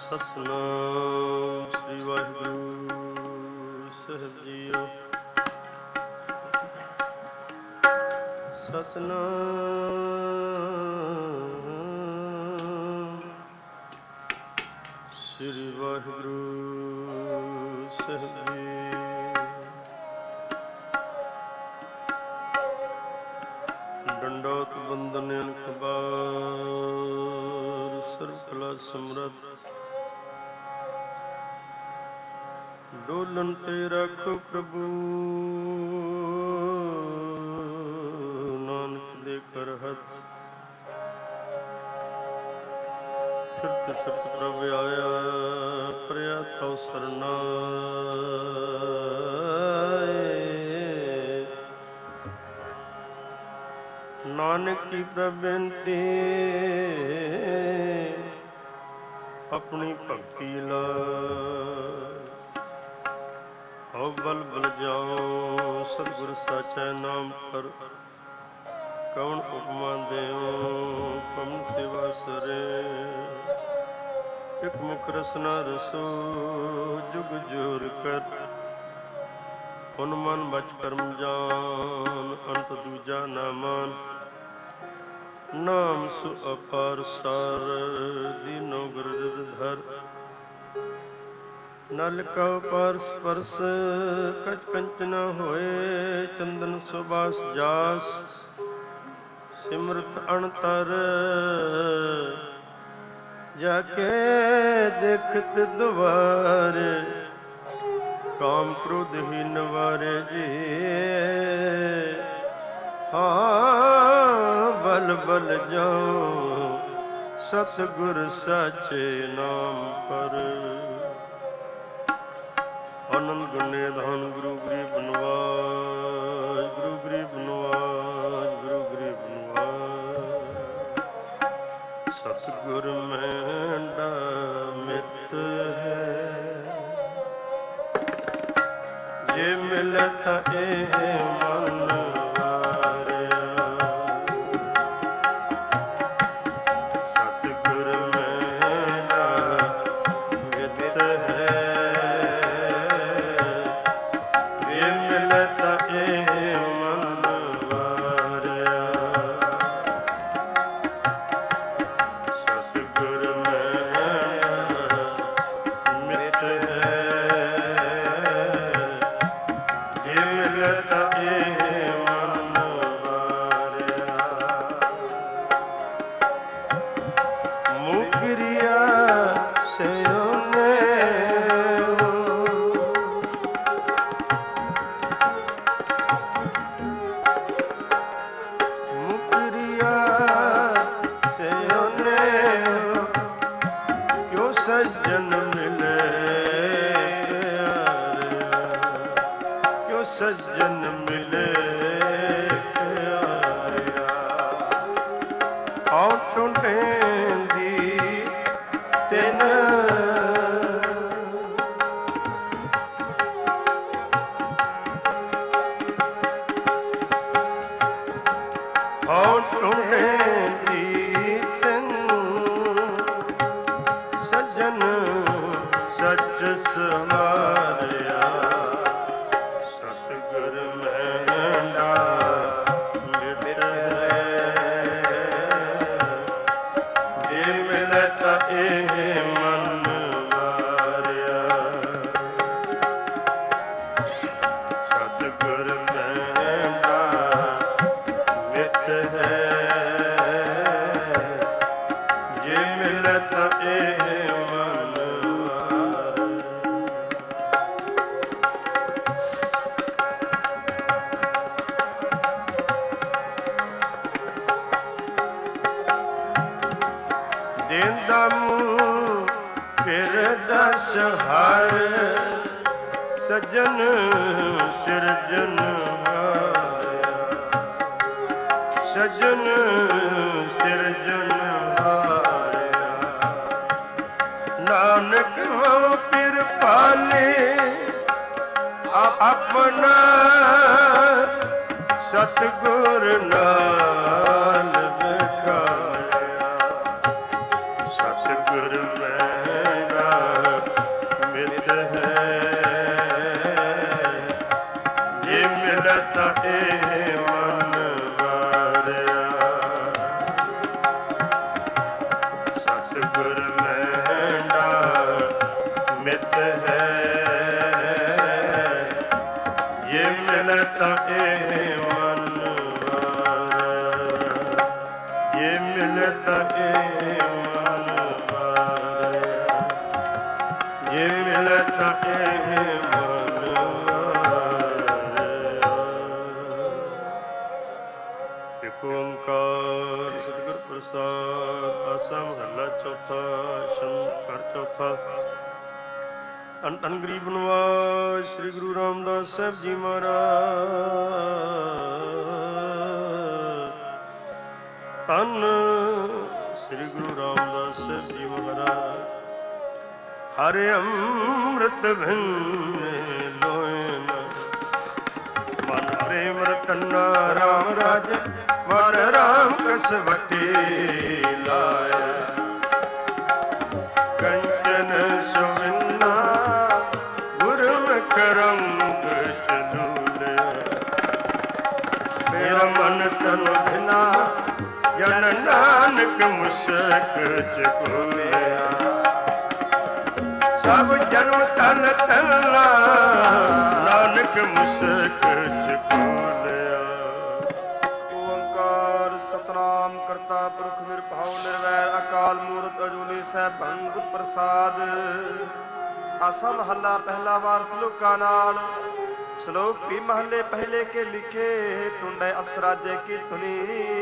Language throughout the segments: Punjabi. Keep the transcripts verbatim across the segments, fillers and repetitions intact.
ਸਤਿਨਾਮ ਸ੍ਰੀ ਵਾਹਿਗੁਰੂ ਸਾਹਿਬ ਜੀਓ। ਸਤਿਨਾਮ ਸ੍ਰੀ ਵਾਹਿਗੁਰੂ ਸਾਹਿਬ ਜੀ। ਡੰਡੋਤ ਬੰਦਨ ਅਨਕ ਬਾਰ ਸਰਬ ਕਲਾ ਸਮਰੱਥ ਡੋਲਨ ਤੇ ਰੱਖੋ ਪ੍ਰਭੂ ਨਾਨਕ ਦੇ ਕਰ ਹੱਥ। ਫਿਰਤ ਫਿਰਤ ਪ੍ਰਭ ਆਇਆ ਪ੍ਰਿਆ ਤਉ ਸਰਨਾਏ। ਨਾਨਕ ਕੀ ਪ੍ਰਬੇਨਤੀ ਆਪਣੀ ਭਗਤੀ ਲਾ। ਹਉ ਬਲ ਬਲ ਜਾਓ ਸਤਿਗੁਰ ਸਾਚੈ ਨਾਮ ਪਰ। ਕਵਣ ਉਪਮਾ ਦੇਉ ਪਵਨ ਸੇਵਾ ਸਰੇ। ਇਕ ਮੁਖ ਰਸਨਾ ਰਸੋ ਜੁਗ ਜੋਰ ਕਰ। ਹੁਨ ਮਨ ਬਚ ਕਰਮ ਜਾਨ ਅੰਤ ਦੂਜਾ ਨਾ ਮਾਨ। ਨਾਮ ਸੁ ਅਪਾਰ ਸਾਰ ਦੀਨੋ ਗੁਰਦਿ ਧਰ। ਨਲ ਕਉ ਪਾਰਸ ਪਰਸ ਕਛ ਕੰਚਨਾ ਹੋਏ। ਚੰਦਨ ਸੁਬਾਸ ਜਾਸ ਸਿਮਰਤ ਅਣਤਰ। ਜਾ ਕੇ ਦੇਖਤ ਦੁਆਰੇ ਕਾਮ ਕ੍ਰੋਧ ਹੀ ਨਵਾਰੇ ਜੀ। ਹਾਂ ਬਲ ਬਲ ਜਾਓ ਸਤਿਗੁਰ ਸਾਚੇ ਨਾਮ ਪਰ। ਆਨੰਦ ਗੁਣੇ ਧਨ ਗੁਰੂ ਗਰੀਬ ਨਵਾਜ। ਗੁਰੂ ਗਰੀਬ ਨਵਾਜ ਗੁਰੂ ਗਰੀਬ ਨਵਾਜ। ਸਤਿਗੁਰ ਮਹਿੰਡਾ ਮਿੱਤ ਹੈ ਜੇ ਮਿਲੈ ਤਾਂ ਇਹ ਮਨ ਵਾਰਿਆ। ਸਤਿਗੁਰ ਮਹਿੰਡਾ ਮਿੱਤ ਹੈ ਸੱਜਣ ਮਿਲੇ ਪਿਆਰਿਆ। ਕਿਉ ਸੱਜਣ ਮਿਲੇ ਪਿਆਰਿਆ। ਆਉ ਟੁੰਡੇਂਦੀ ਤਿਨ ਆਉ ਟੁੰਡੇਂਦੀ ਸੱਚ ਸਮਾਰਿਆ। ਸਤਿਗੁਰ ਮਹਿੰਡਾ ਮਿੱਤ ਹੈ ਜੇ ਮਿਲੈ ਤਾਂ ਇਹ ਮਨ ਵਾਰਿਆ। ਸਤਿਗੁਰ ਮਹਿੰਡਾ ਮਿੱਤ ਹੈ ਜੇ ਮਿਲੈ ਤਾਂ ਇਹ ਦੇਂਦਾ ਮੂੰਹ ਫਿਰਦਾ ਸਹਾਰ। ਸੱਜਣ ਸਿਰਜਣ ਹਾਰਿਆ। ਸੱਜਣ ਸਿਰਜਣ ਹਾਰਿਆ। ਨਾਨਕ ਹੋ ਪਿਰ ਪਾਲੇ ਆਪਣਾ। ਸਤਿਗੁਰ ਨਾਲ ਬਿਠਾਇਆ। ਸਤਿਗੁਰ ਮਹਿਰਾ ਤਾਏ ਮਨ ਮਾਰਿਆ, ਜੇ ਮਿਲੇ ਤਾਏ ਮਨ ਮਾਰਿਆ। ਇੱਕ ਓੰਕਾਰ ਸਤਿਗੁਰ ਪ੍ਰਸਾਦ। ਆਸਾ ਮਹੱਲਾ ਚੌਥਾ। ਸ਼ੰਕਰ ਚੌਥਾ। ਧੰਨ ਧੰਨ ਗਰੀਬ ਨਿਵਾਜ ਸ੍ਰੀ ਗੁਰੂ ਰਾਮਦਾਸ ਸਾਹਿਬ ਜੀ ਮਹਾਰਾਜ। ਧੰਨ ਸ੍ਰੀ ਗੁਰੂ ਰਾਮਦਾਸ ਸਾਹਿਬ ਜੀ ਮਹਾਰਾਜ। ਹਰਿ ਅੰਮ੍ਰਿਤ ਭਿੰਨੇ ਲੋਏ ਨ, ਮਨ ਪ੍ਰੇਮ ਰਤਨਾ ਰਾਮ ਰਾਜ। ਮਨ ਰਾਮ ਕਸਵਟੀ ਲਾਇਆ, ਕੰਚਨ ਸੁਵਿੰਨਾ ਗੁਰਮੁਖ ਰੰਗ ਚਲੂਲਿਆ। ਮੇਰਾ ਮਨ ਤਨ ਬਿਨਾ ਜਨ ਨਾਨਕ ਮੁਸਕ ਚਕੋਲਿਆ। ਸਭ ਜਨਮ ਤਨ ਤਨਾ ਨਾਨਕ ਮੁਸਕ ਚਕੋਲਿਆ। ਓੰਕਾਰ ਸਤਿਨਾਮ ਕਰਤਾ ਪੁਰਖ ਨਿਰਭਉ ਨਿਰਵੈਰ ਅਕਾਲ ਮੂਰਤ ਅਜੂਨੀ ਸੈਭੰ ਗੁਰ ਪ੍ਰਸਾਦ। ਆਸਾ ਮਹੱਲਾ ਪਹਿਲਾ। ਵਾਰ ਸਲੋਕਾਂ ਨਾਲ। ਸ਼ਲੋਕ ਵੀ ਮਹੱਲੇ ਪਹਿਲੇ ਕੇ ਲਿਖੇ, ਟੁੰਡੇ ਅਸਰਾਜੇ ਕੀ ਧੁਨੀ।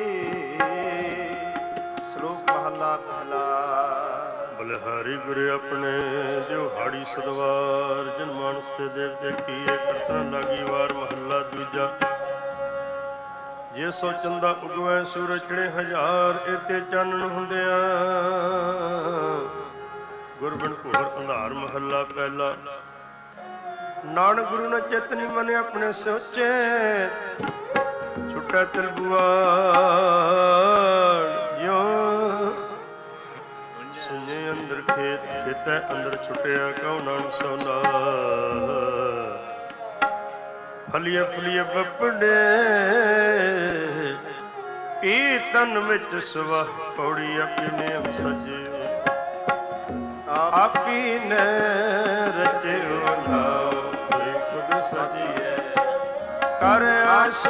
ਸ਼ਲੋਕ ਮਹੱਲਾ ਪਹਿਲਾ। ਬਲਿਹਾਰੀ ਗੁਰੇ ਆਪਣੇ ਦਿਹਾੜੀ ਸਦਵਾਰ, ਜਨ ਮਾਨਸ ਤੇ ਦੇਵਤੇ ਕੀਏ ਕਰਤਨ ਲਾਗੀ ਵਾਰ। ਮਹੱਲਾ ਦੂਜਾ। ਜੇ ਸੋ ਚੰਦਾ ਉਗਵੈ ਸੂਰਜ ਚੜੇ ਹਜ਼ਾਰ, ਇਤੇ ਚਾਨਣ ਹੁੰਦਿਆਂ ਗੁਰਬਿਨ ਘੋਰ ਅੰਧਾਰ। ਮਹੱਲਾ ਪਹਿਲਾ। ਨਾਨਕ ਗੁਰੂ ਨੇ ਚੇਤਨੀ ਮਨ ਆਪਣੇ ਸੋਚੇ, ਛੁਟੈ ਤਿਲਬੁਆੜ ਜਿਉ ਸੁਨੇ ਅੰਦਰ ਖੇਤ। ਖੇਤੈ ਅੰਦਰ ਛੁਟਿਆ ਕਉ ਨਾਨਕ ਸੋਨਾ। ਫਲੀਏ ਫਲੀਏ ਬੱਪੜੇ ਪੀ ਤਨ ਵਿੱਚ ਸਵਾ। ਪੌੜੀ ਆਪੀ ਨੇ ਸਜੇ, ਆਪੀ ਨੇ ਰਚਿਓ ਨਾਉ। ਖੁਦ ਸਜੀਏ ਕਰ ਆਸ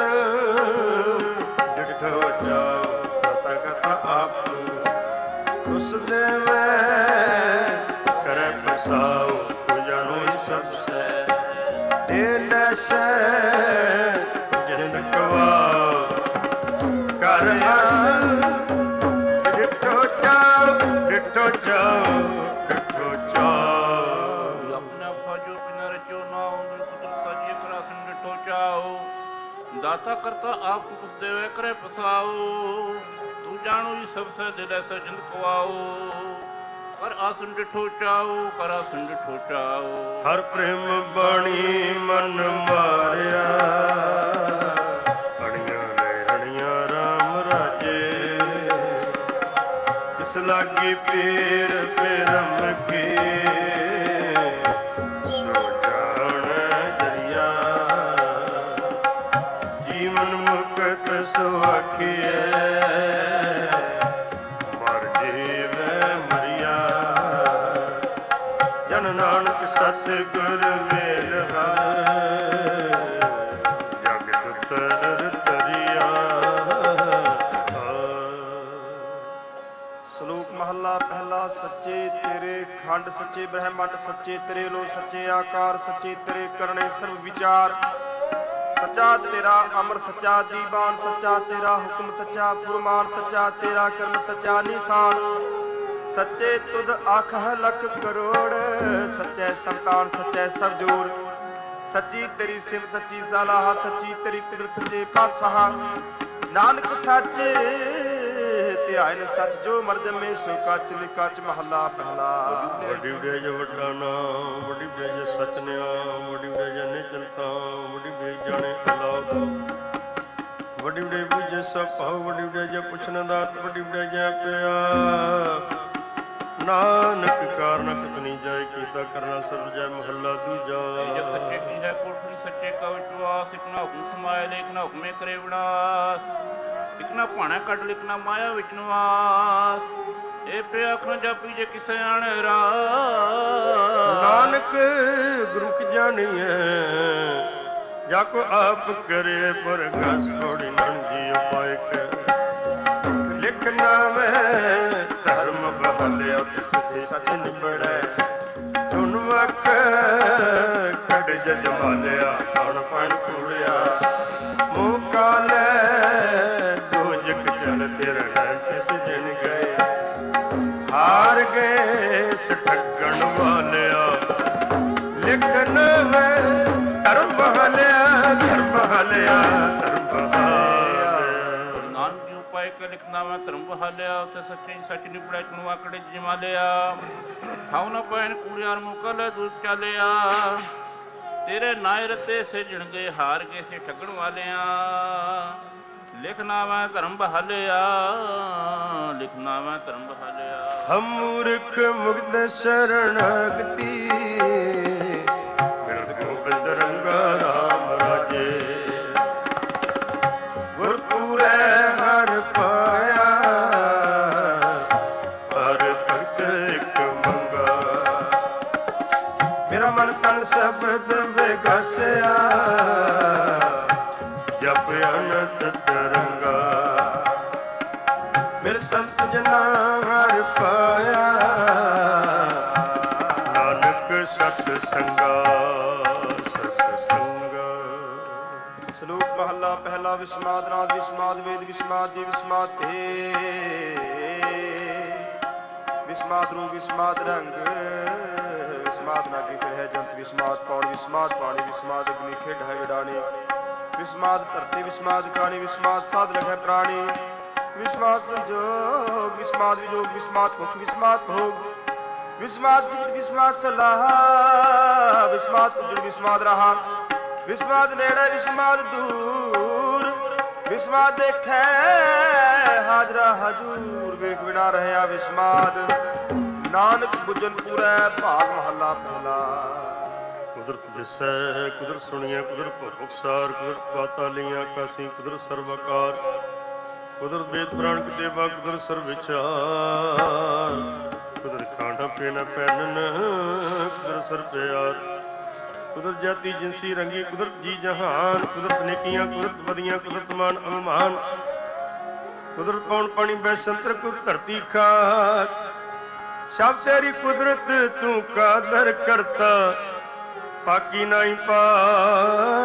ਡਿਠੋ ਜਾਓ। ਕਤ ਕਤ ਆਪੂ ਉਸ ਦੇਵੈ ਕਰੇ ਪਸਾਉ। ਤੂੰ ਜਾਣੋ ਸਭ ਸੈ ਦੇ ਲੈਸੈ ਜਿਨ ਕਵਾਉ। ਕਰ ਆਸ ਡਿਠੋ ਜਾਓ, ਡਿਠੋ ਜਾਓ, ਡਿਠੋ ਜਾਓ। ਆਪਣੇ ਆਪ ਸਾਜੋ ਬਿਨਾਂ ਰਚਿਓ ਨਾ ਹੁੰਦੇ ਕੁਦਰਤ ਸਾਜੀਏ ਕਰ ਆਸਨ ਡਿਠੋ ਜਾਓ। ਦਾਤਾ ਕਰਤਾ ਆਪ ਉਸ ਦੇਵੇ ਕਰੇ ਪਸਾਉ। ਤੂੰ ਜਾਣੂ ਹੀ ਸਭ ਸੈ ਦਿਲ ਐਸਾ ਜਿੰਦ ਕਵਾਉ। ਕਰ ਆਸਨ ਡਿਠੋ ਚਾਉ, ਕਰ ਆਸਨ ਡਿਠੋ ਚਾਉ। ਹਰ ਪ੍ਰੇਮ ਬਾਣੀ ਮਨ ਮਾਰਿਆ, ਹਣੀਆਂ ਲੈ ਹਣੀਆਂ ਰਾਮ ਰਾਜੇ। ਕਿਸ ਲਾਗੀ ਪੀਰ ਪਰਮ ਕੀ ਸੋ ਜਾਣ ਜਰੀਆ। ਜੀਵਨ ਮੁਕਤ ਸੁਆਖੀਐ ਮਰ ਜੀਵੈ ਮਰੀਆ। ਜਨ ਨਾਨਕ ਸਤਿਗੁਰ ਮੇਲ ਹਰਿ ਜਗਤ ਤਰ ਤਰੀਆ। ਸ਼ਲੋਕ ਮਹੱਲਾ ਪਹਿਲਾ। ਸੱਚੇ ਤੇਰੇ ਖੰਡ ਸੱਚੇ ਬ੍ਰਹਮੰਡ, ਸੱਚੇ ਤੇਰੇ ਲੋ ਸੱਚੇ ਆਕਾਰ, ਸੱਚੇ ਤੇਰੇ ਕਰਨੇ ਸਰਬ ਵਿਚਾਰ। ਸੱਚਾ ਤੇਰਾ ਅਮਰ, ਸੱਚਾ ਦੀਵਾਨ, ਸੱਚਾ ਤੇਰਾ ਹੁਕਮ, ਸੱਚਾ ਫੁਰਮਾਨ, ਸੱਚਾ ਤੇਰਾ ਕਰਮ, ਸੱਚਾ ਨਿਸ਼ਾਨ। ਸੱਚੇ ਤੁਧ ਆਖਹ ਲੱਖ ਕਰੋੜ, ਸੱਚੇ ਸੰਤਾਨ, ਸੱਚੇ ਸਭ ਜੋੜ। ਸੱਚੀ ਤੇਰੀ ਸਿਫਤ, ਸੱਚੀ ਸਲਾਹ, ਸੱਚੀ ਤੇਰੀ ਕੁਦਰਤ, ਸੱਚੇ ਪਾਤਸ਼ਾਹ। ਨਾਨਕ ਸੱਚ ਧਿਆਇਨ ਸੱਚ, ਜੋ ਮਰ ਜੰਮੇ ਸੋ ਕੱਚ ਨਿਕਚ। ਮਹੱਲਾ ਪਹਿਲਾ। ਵੱਡੀ ਵਡਿਆ ਜੇ ਵੱਡਾ ਨਾਮ, ਵੱਡੀ ਵਡਿਆ ਜੇ ਸਚ ਨਿਆਮ, ਵੱਡੀ ਵਡਿਆ ਜੇ ਨਿਚਲ ਥਾਮ, ਵੱਡੀ ਵਡਿਆ ਜਾਣੇ ਅਲਾਪ। ਵੱਡੀ ਵਡਿਆ ਬੁਝੇ ਸਭ ਭਾਉ, ਵੱਡੀ ਵਡਿਆ ਜੇ ਪੁੱਛਨ ਦਾਤ, ਵੱਡੀ ਵਡਿਆ ਜੇ ਪਿਆ। ਨਾਨਕ ਕਾਰਨ ਕਿਤਨੀ ਜਾਏ, ਕੀਤਾ ਕਰਨਾ ਸਭ ਜੈ। ਮਹੱਲਾ ਦੂਜਾ। ਜਗ ਸੱਚੇ ਕੀ ਹੈ ਕੋਠੜੀ, ਸੱਚੇ ਕਾ ਵਿਸ਼ਵਾਸ। ਇਕ ਨਾ ਹੁਕਮ ਸਮਾਏ, ਇਕ ਨਾ ਹੁਕਮੇ ਕਰੇ ਵਿਨਾਸ਼। ਇਕ ਨਾ ਭਾਣਾ ਕੱਢ, ਲਿਖ ਨਾ ਮਾਇਆ ਵਿੱਚ ਨਿਵਾਸ। ਇਹ ਪਿਆ ਅੱਖਾਂ ਜਾਪੀ ਜੇ ਕਿਸੇ ਆਣੇ ਰਾਸ। ਨਾਨਕ ਗੁਰੂ ਕੀ ਜਾਣੀਐ, ਜਾ ਕੋ ਆਪ ਕਰੇ ਪਰਗਸ। ਥੋੜੀ ਨਣ ਜੀ ਉਪਾਇ ਲਿਖ ਨਾਵੇਂ ਸੱਚੇ ਸੱਚ ਨਿਬੜੈ ਧੁਨ ਵਖ ਕੱਢ ਜਜਮਾਲਿਆ ਕਣ ਪਣ ਕੂੜਿਆ ਮੂੰਹ ਕਾਲੇ ਦੋਜਕ ਚਲ ਤੇਰਾ ਕਿਸ ਜਨ ਗਏ ਹਾਰ ਗਏ ਸਠੱਗਣ ਵਾਲਿਆ ਲਿਖਣ ਵੇ ਧਰਮ ਬਹਾਲਿਆ ਧਰਮ ਬਹਾਲਿਆ ਧਰਮ ਬਹਾਲਿਆ ਨਾਨਕ ਜੀ ਉਪਾਇ ਕੇ ਲਿਖਣਾ ਮੈਂ ਧਰਮ ਬਹਾਲਿਆ ਉੱਥੇ ਸੱਚੇ ਸੱਚ ਨਿਬੜੈ ਚੁਣ ਆਕੜੇ ਜਮਾ ਲਿਆ ਥਾਉ ਨਾ ਪੈਣ ਕੂੜਿਆਰ ਮੁਕਲ ਦੂਰ ਚਾਲਿਆ ਤੇਰੇ ਨਾਇ ਰਤੇ ਸਿਜਣ ਗਏ ਹਾਰ ਗਏ ਸੇ ਠੱਗਣ ਵਾਲਿਆਂ ਲਿਖਣਾ ਮੈਂ ਧਰਮ ਬਹਾਲਿਆ ਲਿਖਣਾ ਮੈਂ ਧਰਮ ਬਹਾਲਿਆ ਹਮ ਮੂਰਖ ਮੁਗਧ ਸ਼ਰਣਾਗਤੀ ਮਿਲਤ ਗੋਬਿੰਦ ਰੰਗਾ ਰਾਮ ਰਾਜੇ ਗੁਰ ਪੂਰੇ ਹਰ ਪਾਇਆ ਹਰ ਭਗਤ ਇੱਕ ਮੰਗਾ ਮੇਰਾ ਮਨ ਤਨ ਸ਼ਬਦ ਵਿਗਸਿਆ ਜਪ ਅਨੰਤ ਤਰੰਗਾ ਮੇਰੇ ਸੰਤ ਸਜਣਾ ਹਰ ਪਾਇਆ ਨਾਨਕ ਸਤ ਸੰਗਾ ਸਤ ਸੰਗਾ। ਸ਼ਲੋਕ ਮਹੱਲਾ ਪਹਿਲਾ ਵਿਸਮਾਦ ਨਾਦ ਵਿਸਮਾਦ ਵੇਦ ਵਿਸਮਾਦ ਜੀ ਵਿਸਮਾਦ ਤੇ ਵਿਸਮਾਦ ਰੂਪ ਵਿਸਮਾਦ ਰੰਗ ਵਿਸਮਾਦ ਨਾਗੀ ਫਿਰ ਹੈ ਜੰਤ ਵਿਸਮਾਦ ਪੌੜ ਵਿਸਮਾਦ ਪਾਣੀ ਵਿਸਮਾਦ ਅਗਨੀ ਖੇਡ ਹੈ ਵਿਡਾਣੀ ਵਿਸਮਾਦ ਧਰਤੀ ਵਿਸਮਾਦ ਕਾਣੀ ਵਿਸਮਾਦ ਸਾਧ ਲਖੈ ਪ੍ਰਾਣੀ ਵਿਸਮਾਦ ਸੰਜੋਗ ਵਿਸਮਾਦ ਵਿਜੋਗ ਵਿਸਮਾਦ ਭੁਖ ਵਿਸਮਾਦ ਭੋਗ ਵਿਸਮਾਦ ਸਿਮਤ ਵਿਸਮਾਦ ਸਲਾਹ ਵਿਸਮਾਦ ਪੁਜੜ ਵਿਸਮਾਦ ਰਹਾ ਵਿਸਮਾਦ ਨੇੜੇ ਵਿਸਮਾਦ ਦੂਰ ਵਿਸਮਾਦ ਦੇਖੈ ਹਾਜ਼ਰਾ ਹਜੂਰ ਵੇਖ ਬਿਨਾ ਰਹਿਆ ਵਿਸਮਾਦ ਨਾਨਕ ਬੁਝਨ ਪੂਰੈ ਭਾਗ ਮਹੱਲਾ ਪਹਿਲਾ। ਕੁਦਰਤ ਦਿਸੈ ਕੁਦਰਤ ਸੁਣੀਐ ਕੁਦਰਤ ਭੁਖਸਾਰ ਕੁਦਰਤ ਬਾਤਾਂ ਲਈਆਂ ਕਾਸੀ ਕੁਦਰਤ ਸਰਵਕਾਰ ਕੁਦਰਤ ਵੇਦ ਪੁਰਾਣ ਕਿਤੇਬਾ ਕੁਦਰਤ ਸਰਬ ਵਿਚਾਰ ਕੁਦਰਤ ਖਾਣਾ ਪੀਣਾ ਪਹਿਨਨ ਕੁਦਰਤ ਸਰਬ ਪਿਆਰ ਕੁਦਰਤ ਜਾਤੀ ਜਿਨਸੀ ਰੰਗੀ ਕੁਦਰਤ ਜੀ ਜਹਾਨ ਕੁਦਰਤ ਨੇਕੀਆਂ ਕੁਦਰਤ ਵਧੀਆਂ ਕੁਦਰਤ ਮਾਨ ਅਮਮਾਨ ਕੁਦਰਤ ਪੌਣ ਪਾਣੀ ਬੈਸੰਤਰ ਕੁਦਰਤ ਧਰਤੀ ਖਾਕ ਸਭ ਤੇਰੀ ਕੁਦਰਤ ਤੂੰ ਕਾਦਰ ਕਰਤਾ ਪਾਕੀ ਨਾਈ ਪਾਕ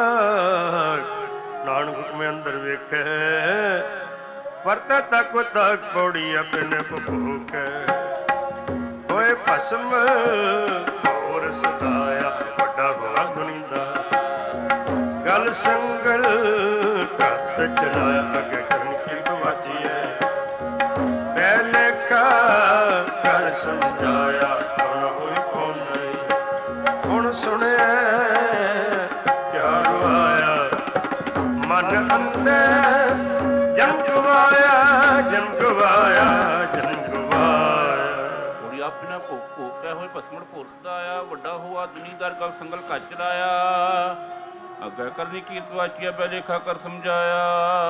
ਨਾਨਕ ਹੁਕਮ ਅੰਦਰ ਵੇਖੈ ਵਰਤੈ ਤਕ ਤਕ ਪੌੜੀ ਆਪਣੇ ਭੂਖ ਹੋਏ ਭਸਮ ਹੋਰ ਸਦਾਇਆ ਵੱਡਾ ਹੋਆ ਦੁਨੀ ਦਾ ਗਲ ਸੰਗਲ ਕੱਤ ਚਲਾਇਆ ਅੱਗੇ ਕਰਨ ਕਿਰਤ ਵਾਜੀਐ ਪਹਿਲੇ ਕਾ ਕਰ ਸਮਝਾਇਆ ਹੁਣ ਹੋਈ ਕੌਣ ਨਹੀਂ ਹੁਣ ਸੁਣਿਆ ਕਿਆ ਰਵਾਇਆ ਮਨ ਅੰਦਰ ਜਨ ਗਵਾਇਆ ਜਨ ਗਵਾਇਆ ਜਨ ਗਵਾਇਆ ਕੁੜੀ ਆਪਣਾ ਭੋਗ ਭੋਗਿਆ ਹੋਏ ਭਸਮਣ ਭੋਰਸਦਾ ਆਇਆ ਵੱਡਾ ਹੋਆ ਦੁਨੀਦਾਰ ਗਲ ਸੰਗਲ ਕੱਚ ਚਲਾਇਆ ਅੱਗੇ ਕਰਨੀ ਕੀਰਤ ਵਾਚੀਆ ਪਹਿਲੇਖਾ ਕਰ ਸਮਝਾਇਆ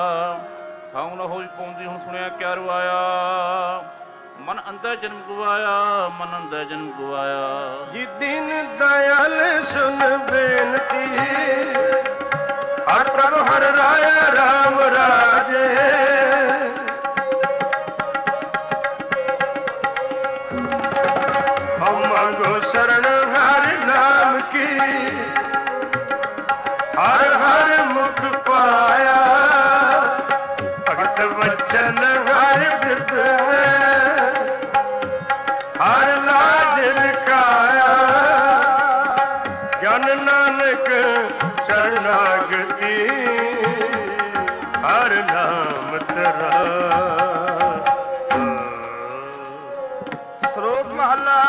ਥਾਉ ਨਾ ਹੋਈ ਪਾਉਂਦੀ ਹੁਣ ਸੁਣਿਆ ਕਿਆ ਰਵਾਇਆ ਮਨ ਅੰਦਰ ਜਨਮ ਗਵਾਇਆ ਮਨ ਅੰਦਰ ਜਨਮ ਗਵਾਇਆ ਜੀ ਦੀਨ ਦਇਆਲ ਸੁਨ ਬੇਨਤੀ ਹਰ ਪ੍ਰਭ ਹਰ ਰਾਇਆ ਰਾਮ ਰਾਜੇ ਹਮ ਮੰਗੋ ਸ਼ਰਨ ਹਰਿ ਨਾਮ ਕੀ ਹਰ ਹਰ ਮੁਖ ਪਾਇਆ ਭਗਤ ਵਚਨ ਹਰ ਬਿਰਦ ਹਰ ਲਾਜ ਲਿਖਾਇਆ ਜਨ ਨਾਨਕ ਸ਼ਰਨਾਗਤੀ ਹਰ ਨਾਮ ਤੇਰਾ। ਸ਼ਲੋਕ ਮਹੱਲਾ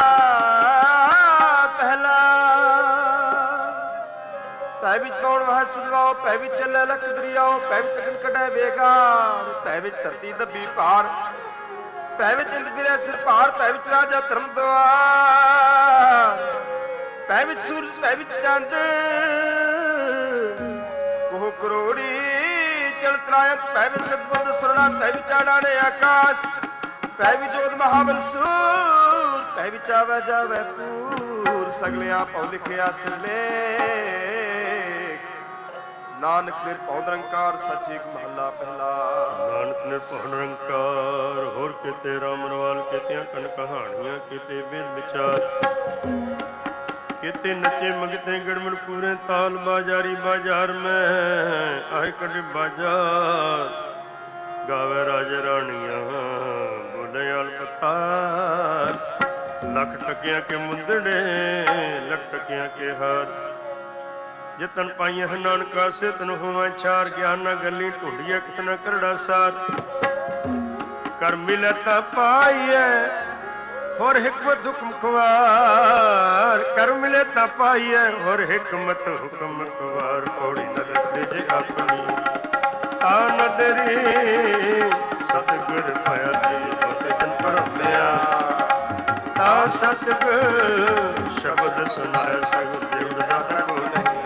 ਪਹਿਲਾ ਪੈ ਵਿੱਚ ਕੌਣ ਵਹ ਸਦਵਾਓ ਪੈ ਵਿੱਚ ਚੱਲੇ ਲਖ ਦਰਿਆਓ ਪੈ ਵਿੱਚ ਗਗਨ ਕੱਢੈ ਵੇਗਾਰ ਪੈ ਵਿੱਚ ਧਰਤੀ ਦੱਬੀ ਭਾਰ ਪੈ ਵਿੱਚ ਇੰਦ ਗਿਰਿਆ ਸਿਰ ਭਾਰ ਪੈ ਵਿੱਚ ਰਾਜਾ ਧਰਮ ਦਵਾਰ ਪੈ ਵਿੱਚ ਸੂਰਜ ਪੈ ਵਿੱਚ ਚੰਦ ਉਹ ਕਰੋੜੀ ਚਲ ਤਰਾਇਤ ਪੈ ਵਿੱਚ ਸਤਬੁੱਧ ਸੁਰਣਾ ਪੈ ਵਿੱਚ ਆਡਾਣੇ ਆਕਾਸ਼ ਪੈ ਵਿੱਚ ਜੋਤ ਮਹਾਬਲ ਸੂਰ ਪੈ ਵਿੱਚ ਆਵੇ ਜਾਵੇ ਪੂਰ ਸਗਲਿਆਂ ਪਉ ਲਿਖਿਆ ਸਿਰਲੇ ਨਾਨਕ ਨਿਰਭਉ ਨਿਰੰਕਾਰ ਸੱਚੇ ਮਹੱਲਾ ਪਹਿਲਾ। ਨਾਨਕ ਨਿਰਭਉ ਨਿਰੰਕਾਰ ਹੋਰ ਕਿਤੇ ਰਾਮ ਰਵਾਲ ਕਿਤਿਆਂ ਕਨ ਕਹਾਣੀਆਂ ਕਿਤੇ ਵੇਦ ਵਿਚਾਰ ਕਿਤੇ ਨੱਚੇ ਮੰਗਤੇ ਗੜਮੜ ਪੂਰੇ ਤਾਲ ਬਾਜ਼ਾਰੀ ਬਾਜ਼ਾਰ ਮੈਂ ਆਏ ਕੱਢ ਬਾਜ਼ਾਰ ਗਾਵੇ ਰਾਜ ਰਾਣੀਆਂ ਬੋਲੇ ਆਲ ਕਥਾਰ ਲੱਖ ਟਕਿਆਂ ਕੇ ਮੁੰਦੜੇ ਲੱਖ ਟਕਿਆਂ ਕੇ ਹਾਰ ਜਿਤਨ ਪਾਈਆਂ ਨਾਨਕਾ ਸੇ ਤਨ ਹੋਵਾਂ ਚਾਰ ਗਿਆਨ ਨਾ ਗੱਲੀ ਢੂੰਡੀਏ ਕਿਸ ਨਾ ਕਰੜਾ ਸਾਥ ਕਰ ਮਿਲੇ ਤਾਂ ਪਾਈਏ ਹੋਰ ਹਕਮਤ ਹੁਕਮ ਖਵਾਰ ਕਰ ਮਿਲੇ ਤਾਂ ਪਾਈਏ ਹੋਰ ਹਕਮਤ ਹੁਕਮ ਖਵਾਰ ਪੌੜੀ ਨਾ ਰੱਖੇ ਜੇ ਆਪਣੀ ਆ ਨਦਰੀ ਸਤਿਗੁਰ ਪਾਇਆ ਤੇ ਹੋਤੇ ਜਨ ਪਰਮਿਆ ਤਾ ਸਤਿਗੁਰ ਸ਼ਬਦ ਸੁਨਾਇਆ ਸਗੁਰ ਦੇਵ ਦਾਤਾ ਕੋ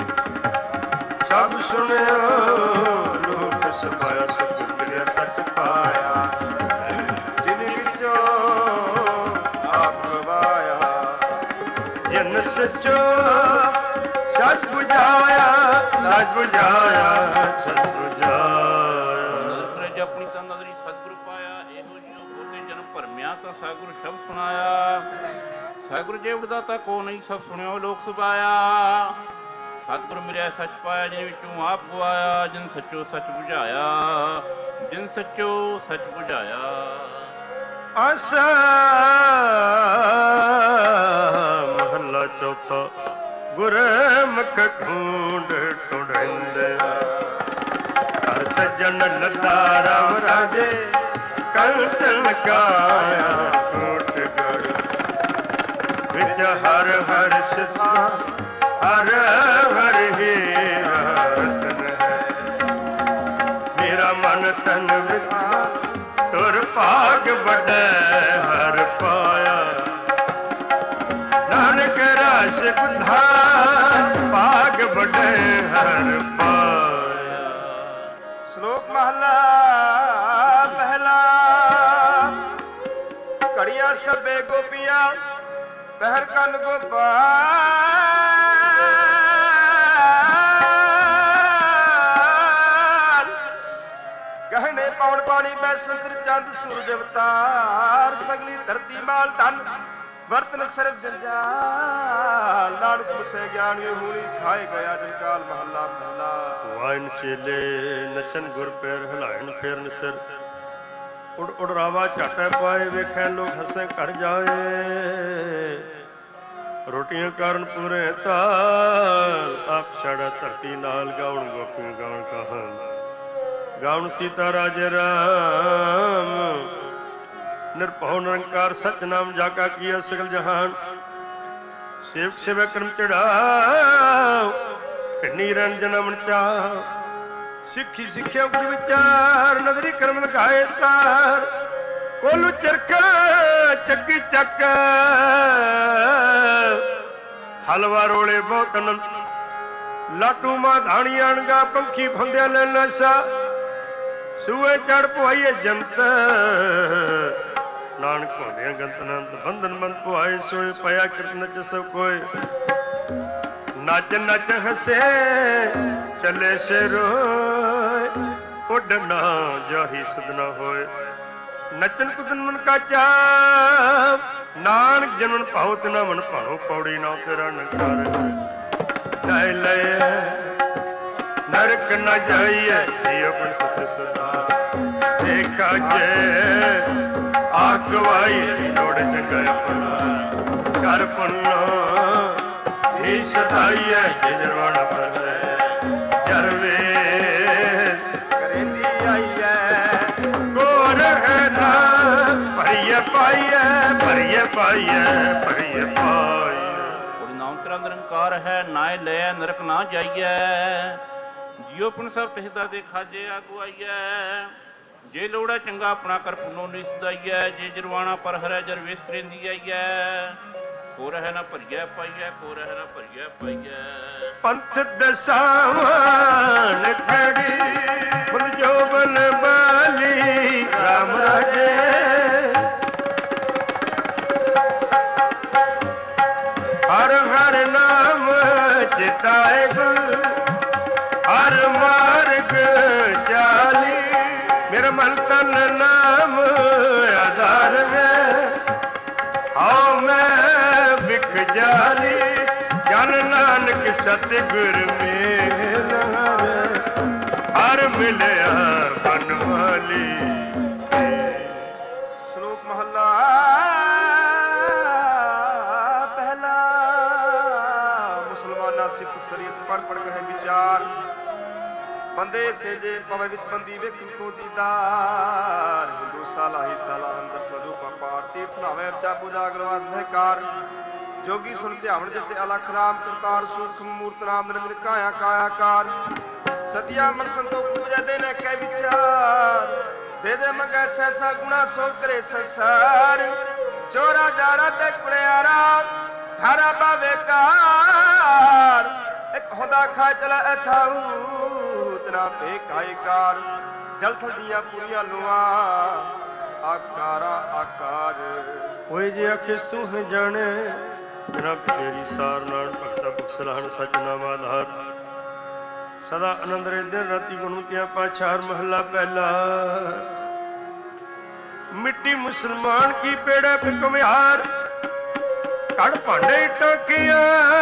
ਸਭ ਸੁਣਿਆ ਲੋਕ ਸਭਾਇਆ ਸਤਿਗੁਰ ਮਿਲਿਆ ਸੱਚ ਪਾਇਆ ਜਿਨ ਵਿੱਚੋਂ ਆਪ ਗਵਾਇਆ ਜਨ ਸੱਚੋ ਸੱਚ ਬੁਝਾਇਆ ਸੱਚ ਬੁਝਾਇਆ ਸੱਚ ਬੁਝਾਇਆ ਆਪਣੀ ਤਾਂ ਨਜ਼ਰੀ ਸਤਿਗੁਰ ਪਾਇਆ ਇਹੋ ਜਿਉ ਬੋਲੇ ਜਨਮ ਭਰਮਿਆ ਤਾਂ ਸਤਿਗੁਰ ਸ਼ਬਦ ਸੁਣਾਇਆ ਸਤਿਗੁਰ ਜੇ ਉਡਦਾ ਕੋ ਨਹੀਂ ਸਭ ਸੁਣਿਓ ਲੋਕ ਸੁਭਾਇਆ ਸਤਿਗੁਰ ਮਿਲਿਆ ਸੱਚ ਪਾਇਆ ਜਿਨ ਵਿੱਚੋਂ ਆਪ ਗਵਾਇਆ ਜਿਨ ਸੱਚੋ ਸੱਚ ਬੁਝਾਇਆ ਜਿਨ ਸੱਚੋ ਸੱਚ ਬੁਝਾਇਆ ਆਸਾ ਮਹੱਲਾ ਚੌਥਾ ਗੁਰਮੁਖ ਢੂੰਡ ਢੂੰਡਿੰਦੇ ਹਰ ਸੱਜਣ ਲੱਦਾ ਰਾਮ ਰਾਜੇ ਕੰਟਨ ਕਾਇਆ ਕੋਟ ਗੜ ਵਿੱਚ ਹਰ ਹਰ ਸਿਸਾ ਹਰ ਹਰ ਹੀ ਰਤਨ ਹੈ ਮੇਰਾ ਮਨ ਤਨ ਵਿਖਾ ਤੁਰ ਭਾਗ ਵੱਡਾ ਹਰ ਪਾਇਆ ਨਾਨਕ ਰਾਸ ਗੁਧਾਰ ਭਾਗ ਵੱਡਾ ਹਰ ਪਾਇਆ। ਸ਼ਲੋਕ ਮਹਲਾ ਪਹਿਲਾ। ਘੜੀਆਂ ਸਭੇ ਗੋਪੀਆਂ ਪਹਿਰ ਕੰਨ ਗੋਪਾਲ ਗਹਿਣੇ ਪਾਉਣ ਪਾਣੀ ਮੈਂ ਸੰਤਰ ਚੰਦ ਸੂਰਜ ਅਵਤਾਰ ਸਗਲੀ ਧਰਤੀ ਮਾਲ ਧਨ ਵਰਤਨ ਸਰਬ ਜੰਜਾਲ ਨਾਨਕ ਮੁਸੇ ਗਿਆਨੀ ਹੋਣੀ ਖਾਏ ਗਿਆ ਜਨਕਾਲ ਮਹੱਲਾ ਪਹਿਲਾ। ਵਾਇਨ ਚੇਲੇ ਨਚਨ ਗੁਰ ਪੈਰ ਹਿਲਾਇਣ ਫੇਰਨ ਸਿਰ ਉੜ ਉੜ ਰਾਵਾ ਝਾਟੇ ਪਾਏ ਵੇਖੈ ਲੋਕ ਹੱਸੇ ਘਰ ਜਾਏ ਰੋਟੀਆਂ ਕਾਰਨ ਪੂਰੇ ਤਾਲ ਆਪ ਛੜਾ ਧਰਤੀ ਨਾਲ ਗਾਉਣ ਗੋਪੀ ਗਾਉਣ ਕਹਾਣ ਗਾਉਣ ਸੀਤਾ ਰਾਜੇ ਰਾਮ ਨਿਰਭਉ ਨਿਰੰਕਾਰ ਸਚ ਨਾਮ ਜਾਕਾ ਕੀਆ ਸਗਲ ਜਹਾਨ ਸੇਵਕ ਸੇਵਾ ਕਰਮ ਚੜਾਓ ਢੰਨੀ ਰਨ ਜਨਮ ਚਾਹ ਸਿੱਖੀ ਸਿੱਖਿਆ ਉਪਰ ਵਿਚਾਰ ਨਜ਼ਰੀ ਕਰਮ ਲਗਾਏ ਤਾਰ ਕੋਲੂ ਚਰਕ ਚੱਕੀ ਚੱਕ ਹਲਵਾ ਰੋਲੇ ਬਹੁਤ ਅਨੰਦ ਲਾਟੂ ਮਾ ਧਾਣੀ ਅਣਗਾ ਪੰਖੀ ਫੰਦਿਆ ਲੈ ਨਸ਼ਾ ਸੂਏ ਚੜ ਪੁਆਈਏ ਜੰਤ ਨਾਨਕ ਭੋਲਿਆ ਗੰਤ ਅਨੰਤ ਬੰਧਨ ਮੰਦ ਪੁਆਏ ਸੋਏ ਪਿਆ ਕਿਰਤ ਨਚ ਸਭ ਕੋਏ ਨੱਚ ਨੱਚ ਹਸੇ ਚੱਲੇ ਸੇ ਰੋਏ ਉੱਡਣਾ ਜਾਹੀ ਸਦਨਾ ਹੋਏ ਨੱਚਨ ਕੁਦਨ ਮਨ ਕਾ ਚਾ ਨਾਨਕ ਜਨਨ ਭਾਉ ਤਿਨਾ ਮਨ ਭਾਉ ਪੌੜੀ ਨਾ ਤੇਰਾ ਨਕਾਰ ਲੈ ਲੈ ਨਰਕ ਨਾ ਜਾਈਏ ਜੀ ਆਪਣ ਸਤ ਸਦਾ ਦੇਖਾ ਜੇ ਆਗਵਾਈ ਲੋੜ ਜਗੈ ਆਪਣਾ ਕਰ ਪੁੰਨੋ ਹੀ ਸਦਾਈਏ ਜਰਵਣ ਪਰਲੇ ਜਰਵੇ ਕਰੇਂਦੀ ਆਈਐ ਗੋਰ ਹੈ ਨਾ ਭਰੀਏ ਪਾਈਏ ਭਰੀਏ ਪਾਈਏ ਭਰੀਏ ਪਾਈਏ ਕੋਈ ਨਾਮ ਤੇਰਾ ਨਿਰੰਕਾਰ ਹੈ ਨਾਏ ਲੈ ਨਰਕ ਨਾ ਜਾਈਐ ਜਿਉ ਪੁਨ ਸਭ ਤਿਸਦਾ ਦੇ ਖਾਜੇ ਆਗਵਾਈਐ ਜੇ ਲੋੜਾ ਚੰਗਾ ਆਪਣਾ ਕਰ ਪੁੰਨੋ ਨਹੀਂ ਸਦਾਈਐ ਜੇ ਜਰਵਾਣਾ ਪਰ ਹਰੈ ਜਰਵੇਸ ਕਰੇਂਦੀ ਆਈਐ ਕੋ ਰਹਿ ਨਾ ਭਰੀਐ ਪਾਈਐ ਕੋ ਰਹਿ ਨਾ ਭਰੀਐ ਪਾਈਐ ਪੰਥ ਦਸਾਵਨ ਖੜੀ ਫੁੱਲ ਜੋਬਨ ਬਾਲੀ ਰਾਮ ਰਾਜੇ ਹਰ ਹਰ ਨਾਮ ਚਿਤਾਏ ਗੁਰ ਹਰ केवल तन नाम आधार में आओ मैं बिक जानी जन नानक सतगुर मेल हर मिलया बनवाली। श्लोक महला पहला। मुसलमाना सिख शरीयत पढ़ पढ़ कहे विचार बंदे सेजे पवे वित बंदी वेखन को दीदार। हिंदू साला ही साला अंदर स्वरूप पार तीर्थ नावे अर्चा पूजा अग्रवास भयकार। जोगी सुन ध्यावण जते अलख राम करतार सूक्ष्म मूर्त नाम निरंजन काया कायाकार। सतिया मन संतोख पूजा देने कह विचार दे दे मंगे सहसा गुणा सो करे संसार। चोरा जारा ते कुड़ियारा हारा बावेकार। एक होंदा खा चला एथाऊ इतना बेकायकार। जल थल दिया पूरिया लुआ आकारा आकार। होए जे आखे सुह जाने बिना तेरी सार नाल भगता बख्शलाहन सच नाम आधार। सदा आनंद रे दिन राती गुणवतिया पाछार महला पहला। मिट्टी मुसलमान की पेड़ा पे कमिहार कड़ भांडे टोकिया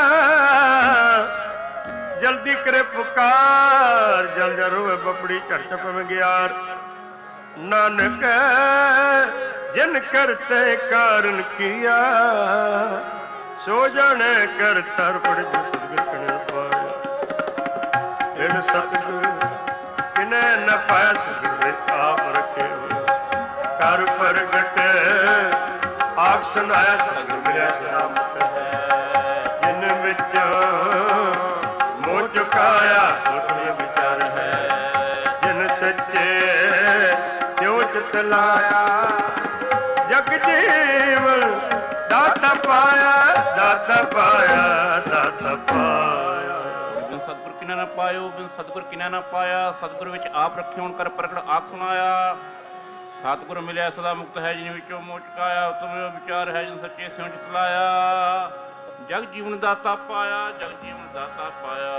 जल्दी करे पुकार। जल जल रोवे बपड़ी झट पव ग्यार। नानक जिन करते कारण किया सो जाने कर तर पड़ सतगुर कने पाया। इन सतगुर किने न पाया सतगुर आप रखे कर प्रगट आख सुनाया सतगुर मिलिया सलामत है। जिन विचों मोह चुकाया उतने विचार है। जिन सच्चे क्यों चितलाया जग जीवन दाता पाया दाता पाया दाता पाया। बिन सतगुर किना ना पायो बिन सतगुर किना ना पाया। सतगुर विच आप रखे होण कर प्रगट आख सुनाया। सतगुर मिलिया सदा मुक्त है जिन विचों मोह चुकाया उतने विचार है। जिन सच्चे स्यों चितलाया जग जीवन दाता पाया जग जीवन दाता पाया।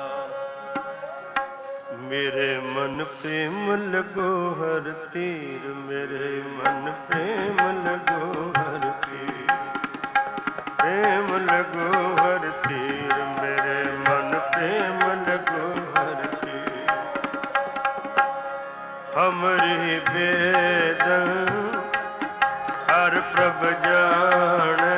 मेरे मन प्रेम लगो हर तीर मेरे मन प्रेम लगो हर तीर। प्रेम लगो हर तीर मेरे मन प्रेम लगो हर तीर। हमरी वेदन हर प्रभ जाने।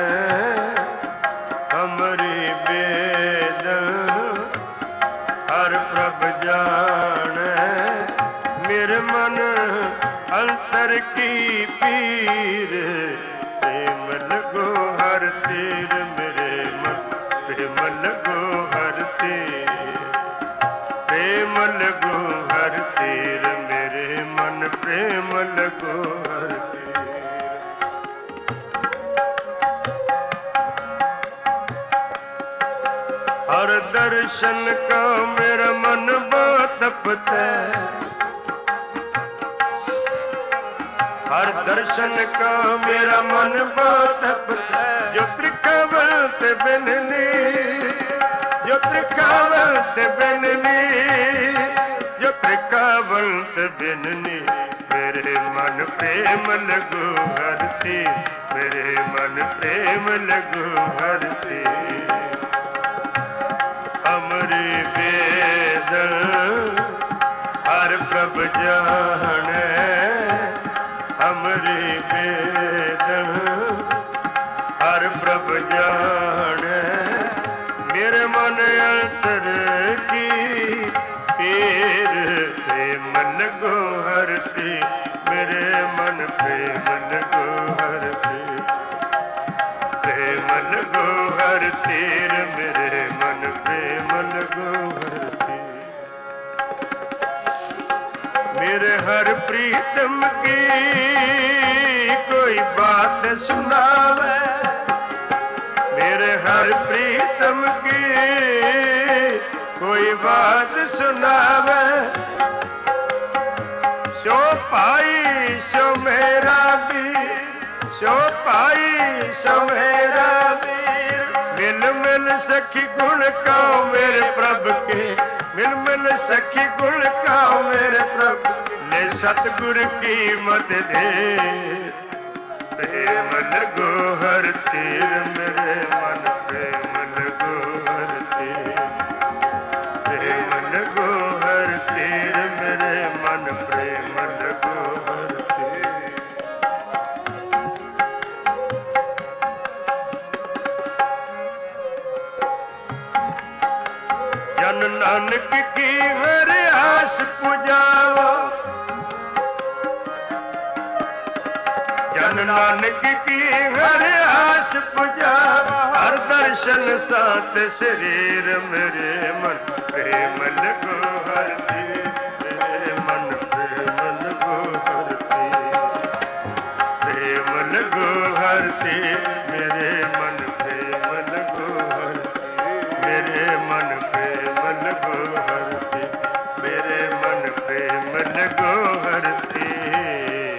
हमरी वेदन हर प्रभ जाने। मेरे मन अंतर की पीर प्रेम लगो हर तीर मेरे मन प्रेम लगो हर तीर। प्रेम लगो हर तीर मेरे मन प्रेम लगो हर तीर। हर दर्शन का मेरा मन बहुत तपता है। हर दर्शन का मेरा मन बहुत तपता है। जो त्रिकावल ते बिननी जो त्रिकावल ते बिननी जो त्रिकावल ते बिननी। मेरे मन प्रेम लगो हर तीर मेरे मन प्रेम लगो हर तीर। हमरी वेदन हर प्रभ जाने। हमरी वेदन हर प्रभ जाने। मेरे मन अंतर की पीर प्रेम लगो हर तीर मेरे मन प्रेम लगो हर तीर। प्रेम लगो हर तीर मेरे मन प्रेम लगो हर तीर। मेरे हर प्रीतम की कोई बात सुनावे। मेरे हर प्रीतम की कोई बात सुनावे। सो पाई सो मेरा वीर सो पाई सो मेरा वीर। मिल मिल सखी गुण गाओ मेरे प्रभु के। मिल मिल सखी गुण गाओ मेरे प्रभु के। ले सतगुर की मत दे प्रेम लगो हर तीर मेरे मन प्रेम लगो हर तीर प्रेम लगो हर तीर मेरे मन प्रेम लगो हर तीर। जन नानक की हर आस पुजाओ जन नानक की हर आस पुजाओ हर दर्शन साथ शरीर मेरे मन प्रेम लगो हर तीर मेरे मन प्रेम लगो हर तीर प्रेम लगो हर तीर मेरे मन प्रेम लगो हर मेरे मन प्रेम लगो हर तीर मेरे मन प्रेम लगो हर तीर।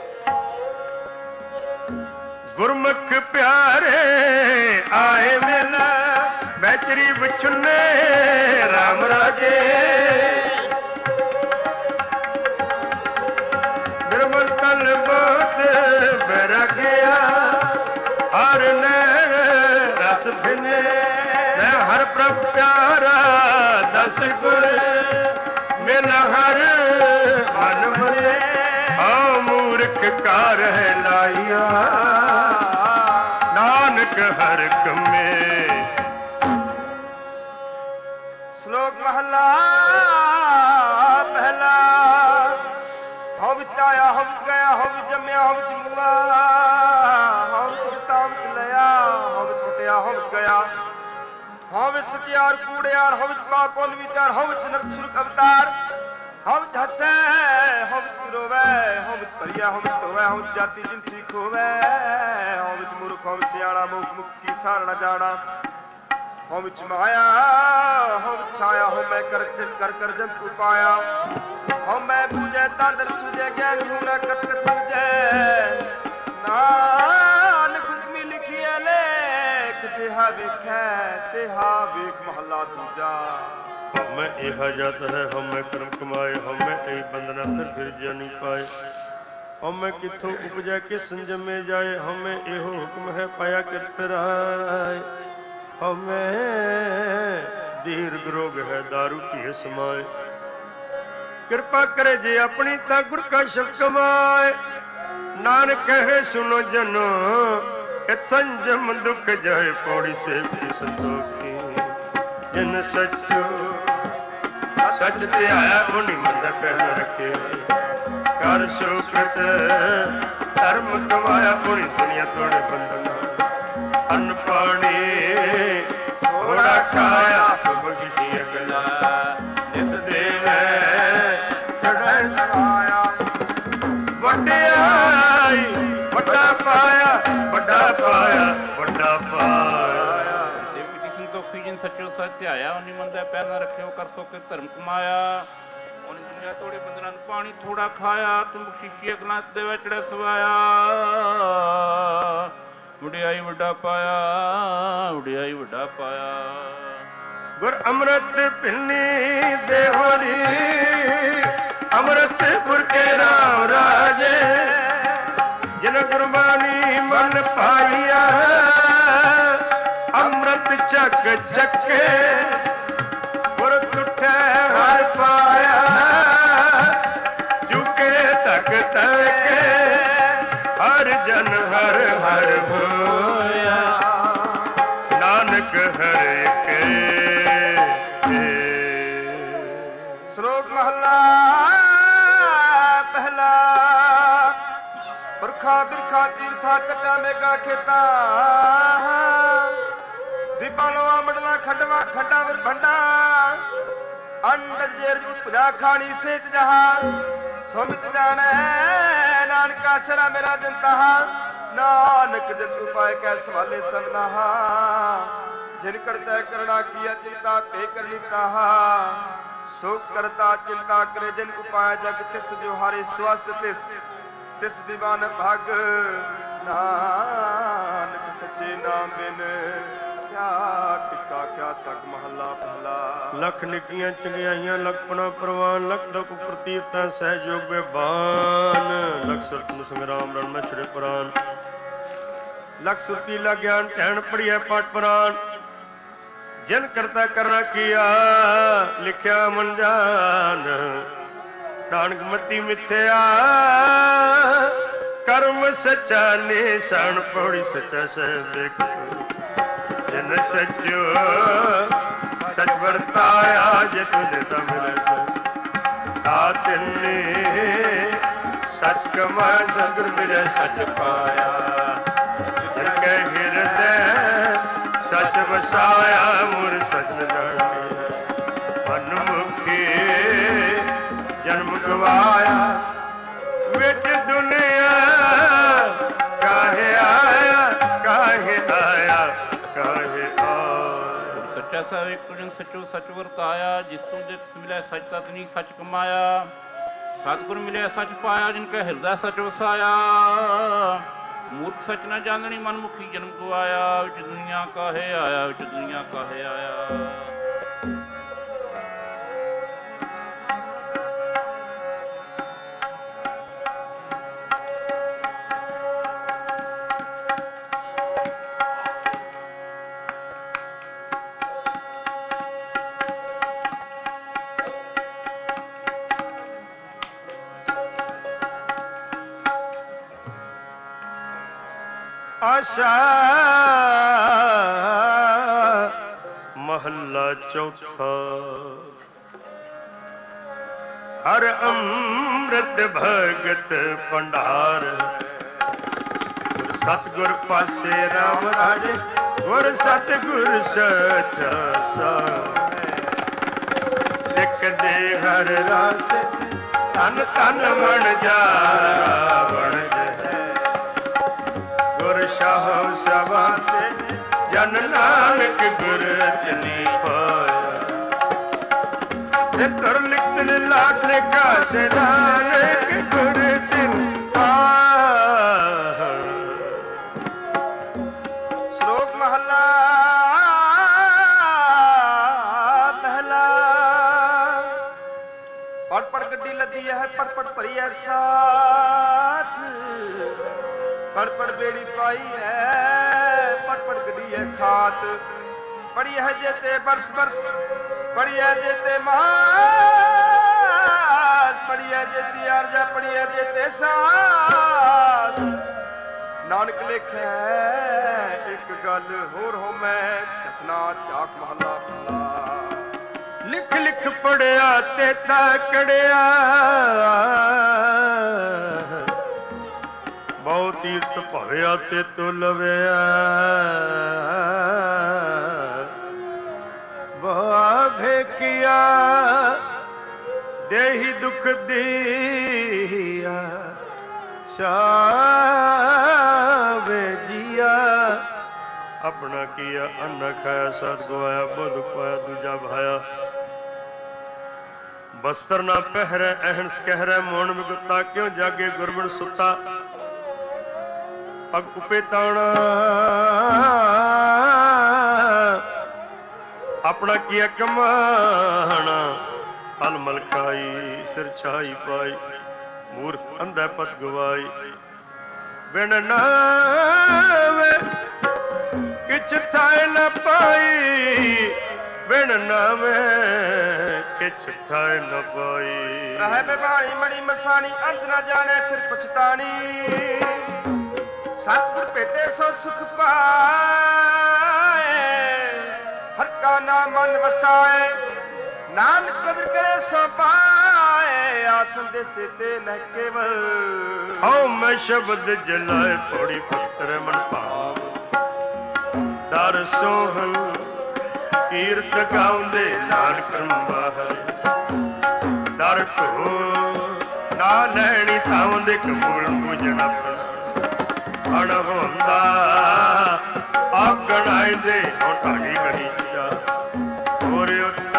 गुरमुख प्यारे आए मिला बैतरी बिछुने राम राजे बिरबल तल बहुत बैरागिया हर ने रस भिने हर प्रभ प्यारा दस गुर मिला हर मन मने आ मूर्ख कार है लाइया नानक हर कमे। श्लोक महला पहला हौ विच आया हौ विच गया हौ विच जम्या हौ विच मुआ हौ विच कुटा हौ विच लिया हौ विच कुटिया हौ विच गया हौ विच सत्यार कूड़ियार हौ विच पाप पुन विचार हौ विच नरक सुरक अवतार हौ विच हसे हौ विच रोवे हौ विच परिया हौ विच धोवे हौ विच जाति जिनसी खोवे हौ विच मूर्ख हौ विच सियाणा मुख मुख की सार न जाना हौ विच माया हौ विच छाया हौ मैं कर कर कर जंत उपाया हौ मैं पूजे तांदर सूजे ज्ञान हूं न कथ कथ पूजे नानक हुक्मी लिखिए लेख तेहा वेखै तेहा वेख महला दूजा। हमें एहा जात है हमें कर्म कमाए हमें यही बंधना फिर फिर जानी पाए हमें किथों उपजा के संजमे जाए हमें एहो हुक्म है पाया कर फिराए हमें दीर्घ रोग है दारू की समाए कृपा करे जे अपनी ता गुर का शब्द कमाए नानक कहे सुनो जनो इत संजम दुख जाए पौड़ी से संतोखी जिन सचो सच ते आया उन्हीं मंद पहन रखे कर सुकृत धर्म कमाया पूरी दुनिया तोड़े बंधना अन्न पानी थोड़ा खाया बख्शी अगला नित देवे चढ़े समाया वड्डियाई वड्डा पाया वड्डा पाया वड्डा पाया। संतोखी जिन सचो सच आया उन्हीं मंदा पैर न रखियो कर सो के धर्म कमाया उन्हीं दुनिया तोड़े बंदना पानी थोड़ा खाया तुम बख्शी अगला देवे चढ़े सवाया वड्डियाई वड्डा पाया वड्डियाई वड्डा पाया। गुर अमृत पिन्नी देहोरी अमृत पुर के राम राजे जिन गुरबानी मन पाइया अमृत चक चके गुर तुठे हर पाया झुके तक तके हर जन हर हर होया नानक हर के। श्लोक महला पहला पुरखा बिरखा तीर्था कटा मेगा खेता दीपालवा मंडला खंडवा खंडा वर भंडा अंड जेर उपजा खानी सेच जहा सोमित जाने नानका सरा मेरा जनता नानक जन उपाय कै सवाले सबना जिन करता करना किया चिंता ते करनी ताहा सो करता चिंता करे जिन उपाय जग तिस जो हारे स्वस्थ तिस तिस दीवान भाग नानक सच्चे नाम बिन ਕੀਆ ਟਿੱਕਾ ਕਿਆ ਤੱਕ ਮਹੱਲਾ ਪਹਿਲਾ। ਲੱਖ ਨਿੱਕੀਆਂ ਚੰਗਿਆਈਆਂ ਲਖਪਣਾ ਪ੍ਰਵਾਨ ਲਖ ਦੁਖ ਪ੍ਰਤੀਰਤਾ ਸਹਿਜੋਗ ਬੇਬਾਨ ਲਖ ਸੁਰਤ ਨੂੰ ਸੰਗਰਾਮ ਰਣ ਮੈਂ ਛੜੇ ਪ੍ਰਾਨ ਲਖ ਸੁਰਤੀ ਲਾ ਗਿਆਨ ਟਹਿਣ ਪੜੀਐ ਪਾਠ ਪ੍ਰਾਨ ਜਿਨ ਕਰਤਾ ਕਰਨਾ ਕੀਆ ਲਿਖਿਆ ਮਨ ਜਾਨ ਨਾਨਕ ਮਤੀ ਮਿਥਿਆ ਕਰਮ ਸੱਚਾ ਨਿਸ਼ਾਨ ਪੌੜੀ ਸੱਚਾ ਸਹਿ ਦੇਖ ਜਿਨ ਸੱਚੋ ਸਚ ਵਰਤਾਇਆ ਜੇ ਤੁਝੇ ਤਾਂ ਮਿਲੇ ਸਚ ਆ ਤਿੰਨੇ ਸਚ ਕਮਾਇਆ ਸਤਿਗੁਰ ਮਿਲੇ ਸਚ ਪਾਇਆ ਜਿਨ ਕੈ ਹਿਰਦੈ ਸਚ ਵਸਾਇਆ ਮੁਰ ਸਚ ਜਾਣੇ ਮਨਮੁਖੀ ਜਨਮ ਗਵਾਇਆ ਵਿੱਚ ਦੁਨੀਆ ਕਾਹੇ ਆਇਆ ਕਾਹੇ ਆਇਆ ਕਾਹੇ ਆਇਆ। ਸੱਚਾ ਸਾਹਿਬ ਇੱਕ ਜਨ ਸੱਚੋ ਸੱਚ ਵਰਤਾਇਆ ਜਿਸ ਤੋਂ ਜਿਸ ਮਿਲਿਆ ਸੱਚ ਤਤ ਨਹੀਂ ਸੱਚ ਕਮਾਇਆ ਸਤਿਗੁਰ ਮਿਲਿਆ ਸੱਚ ਪਾਇਆ ਜਿਨ ਕੈ ਹਿਰਦਾ ਸੱਚ ਵਸਾਇਆ ਮੂਰਖ ਸੱਚ ਨਾ ਜਾਣਣੀ ਮਨਮੁਖੀ ਜਨਮ ਗਵਾਇਆ ਵਿੱਚ ਦੁਨੀਆ ਕਾਹੇ ਆਇਆ ਵਿੱਚ ਦੁਨੀਆ ਕਾਹੇ ਆਇਆ। ਆਸ਼ਾ ਮਹੱਲਾ ਚੌਥਾ। ਹਰ ਅੰਮ੍ਰਿਤ ਭਗਤ ਭੰਡਾਰ ਗੁਰ ਸਤਿਗੁਰ ਪਾਸੇ ਰਾਮ ਰਾਜੇ ਗੁਰ ਸਤਿਗੁਰ ਸੱਚਾ ਸਾਹਿਬ ਸਿੱਖ ਦੇ ਹਰ ਰਾਸੇ ਤਨ ਤਨ ਮਣ ਜਾ ਬਣ ਗੁਰ ਸ਼ਾਹ ਸਭਾ ਸੇ ਜਨ ਨਾਨਕ ਗੁਰ ਚਨੀ ਪਾਇਆ ਤੁਰ ਲਿਖਤ ਲਾਖ ਲਿਖਾ ਸੇ ਨਾਨਕ ਗੁਰ ਤਿਨ ਪਾਇਆ। ਸ਼ਲੋਕ ਮਹੱਲਾ ਪਹਿਲਾ। ਪੜ ਪੜ ਗੱਡੀ ਲੱਦੀ ਹੈ ਪੜ ਪੜ ਭਰੀ ਐ ਸਾਥ ਪੜ ਪੜ ਬੇੜੀ ਪਾਈ ਹੈ ਪੜ ਪੜ ਗੱਡੀ ਹੈ ਖਾਤ ਪੜੀ ਹੈ ਜੇ ਤੇ ਬਰਸ ਬਰਸ ਪੜੀ ਹੈ ਜੇ ਤੇ ਮਾਸ ਪੜੀ ਹੈ ਜੇ ਤੀ ਅਰਜਾ ਪੜੀ ਹੈ ਜੇ ਤੇ ਸਾਸ ਨਾਨਕ ਲਿਖਿਆ ਇੱਕ ਗੱਲ ਹੋਰ ਹੋ ਮੈਂ ਚਖਨਾ ਚਾਕ ਮਹੱਲਾ ਪਹਿਲਾ। ਲਿਖ ਲਿਖ ਪੜਿਆ ਤੇ ਤਾਕੜਿਆ ਬਹੁ ਤੀਰਥ ਭਵਿਆ ਤੇ ਤੋ ਲਵਿਆ ਬਹੁ ਭੇਕਿਆ ਦੇਹੀ ਦੁਖ ਦੀਆ ਸਾਵੇ ਜੀਆ ਆਪਣਾ ਕੀਆ ਅੰਨ ਖਾਇਆ ਸਤ ਗਵਾਇਆ ਬੁੱਧ ਪਾਇਆ ਦੂਜਾ ਭਾਇਆ ਬਸਤਰ ਨਾ ਪਹਿਰੈ ਅਹੰਸ ਕਹਿਰੈ ਮੋਣ ਵਿਗੁੱਤਾ ਕਿਉਂ ਜਾਗੇ ਗੁਰਬਨ ਸੁੱਤਾ ਪਗ ਉਪੇ ਤਾਣਾ ਆਪਣਾ ਕੀਆ ਕਮਾਣਾ ਹਲ ਮਲਕਾਈ ਸਿਰ ਛਾਈ ਪਾਈ ਮੂਰਖ ਅੰਧਾ ਪਤ ਗਵਾਈ ਬਿਨ ਨਾਵੇ ਕਿਛ ਥਾਇ ਨ ਪਾਈ ਬਿਨ ਨਾਵੇ ਕਿਛ ਥਾਇ ਨ ਪਾਈ। ਰਹਿ ਬਿਬਾਣੀ ਮੜੀ ਮਸਾਣੀ ਅੰਤ ਨਾ ਜਾਣੇ ਫਿਰ ਪਛਤਾਣੀ ਸਤਿਗੁਰ ਭੇਟੇ ਸੋ ਸੁਖ ਪਾਏ ਹਰ ਕਾ ਨਾਮ ਮਨ ਵਸਾਏ ਨਾਨਕ ਕਦਰ ਕਰੇ ਸੋ ਪਾਏ ਆਸਨ ਦੇ ਸਿੱਤੇ ਨ ਕੇਵਲ ਹਉ ਮੈਂ ਸ਼ਬਦ ਜਲਾਏ ਪੌੜੀ ਭਗਤਰ ਮਨ ਭਾਵ ਦਰ ਸੋਹਣ ਕੀਰਤ ਗਾਉਂਦੇ ਨਾਨਕ ਬਾਹਰ ਦਰ ਢੋ ਨਾ ਲੈਣੀ ਥਾਉਂਦੇ ਕਬੂਲ ਪੂਜਣਾ ਅਣ ਹੁੰਦਾ ਆਗਣ ਆਇਂਦੇ ਹੋ ਢਾਗੀ ਗਣੀ ਜਾ ਹੋਰ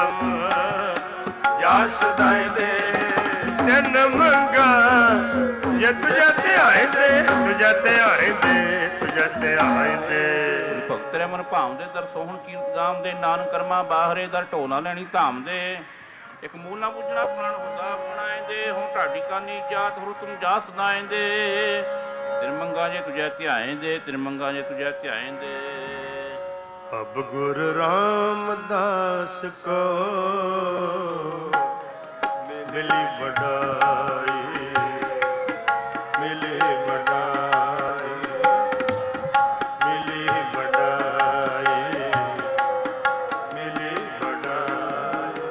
ਉਤਮ ਜਸ ਦਾਇ ਦੇ ਤਿੰਨ ਮੰਗਾ ਜੇ ਤੁਝੇ ਧਿਆਇਂਦੇ ਤੁਝੇ ਧਿਆਇਂਦੇ ਤੁਝੇ ਧਿਆਇਂਦੇ। ਭਗਤ ਰੇ ਮਨ ਭਾਵ ਦੇ ਦਰ ਸੋਹਣ ਕੀਰਤ ਗਾਮ ਦੇ, ਨਾਨਕ ਕਰਮਾ ਬਾਹਰੇ ਦਰ ਢੋ ਨਾ ਲੈਣੀ ਧਾਮ ਦੇ। ਇੱਕ ਮੂਲ ਨਾ ਪੁੱਜਣਾ ਪ੍ਰਾਣ ਹੁੰਦਾ ਬਣਾਏਂਦੇ, ਹੁਣ ਢਾਡੀ ਕਾਨੀ ਜਾਤ ਹੋਰ ਤੁਮ ਜਾ ਸਦਾਏਂਦੇ। ਤਿਰਮੰਗਾ ਜੇ ਤੁਝੇ ਧਿਆਏਂਦੇ ਤਿਰਮੰਗਾ ਜੇ ਤੁਝੇ ਧਿਆਏਂਦੇ। ਅਬ ਗੁਰ ਰਾਮਦਾਸ ਕੋ ਮਿਲੀ ਵਡਾਈ ਮਿਲੀ ਵਡਾਈ ਮਿਲੀ ਵਡਾਈ ਮਿਲੀ ਵਡਾਈ।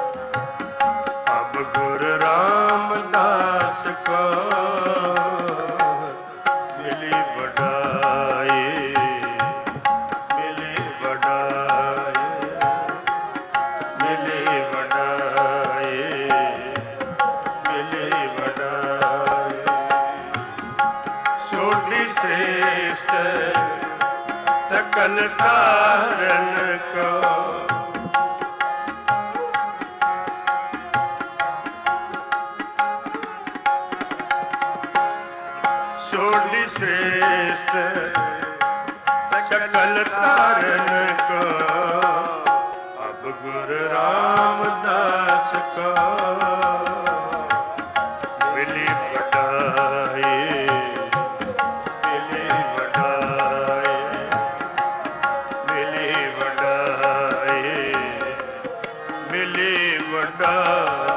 ਅਬ ਗੁਰ ਰਾਮਦਾਸ ਕੋ ਮਿਲੀ ਵਡਾਈ ਮਿਲੀ ਵਡਾਈ ਮਿਲੀ ਵਡਾਈ ਮਿਲੀ ਵਡਾਈ। ਸੋਢੀ ਸ੍ਰੇਸ਼ਟ ਸਕਲ ਤਾਰਨ ਕੋ ਸੋਢੀ ਸ੍ਰੇਸ਼ਟ ਸਕਲ ਤਾਰਨ ਕੋ। ਅਬ ਗੁਰ ਰਾਮਦਾਸ ਕੋ ਮਿਲੀ ਵਡਾਈ ਮਿਲੀ ਵਡਾਈ ਮਿਲੀ ਵਡਾਈ ਮਿਲੀ ਵਡਾਈ।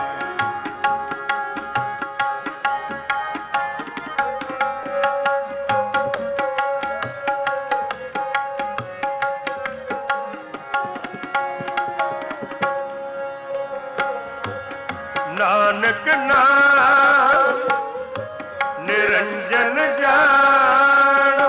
ਨਾਨਕ ਨਾਮ ਨਿਰੰਜਨ ਜਾਣੋ।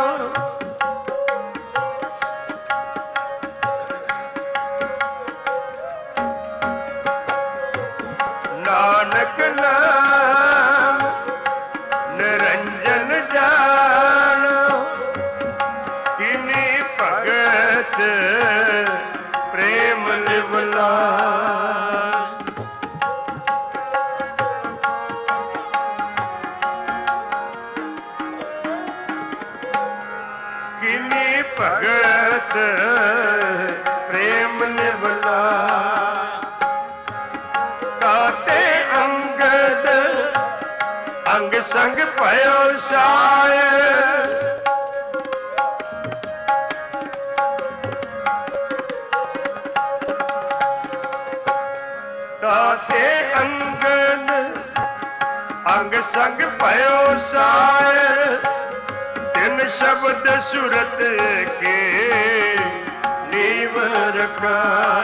ਨਾਨਕ ਨਾਮ ਨਿਰੰਜਨ ਜਾਣੋ। ਕਿਨੀ ਭਗਤ ਪ੍ਰੇਮ ਲਿਵਲਾ। ਕਿਨੀ ਭਗਤ ਪ੍ਰੇਮ ਨਿਵਲਾ। ਤਾਤੇ ਅੰਗਦ ਅੰਗ ਸੰਗ ਭਇਓ ਸਾਇ। ਤਾਤੇ ਅੰਗਦ ਅੰਗ ਸੰਗ ਭਇਓ ਸਾਇ। ਤਿਨ ਸ਼ਬਦ ਸੁਰਤ ਕੇ ਨੀਵ ਰਖਾ।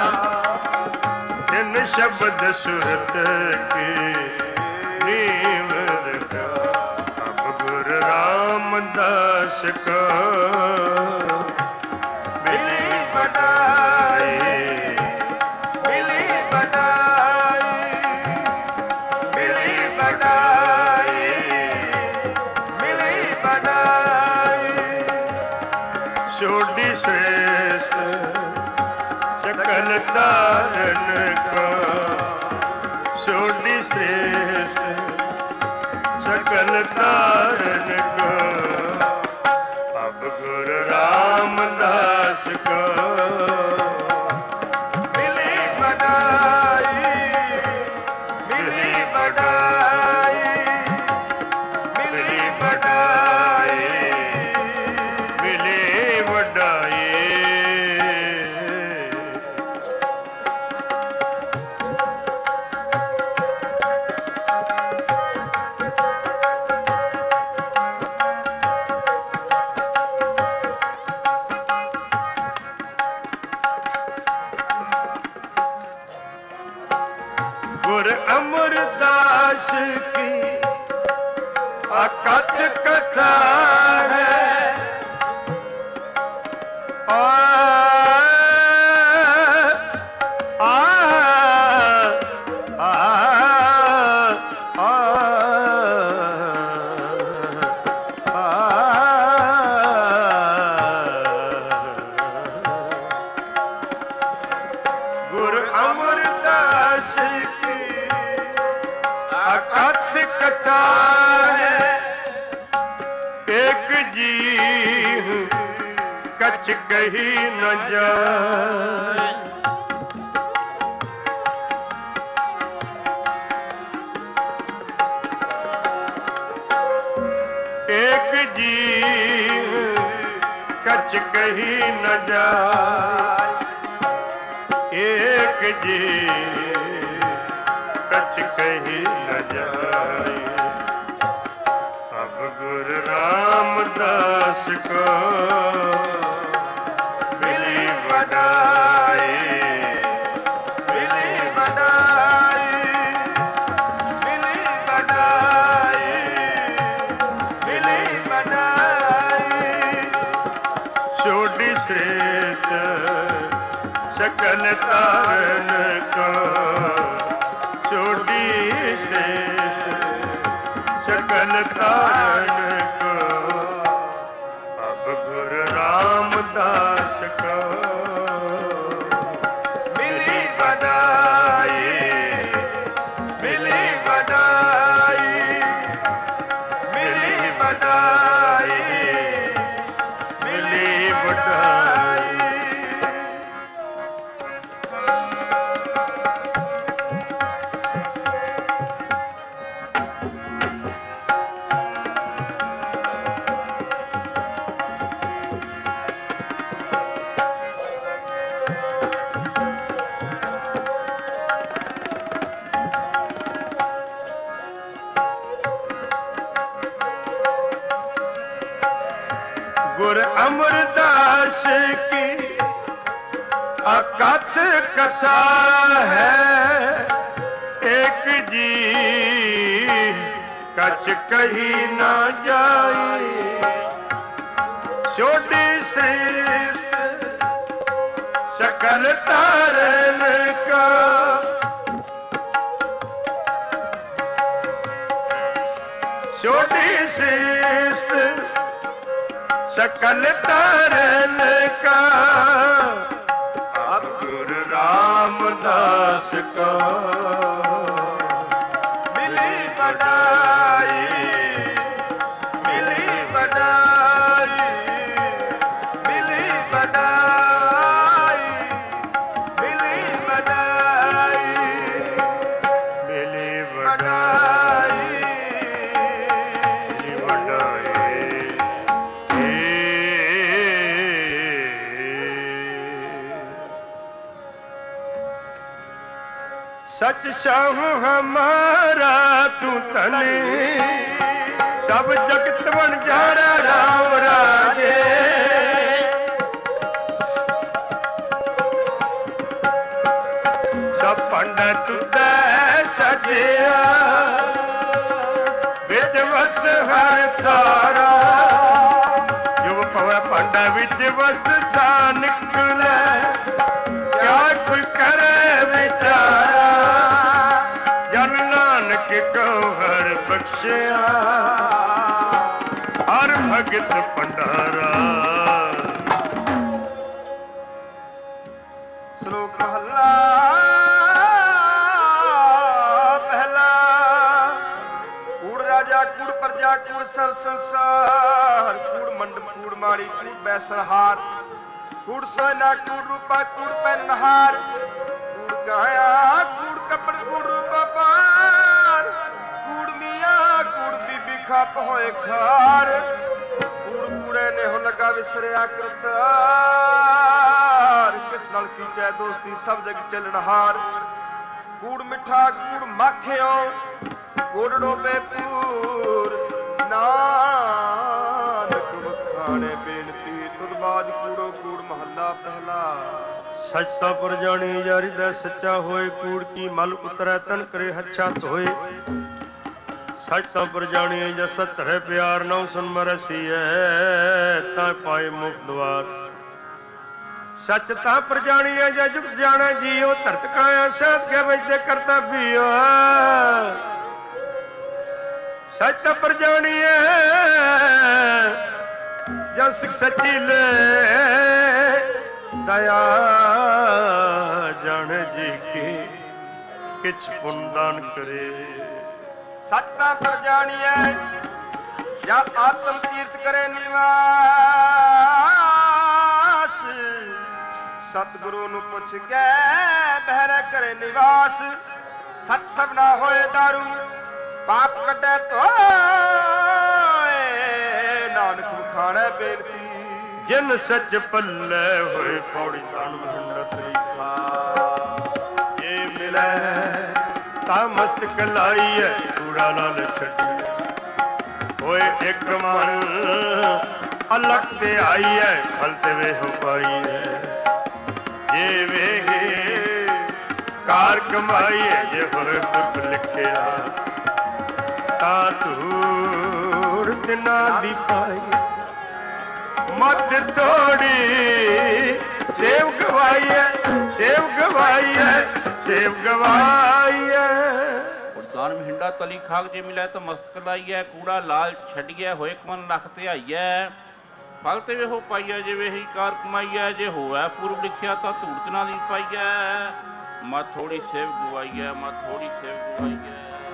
ਤਿਨ ਸ਼ਬਦ ਸੁਰਤ ਕੇ ਨੀਵ ਰਖਾ। ਅਬ ਗੁਰ ਰਾਮਦਾਸ ਕੋ ਮਿਲੀ ਵਡਾਈ ਮਿਲੀ ਵਡਾਈ ਮਿਲੀ ਵਡਾਈ ਮਿਲੀ ਵਡਾਈ। ਸੋਢੀ ਸ੍ਰੇਸ਼ਟ ਸਕਲ ਤਾਰਨ ਕੋ। ਸੋਢੀ ਸ੍ਰੇਸ਼ਟ ਸਕਲ ਤਾਰਨ ਕੋ। ਅਬ ਗੁਰ ਰਾਮਦਾਸ ਕੋ ਮਿਲੀ ਵਡਾਈ ਮਿਲੀ ਵਡਾਈ ਮਿਲੀ ਵਡਾਈ ਮਿਲੀ ਵਡਾਈ। ਗੁਰ ਅਮਰਦਾਸ ਕੀ ਅਕਥ ਕਥਾ ਹੈ। ਆ ਆ ਆ ਗੁਰ ਅਮਰਦਾਸ ਕੀ ਅਕਥ ਕਥਾ ਹੈ। जी कछ कही न जाए। एक जी कछ कही न जाए, एक जी कछ कही न जाए। अब गुरु रामदास को मिली वडाई, मिली वडाई, मिली वडाई, मिली वडाई। छोड़ी श्रेष्ठ सकल तारन को, छोड़ी श्रेष्ठ सकल तारन को। अब गुरु रामदास को मिली वडाई, मिली वडाई, मिली वडाई, मिली वडाई। गुरु अमरदास की अकथ कथा है, एक जी कछ कही न जाए। छोड़ी श्रेष्ठ सकल तारन का, छोड़ी श्रेष्ठ सकल तारन का। अब गुरु रामदास को मिली वडाई, मिली वडाई, मिली वडाई, मिली वडाई, मिली वडाई, मिली वडाई। सच शाह हमारा तू तने, सब जगत बन जारा राम राजे। सब पंडित तुते सजिया, विच वस हर तारा। जो पवे पंडा विच वस सा निकले, क्या कोई करे विचारा। जन नानक को हर बख्शिया, हर भगत भंडारा। श्लोक महला पहला। कूड़ राजा कूड़ प्रजा कूड़ सब संसार, कूड़ मंडप कूड़ माड़ी कूड़ बैसनहार। कूड़ सोना कूड़ रूपा कूड़ पहनहार, कूड़ काया कूड़ कपड़ कूड़ रूपा पार। कूड़ मियाँ कूड़ बीबी खाप होए खार, कूड़ कूड़े ने हो लगा विसरिया करतार। किस नाल सींचे दोस्ती सब जग चलनहार। कूड़ मिठा कूड़ माखियो कूड़ डोबे पूर। नानक वखाणे बेनती तुद बाज कूड़ो कूड़ महला पहला। सच ता पर जानी यारी दा सच्चा होए, कूड़ की मल उतरै तन करे हच्छा धोए। सच ता पर जानी जस सतरे प्यार नौ सुन मरसी है, ता पाए मुक्त द्वार। सच ता पर जानी है जज जाने जियो, धरत काया सास के बजते करता पियो। सच ता पर जानी है जस सच्ची ले दया। जान जी की किछ पुण्य दान करे। सच्चा पर जानिए ਜਾਂ ਆਤਮ ਤੀਰਥ ਕਰੇ ਨਿਵਾਸ। ਸਤਿਗੁਰੂ ਨੂੰ ਪੁੱਛ ਕੇ ਬਹਿਰੇ ਕਰੇ ਨਿਵਾਸ। ਸਤ ਸਭ ਨਾ ਹੋਏ ਦਾਰੂ ਪਾਪ ਕੱਢੇ ਧੋਏ। ਨਾਨਕ ਖਾਣੇ ਬੇਨਤੀ ਜਿਨ ਸੱਚ ਪੱਲੇ ਹੋਏ ਪੌੜੀ ਧਨ ਮਹਿੰਡ ਤਰੀਖਾ। ਜੇ ਮਿਲੇ ਤਾਂ ਮਸਤਕ ਲਾਈਐ ਕੂੜਾ ਨਾਲ ਛੱਡੀ। ਹੋਏ ਇੱਕ ਮਨ ਅਲਖ ਤੇ ਆਈਐ ਫਲ ਤੇ ਵੇਹ ਪਾਈਐ। ਜੇ ਵੇਹੇ ਕਾਰ ਕਮਾਈਐ ਜੇ ਹੋਏ ਪੁਰਖ ਲਿਖਿਆ। ਤਾਂ ਧੂੜ ਤਿਨਾਂ ਦੀ ਪਾਈ ਮੱਧ ਥੋੜੀ ਸੇਵ ਗਵਾਈਐ ਸੇਵ ਗਵਾਈਐ ਸੇਵ ਗਵਾਈਐ। ਦਾਨ ਮਹਿੰਡਾ ਤਲੀ ਖਾਕ ਜੇ ਮਿਲੈ ਤਾਂ ਮਸਤਕ ਲਾਈਐ। ਕੂੜਾ ਲਾਲ ਛੱਡੀਐ ਹੋਏ ਮਨ ਲਖ ਧਿਆਈਐ। ਫਲ ਤੇ ਵੇਹੋ ਪਾਈਐ ਜੇ ਵੇਹੀ ਕਾਰ ਕਮਾਈਐ। ਜੇ ਹੋਵੈ ਪੂਰਬ ਲਿਖਿਆ ਤਾਂ ਧੂੜ ਤਿਨਾਂ ਦੀ ਪਾਈਐ। ਮਾ ਥੋੜੀ ਸੇਵ ਗਵਾਈਐ ਮਾ ਥੋੜੀ ਸੇਵ ਗਵਾਈਐ।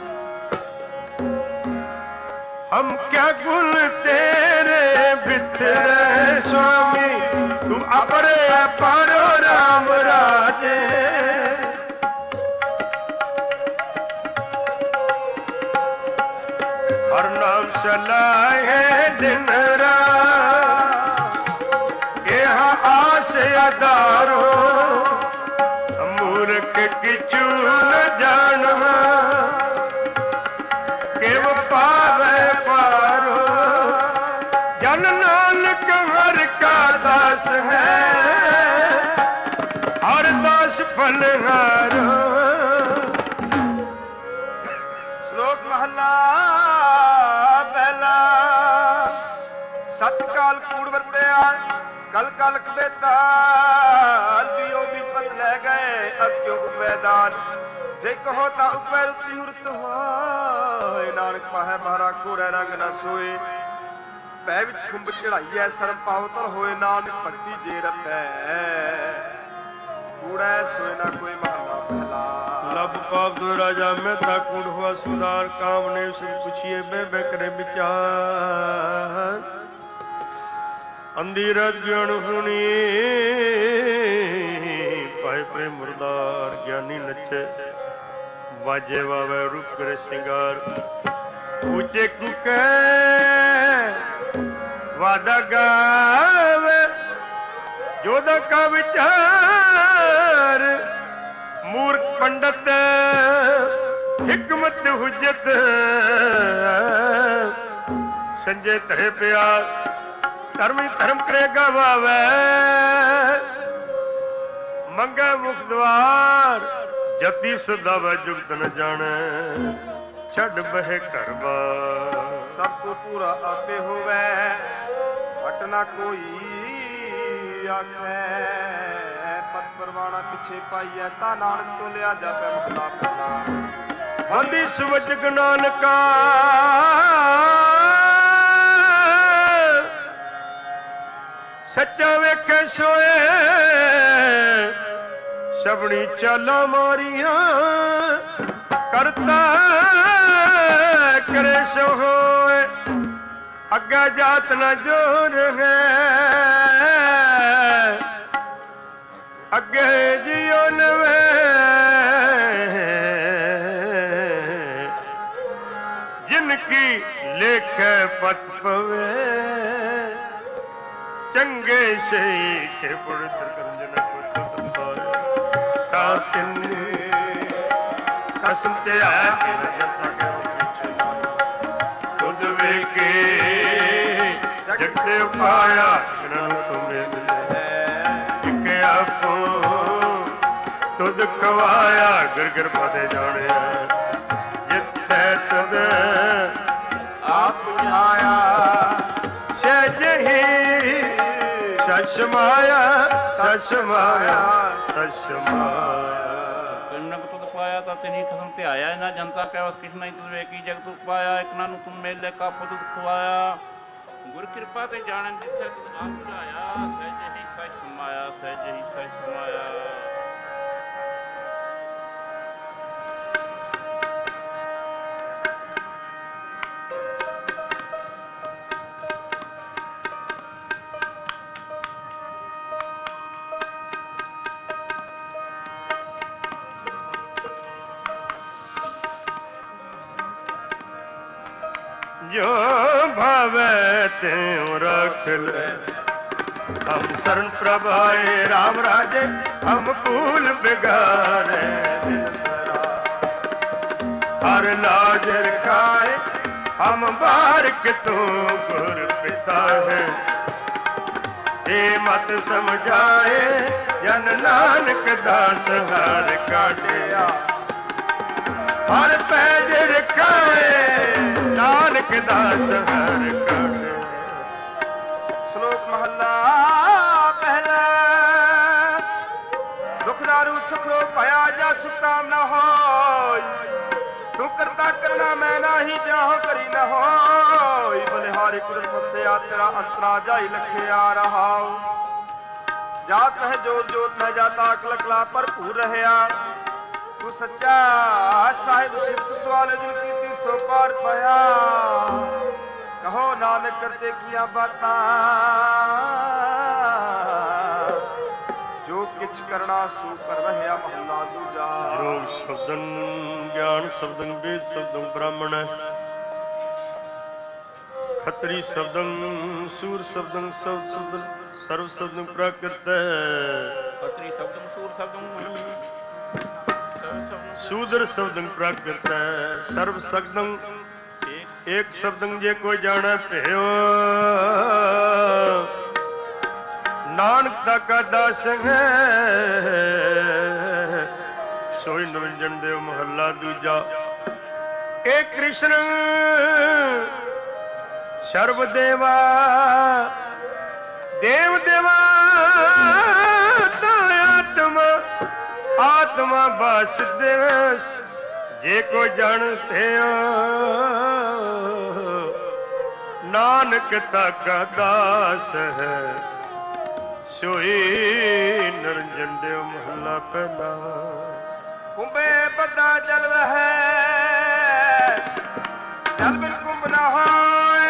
हम क्या गुण तेरे बिखरे स्वामी। तू अपरे पारो राम राजे। हर नाम चलाए दिन रात। यह आस अदारो मूर्ख किचू न जानवा। केव पावे पारो जन नानक हर का दास है। हर दास फलहारो। ਸ਼ਲੋਕ ਮਹਲਾ ਪਹਿਲਾ। ਸਤ ਕਾਲ ਕੂੜ ਵਰਤਿਆ ਕਲ ਕਲ ਕਬੇਤਾਲ। ਦਿਓ ਵਿਪਤ ਲੈ ਗਏ ਅਕਿਉ ਉਪੈਦਾਨ। ਜੇ ਕਹੋ ਤਾਂ ਉਪੈ ਰੁਤੀ ਹੁਰਤ ਹੋਏ। ਨਾਨਕ ਪਾਹੈ ਬਾਰਾ ਕੋਰੇ ਰੰਗ ਨਾ ਸੋਏ। ਪੈ ਵਿੱਚ ਖੁੰਬ ਚੜਾਈਐ ਸਰਮ ਪਾਵਤਨ ਹੋਏ। ਨਾਨਕ ਭਗਤੀ ਜੇ ਰਤੈ ਕੂੜੈ ਸੋਏ ਨਾ ਕੋਈ ਮਹਲਾ ਪਹਿਲਾ। लब पाप दो राजा में था कूड़ हुआ सुधार। काम ने सुन पुछिए बे बे करे विचार। अंधी रत ज्ञान सुनी पाए पे मुर्दार। ज्ञानी नचे बाजे वावे रूप करे सिंगार। ऊंचे कुके वादा गावे जोदा का विचार। मूर्ख पंडित हिकमत हुज्जत संजय तहे प्यार। धर्मी धर्म करेगा वावे मंगे मुख द्वार। जति सदावे जुगत न जाने छड़ बहे घर बार। ਸਭ ਕੋ ਪੂਰਾ ਆਪੇ ਹੋਵੇ ਹਟ ਨਾ ਕੋਈ ਆਖੈ। ਪਤ ਪਰਵਾਣਾ ਪਿੱਛੇ ਪਾਈਐ ਤਾਂ ਨਾਨਕ ਤੋਂ ਲਿਆ ਜਾਪੈ ਮੁਕਤਾ ਪਹਿਲਾ। ਆਂਦੀ ਸਵਜਗ ਨਾਨਕਾ ਸੱਚਾ ਵੇਖੇ ਸੋਏ। ਸਭਣੀ ਚਾਲਾਂ ਮਾਰੀਆਂ ਕਰਤਾ ਕਰੇ ਸੋ ਹੋਏ। ਅੱਗਾ ਜਾਤ ਨਾ ਜੋਰ ਹੈ ਅੱਗੇ ਜਿਉ ਨਵੇਂ। ਜਿਨ ਕੀ ਲੇਖੈ ਪਤ ਪਵੇ ਚੰਗੇ ਸਹੀ ਕੇ ਪੁਰਤ ਕਰਜਨ ਪੁੱਤ ਪਾਏ। ਤਾਂ ਤਿੰਨੇ ਕਸਮ ਤੇ ਆ ਕੇ ਜਨਤਾ ਕੇ ਤੁਧ ਵੇਖੇ ਜਗਤੇ ਪਾਇਆ ਕਿਰਨ ਤੁਮ ਮਿਲ ਕੇ ਆਪੋ ਤੁਧ ਖਵਾਇਆ ਗਿਰ ਗਿਰ ਪਤੇ ਜਾਣਿਆ। ਜਿੱਥੇ ਤੁਧ ਆਪ ਬੁਝਾਇਆ ਸਹਿਜ ਹੀ ਸਚ ਮਾਇਆ ਸਚ ਮਾਇਆ ਸਚ ਮਾਇਆ। ਕਿੰਨਕ ਤੁਧ ਪਾਇਆ ਤਾਂ ਤਿਨੀ ਖਸਮ ਤੇ ਆਇਆ। ਇਹਨਾਂ ਜਨਤਾ ਕਹਿ ਕਿਛ ਨਹੀਂ ਤੁਧ ਵੇਖੀ ਜਗ ਤੁਧ ਪਾਇਆ। ਇਕਨਾਂ ਨੂੰ ਤੁਮ ਮੇਲੇ ਕਾਪ ਤੁਧ ਖਵਾਇਆ। ਗੁਰ ਕਿਰਪਾ ਤੇ ਜਾਣਨ ਜਿੱਥੇ ਤੁਧ ਆਪ ਬੁਝਾਇਆ। ਸਹਿਜ ਹੀ ਸਚ ਸਮਾਇਆ ਸਹਿਜ ਹੀ ਸਚ ਸਮਾਇਆ। आवे त्यों रख ले। हम शरण प्रभाए राम राजे, हम कूल बिगाड़े दिल सरा। हर लाज रखाए हम बारक तू गुर पिता है। ये मत समझाए जन नानक दास हर काटिया। हर पैज रखाए नानक दास हर काटिया। श्लोक महला पहला। दुखदारू सुखरो पाया जा सुताम न होय। तू करता करना मैं नाही जाहो करी न होय। बलिहारी कुदरत मस्या तेरा अंतरा जाई लखे आ रहा। जात है जोत जोत न जाता अकलकला भरपूर रहया। तू सच्चा साहिब शिफ्त सवाल जिनकी ती सो पार पाया। कहो नानक करते किया बाता। जो किछ करना सू कर रहया महला दूजा। योग शब्दन ज्ञान शब्दन वेद शब्दन ब्राह्मण। खत्री शब्दन सूर शब्दन सब शब्दन सर्व शब्दन प्राकृत। खत्री शब्दम सूर शब्दम शूद्र शब्दन प्राकृत। सर्व शब्दन एक शब्दन जे कोई जाने भयो। नानक का दास है सोई निरंजन देव महला दूजा। एक कृष्ण सर्व देवा देव देवा आत्मा आत्मा बस देव। जे को जानते हो नानक का दास है सोई निरंजन देव महला पहला। कुंभे बदा जल रहे जल बिन कुंभ न होए।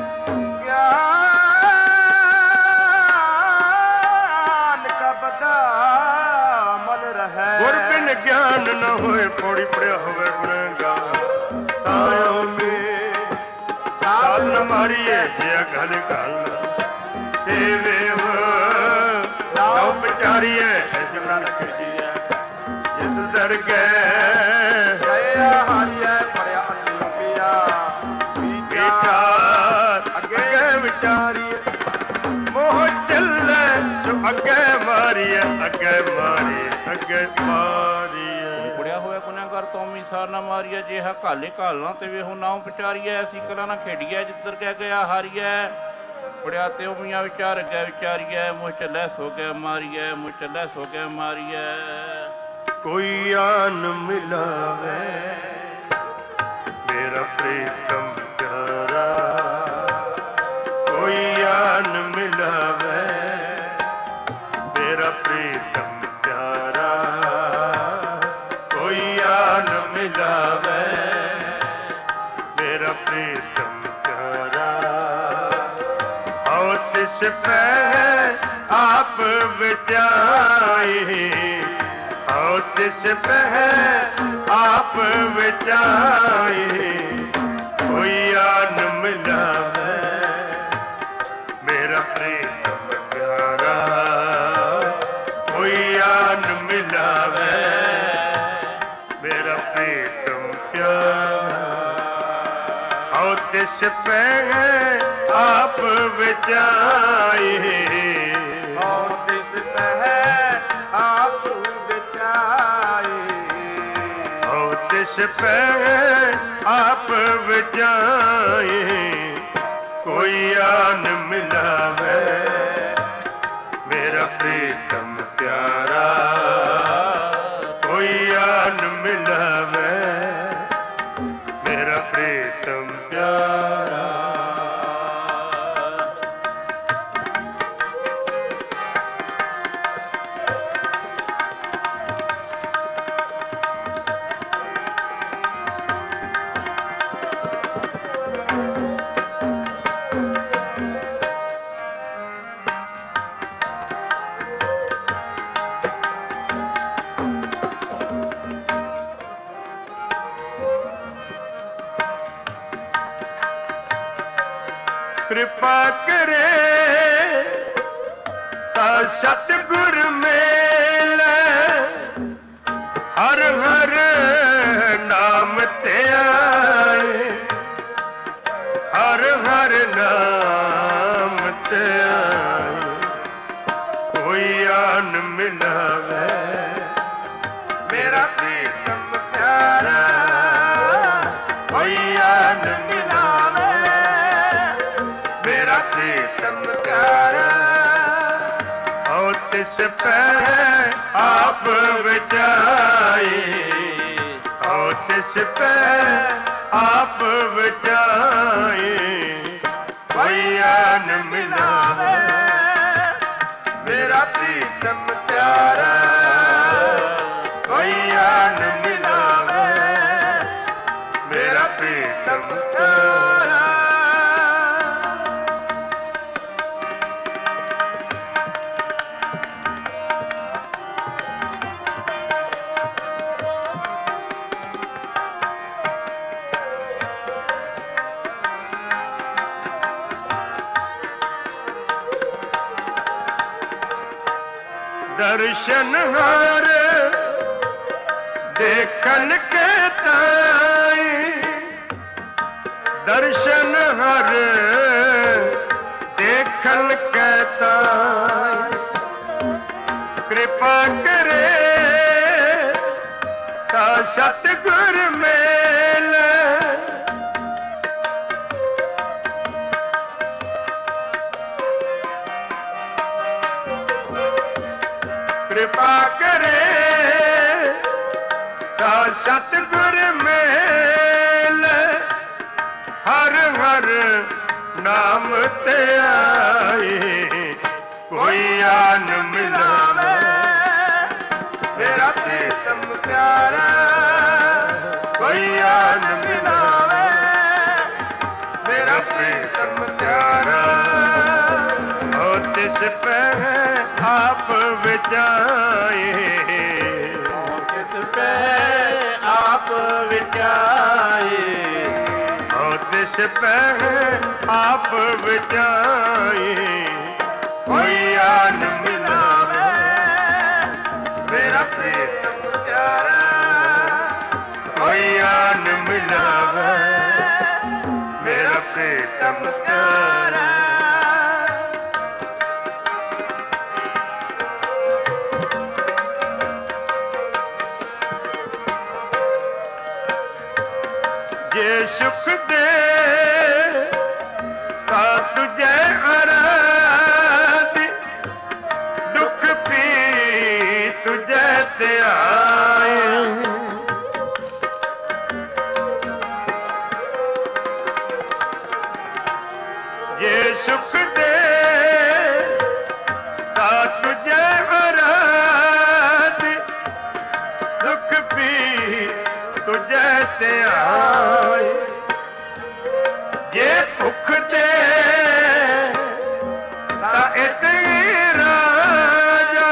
ज्ञान का बदा मन रहे। गुर बिन ज्ञान न होए पौड़ी पड़िया होवे गुणगा। तायो में साल न मारिए जे घल घल देवे हो नाव बेचारिए नानक जी जिद दर गए गया हारिया पड़िया अन्नी पिया। विचार अगे विचारिए मोह चले सो अगे मारिए अगे मारिए अगे मारिए। ਬੁੜਿਆ ਹੋਇਆ ਗੁਨਾਹਗਾਰ ਤੋਂ ਵੀ ਸਾਰ ਨਾ ਮਾਰੀਐ। ਜਿਹਾ ਘਾਲੇ ਘਾਲਣਾ ਤੇ ਵੇਹੋ ਨਾਉ ਵਿਚਾਰੀਐ। ਐਸੀ ਕਲਾ ਨਾ ਖੇਡੀਐ ਜਿੱਧਰ ਕਹਿ ਗਿਆ ਹਾਰੀਐ। ਬੁੜਿਆ ਤੇ ਉਮੀਆਂ ਵਿਚਾਰ ਗਿਆ ਵਿਚਾਰੀਐ। ਮੁँह ਚੱਲੇ ਸੋ ਗਿਆ ਮਾਰੀਐ ਮੁँਹ ਚੱਲੇ ਸੋ ਗਿਆ ਮਾਰੀਐ। कोई आन मिलावे मेरा प्रीतम प्यारा। कोई आन मिलावे मेरा प्रीतम प्यारा। कोई आन मिलावे मेरा प्रीतम प्यारा। और तिस पे आप विचाई। और तिस पे आप विचाई। कोई आन मिलावे मेरा प्रीतम प्यारा। कोई आन मिलावे मेरा प्रीतम प्यारा। और तिस पे आप विचाई। और तिस पे आप तिस पे आप विचाए। कोई आन मिलावे मेरा प्रीतम प्यारा। कोई आन मिलावे मेरा प्रीतम प्यारा। करे ता सतगुर मेले हर हर नाम ते आए हर हर नाम ते आए कोई आन मिलावे मेरा प्रीतम प्यारा कोई आन मिलावे मेरा प्रीतम प्यारा और तिस पे आप बचाए और तिस पे आप बचाए कोई आन मिलावे मेरा प्रीतम प्यारा कोई आन मिलावे मेरा प्रीतम प्यारा। दर्शन हार देखन के ताई दर्शन हर देखन के ताई कृपा करे ता सतगुर मेले कृपा करे ता सतगुर मेल हर हर नाम ते आए कोई आन मिलावे मेरा प्रीतम प्यारा कोई आन मिलावे मेरा प्रीतम प्यारा और तिस पे आप विचाए किस पे आप विचाए और तिस पे आप विचाए कोई आन मिलावे मेरा प्रीतम प्यारा कोई आन मिलावे मेरा प्रीतम प्यारा। जे सुख दे ता तुझे आराधी दुख पी तुझे ते आए जे सुख दे ता तुझे आराधी दुख पी तुझे ते आए ये भुख दे ता इतनी राजा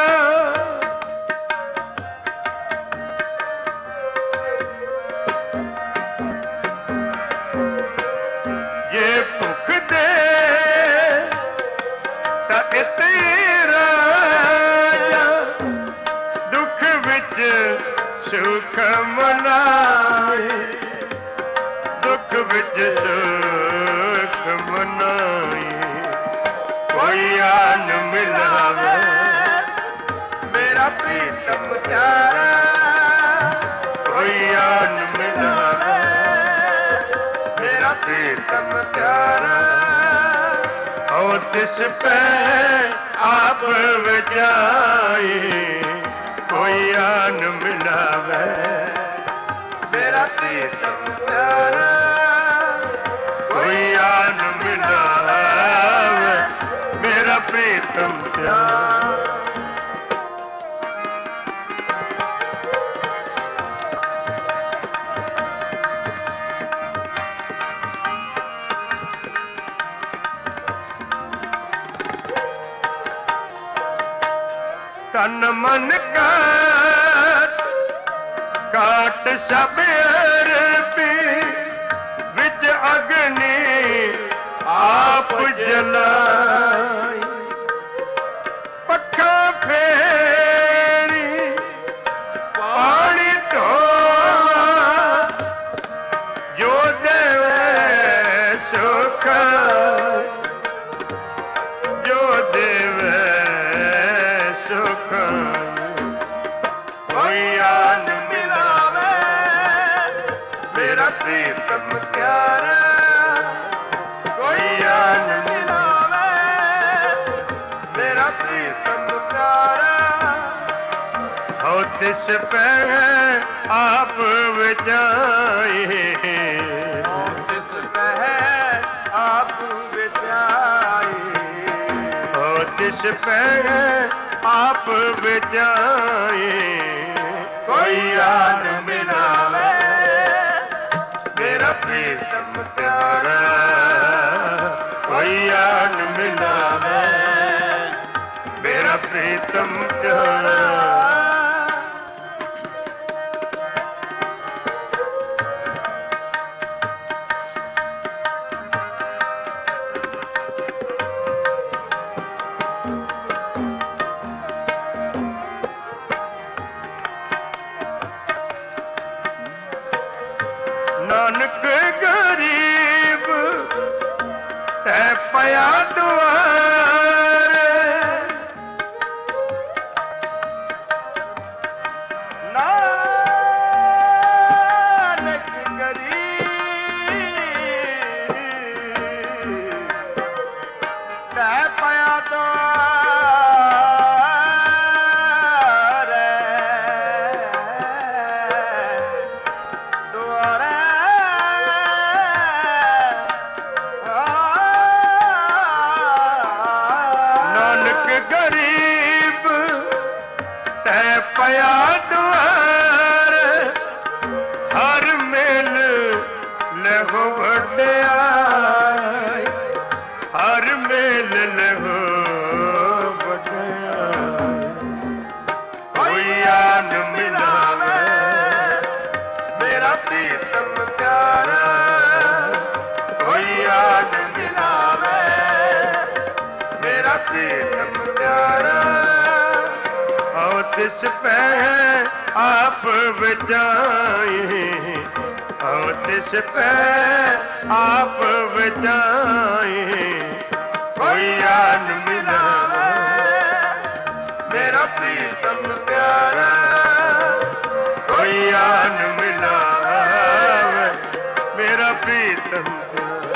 ये भुख दे ता इतनी राजा दुख विच सुख मनाए दुख विच सुख मनाए कोई आन मिलावे मेरा प्रीतम प्यारा कोई आन मिलावे मेरा प्रीतम प्यारा और तिस पे आप बचाए कोई आन मिलावे मेरा प्रीतम प्यारा कोई आन मिलावे मेरा प्रीतम प्यारा। तन मन का काट सब अरपी विच अग्नि आप जलाई, पक्का फेरी पानी ढोवा, जो देवे सुख, जो देवे सुख, कोई आन मिलावे मेरा प्रीतम प्यारा, कोई आन मिलावे मेरा प्रीतम प्यारा। हो तिस पे आप विचाए, हो तिस पे आप विचाए, हो तिस पे आप विचाए, कोई आन मिलावे मेरा प्रीतम प्यारा, कोई आन मिलावे मेरा प्रीतम प्यारा। नानक गरीब तै पया दुआरे, नानक गरीब तै पया दुआरे, दुआरे नानक गरीब तै पया दुआर, हर मेल लहो वड्याई, हर मेल लहो वड्याई, कोई आन मिलावे मेरा प्रीतम प्यारा, कोई आन मिलावे मेरा प्रीतम प्यारा। हो तिस पे आप विचाए, हो तिस पे आप विचाए, कोई आन मिलावे मेरा प्रीतम प्यारा, कोई आन मिलावे मेरा प्रीतम प्यारा।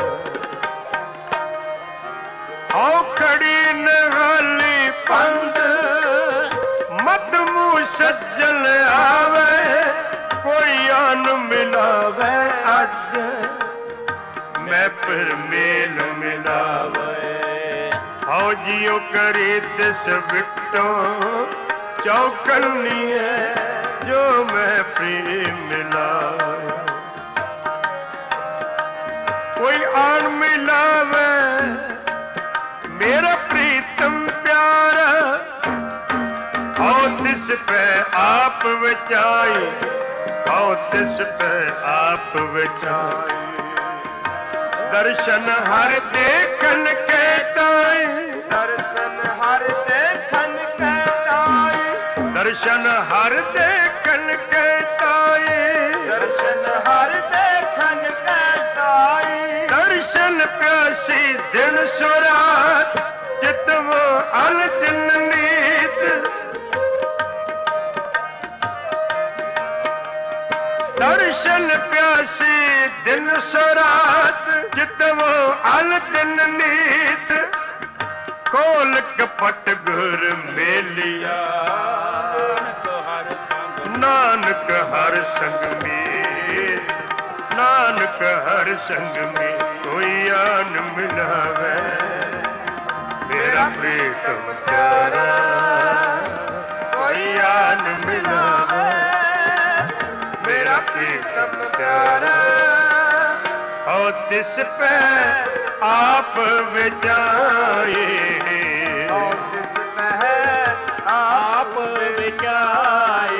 आओ खड़ी नहाली पंद मत मुँह सज्जल आवे, कोई आन मिलावे अज मैं फिर मेल मिलावे। आओ जियो करे दिस बिटो चौकन्नी है जो मैं प्रेम मिलावे, कोई आन मिलावे मेरा प्रीतम प्यारा। आओ तिस पे आप विचाए, आओ तिस पे आप विचाए, दर्शन हर देखन के ताई, दर्शन हर देखन के ताई, दर्शन हर देखन के ताई, दर्शन हर देखन के ताई, दर्शन प्यासी दिन सुरात चित वो अल दिन नीत, दर्शन प्यासी दिन सुरात चित वो अल दिन नीत, कोल कपट गुर मेलिया नानक हर संग में, नानक हर संग में कोई आन मिलावे मेरा प्रीतम प्यारा, कोई आन मिलावे मेरा प्रीतम प्यारा। और तिस पे आप विचाए, और तिस पे आप विचाए,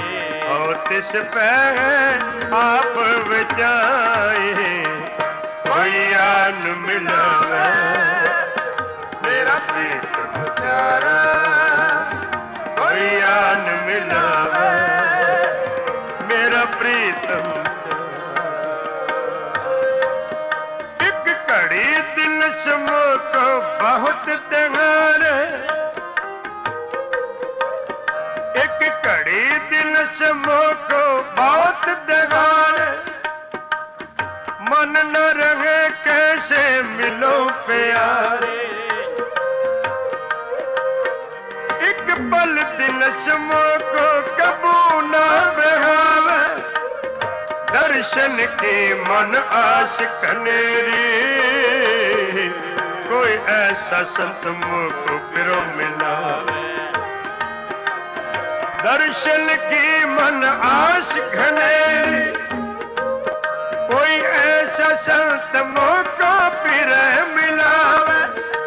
और तिस पे आप विचाए, ਕੋਈ ਆਨ ਮਿਲਾਵੇ ਮੇਰਾ ਪ੍ਰੀਤਮ ਪਿਆਰਾ ਕੋਈ ਆਨ ਮਿਲਾਵੇ ਮੇਰਾ ਪ੍ਰੀਤਮ ਇੱਕ ਘੜੀ ਦਿਲ ਸਮੋ ਕੋ ਬਹੁਤ ਤਿਹਾਰ ਇੱਕ ਘੜੀ ਦਿਲ ਸਮੋ ਕੋ ਬਹੁਤ ਤਿਹਾਰ मन न रहे कैसे मिलो प्यारे एक पल दिल समो को कबू न बहावे दर्शन की मन आश कनेरी कोई ऐसा संत मुझको फिरो मिलावे दर्शन की मन आश घनेरी कोई ऐसा संत मोको फिर मिलावे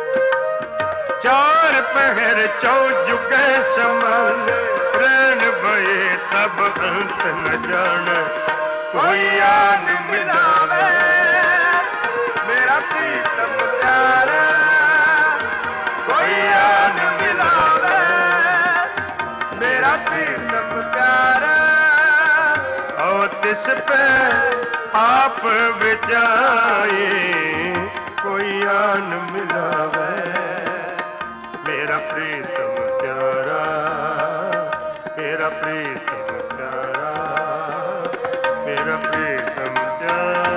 चार पहर चौ जुगे समल प्रण भये तब अंत न जान कोई आन मिलावे मेरा प्रीतम प्यारा कोई आन मिलावे मेरा प्रीतम प्यारा और तिस पे आप विचाए कोई आन मिलावे मेरा प्रीतम प्यारा मेरा प्रीतम प्यारा मेरा प्रीतम प्यारा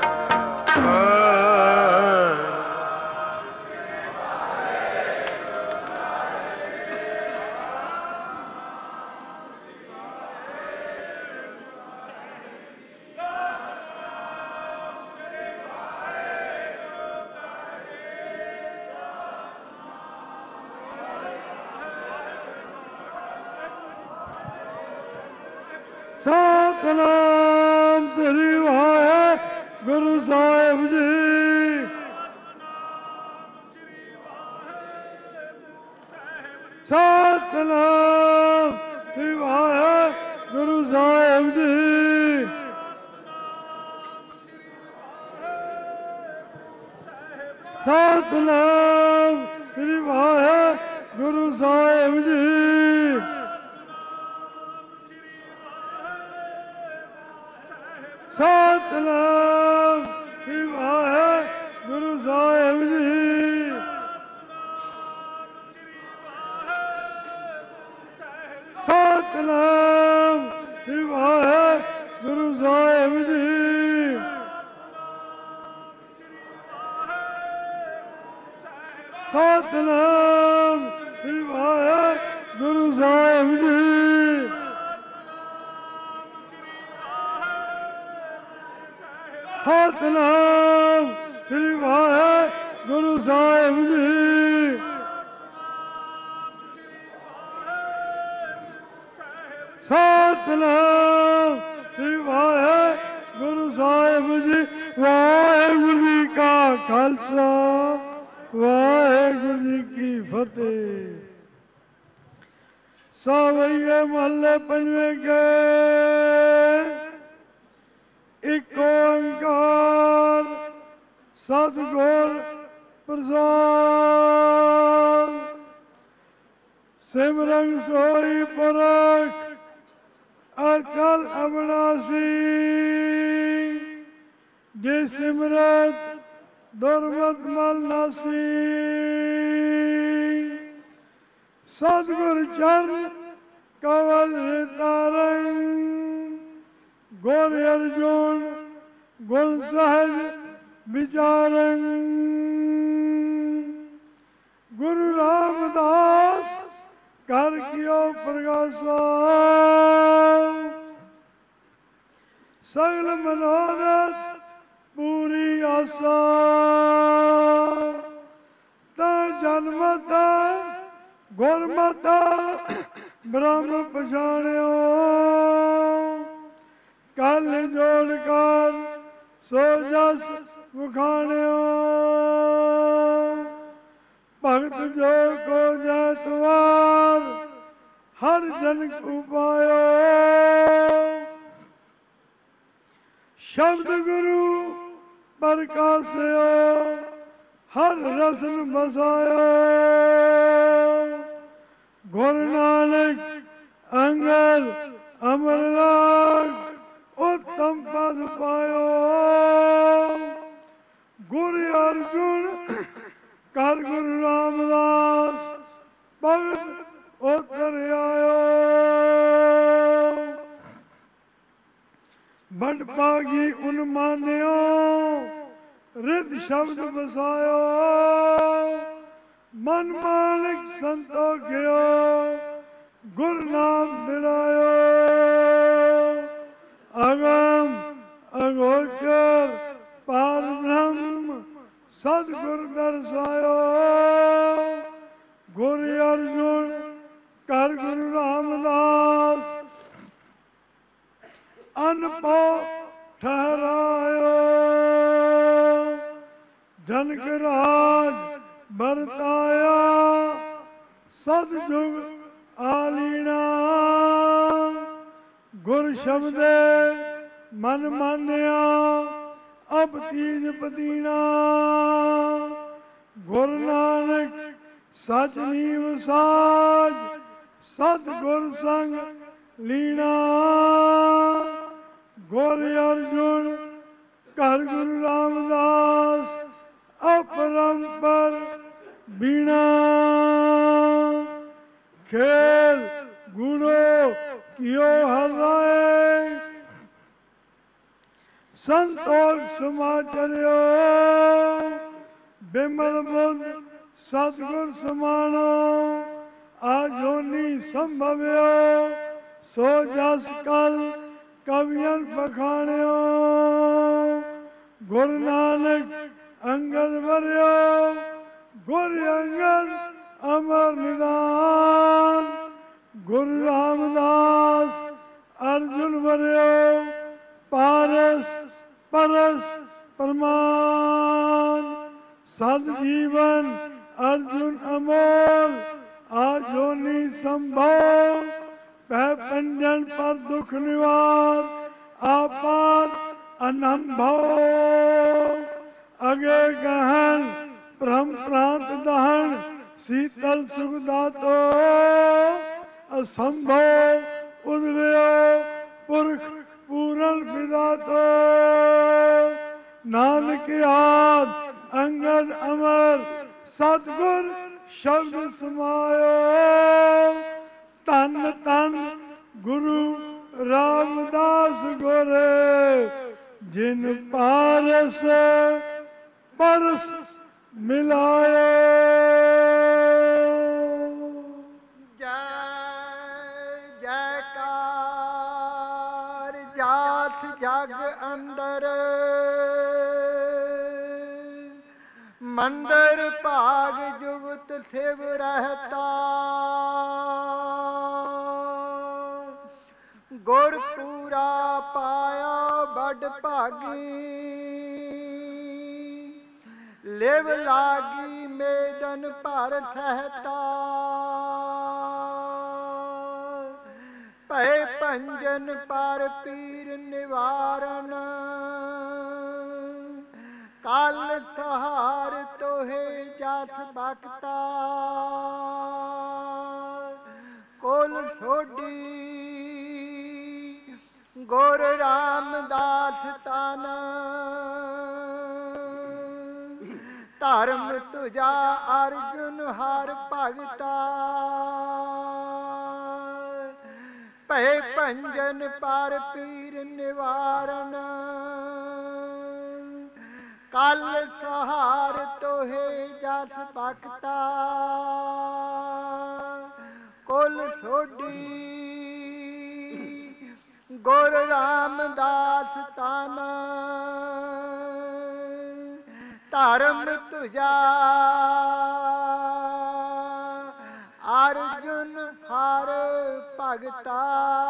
ਸਤਿਨਾਮ ਸ੍ਰੀ ਵਾਹਿਗੁਰੂ ਸਾਹਿਬ ਜੀ ਸਤਿਨਾਮ ਸ੍ਰੀ ਵਾਹਿਗੁਰੂ ਸਾਹਿਬ ਜੀ ਸਤਿਨਾਮ ਸ੍ਰੀ ਵਾਹਿਗੁਰੂ ਸਾਹਿਬ ਜੀ ਸਤਿਨਾਮ ਸ੍ਰੀ ਵਾਹਿਗੁਰੂ ਸਾਹਿਬ ਜੀ ਸਤਿਨਾਮ ਸ੍ਰੀ ਵਾਹਿਗੁਰੂ ਸਾਹਿਬ ਜੀ ਸਤਿਨਾਮ ਸ੍ਰੀ ਵਾਹਿਗੁਰੂ ਸਾਹਿਬ ਜੀ ਸਤਿਨਾਮ ਸ੍ਰੀ ਵਾਹਿਗੁਰੂ ਸਾਹਿਬ ਜੀ ਸਤਿਨਾਮ ਸ੍ਰੀ ਵਾਹਿਗੁਰੂ ਸਾਹਿਬ ਜੀ ਵਾਹਿਗੁਰੂ ਜੀ ਕਾ ਖਾਲਸਾ ਵਾਹਿਗੁਰੂ ਜੀ ਕੀ ਫਤਿਹ ਸਾਵਈਏ ਮਹੱਲੇ ਪੰਜਵੇਂ ਕੇ ਇੱਕ ਓੰਕਾਰ ਸਤਿਗੁਰ ਪ੍ਰਸਾਦ ਸਿਮਰਨ ਸੋਈ ਪਰਖ ਅਚਲ ਅਬਨਾਸੀ ਜੇ ਸਿਮਰਤ ਦੁਰਮਤ ਮਲ ਨਾਸੀ ਸਤਿਗੁਰ ਚਰਨ ਕਵਲ ਤਾਰੰ ਗੁਰ ਅਰਜੁਨ ਗੁਣ ਸਹਿਜ ਵਿਚਾਰੰ ਗੁਰੂ ਰਾਮਦਾਸ ਕਰ ਕਿਓ ਪ੍ਰਗਾਸਾ ਸਗਲ ਮਨੋਰਥ ਪੂਰੀ ਆਸਾ ਤਾ ਜਨਮਤ ਗੁਰਮਤਿ ਬ੍ਰਹਮ ਪਛਾਣਿਓ ਕਲ ਜੋੜ ਕਰ ਸੋ ਜਸ ਵਖਾਣਿਓ ਭਗਤ ਜੋ ਕੋ ਜੈਤਵਾਰ ਹਰ ਜਨ ਉਪਾਇਓ ਸ਼ਬਦ ਗੁਰੂ ਪ੍ਰਕਾਸਿਓ ਹਰ ਰਸਨ ਬਸਾਇਓ। ਗੁਰੂ ਨਾਨਕ ਅੰਗਦ ਅਮਰਨਾਥ ਉਤਮ ਪਦ ਪਾਇਓ। ਗੁਰੂ ਅਰਜੁਨ ਕਰ ਗੁਰੂ ਰਾਮਦਾਸ ਭਗਤ ਉਤਰ ਆਇਓ। ਬੜ ਭਾਗੀ ਉਨ ਮਾਨਿਓ ਰਿਦ ਸ਼ਬਦ ਬਸਾਇਓ। ਮਨ ਮਾਨਿਕ ਸੰਤੋਖਿਓ ਗੁਰ ਨਾਮ ਦਿਲਾਇਓ। ਅਗਮ ਅਗੋਚਰ ਪਾਰ ਬ੍ਰਹਮ ਸਤਿਗੁਰ ਦਰਸਾਇਓ। ਗੁਰ ਅਰਜੁਨ ਕਰ ਗੁਰੂ ਰਾਮਦਾਸ ਅਨਭਉ ਠਹਿਰਾਇਓ। ਜਨਕ ਰਾਜ ਵਰਤਾਇਆ ਸਤਿਜੁਗ ਆਲੀਣਾ। ਗੁਰ ਸ਼ਬਦੇ ਮਨ ਮਾਨਿਆ ਅਬ ਤੀਜ ਪਤੀਨਾ। ਗੁਰੂ ਨਾਨਕ ਸਚ ਨੀਵ ਸਾਜ ਸਤਿਗੁਰ ਸੰਗ ਲੀਣਾ। ਗੁਰ ਅਰਜੁਨ ਕਰ ਗੁਰੂ ਰਾਮਦਾਸ ਅਪਰੰਪਰ ਬੀਣਾ। ਖੇਲ ਗੁਣੋ ਕਿਓ ਹਰ ਰਾਏ ਸੰਤੋਖ ਸਮਾਚਰਿਓ। ਬਿਮਲ ਬੁੱਧ ਸਤਿਗੁਰ ਸਮਾਣੋ ਆਜੋਨੀ ਸੰਭਵਿਓ। ਸੋ ਜਸ ਕਲ ਕਵੀਆਂ ਬਖਾਣਿਓ। ਗੁਰੂ ਨਾਨਕ ਅੰਗਦ ਵਰਿਓ ਗੁਰ ਅੰਗਦ ਅਮਰ ਨਿਦਾਨ। ਗੁਰੂ ਰਾਮਦਾਸ ਅਰਜੁਨ ਵਰਿਓ ਪਾਰਸ ਪਰਸ ਪ੍ਰਮਾਨ। ਸਦ ਜੀਵਨ ਅਰਜੁਨ ਅਮੋਲ ਆਜੋਨੀ ਸੰਭੋ। ਪੈ ਪੰਜਨ ਪਰ ਦੁਖ ਨਿਵਾਰ ਆਪਾਰ ਅਨੰਭੋ। ਅਗੇ ਗਹਨ ਬ੍ਰਹਮ ਪ੍ਰਾਂਤ ਦਹਨ ਸੀਤਲ ਸੁਖ ਦਾਤੋ। ਅਸੰਭੋ ਉਦਵਿਓ ਪੁਰਖ ਪੂਰਨ ਵਿਦਾਤੋ। ਨਾਨਕ ਆਦ ਅੰਗਦ ਅਮਰ ਸਤਿਗੁਰ ਸ਼ਬਦ ਸਮਾਇਓ। ਧੰਨ ਧੰਨ ਗੁਰੂ ਰਾਮਦਾਸ ਗੁਰ ਜਿਨ ਪਾਰਸ ਪਰਸ ਮਿਲਾਇਓ। ਜੈ ਜੈਕਾਰ ਜਾਤ ਜਗ ਅੰਦਰ। ਮੰਦਰ ਭਾਗ ਜੁਗਤ ਥਿਵ ਰਹਤਾ। ਗੁਰ ਪੂਰਾ ਪਾਇਆ ਬੜ ਭਾਗੀ। ਲਿਵ ਲਾਗੀ ਮੇਦਨ ਭਰ ਸਹਿਤਾ। ਭੈ ਭੰਜਨ ਪਰ ਪੀਰ ਨਿਵਾਰਨ। ਕਲ ਸਹਾਰ ਤੋਹੇ ਜਸ ਬਖਤਾ। ਕੁਲ ਸੋਢੀ ਗੁਰ ਰਾਮਦਾਸ ਤਨ। ਧਰਮ ਤੁਝਾ ਅਰਜੁਨ ਹਰ ਭਗਤਾ। ਭੈ ਭੰਜਨ ਪਰ ਪੀਰ ਨਿਵਾਰਨ। ਕਲ ਸਹਾਰ ਤੋਹੇ ਜਸ ਬਖਤਾ। ਕੁਲ ਸੋਢੀ ਗੁਰ ਰਾਮਦਾਸ ਤਨ। ਧਰਮ ਤੁਝਾ ਅਰਜੁਨ ਹਰ ਭਗਤਾ।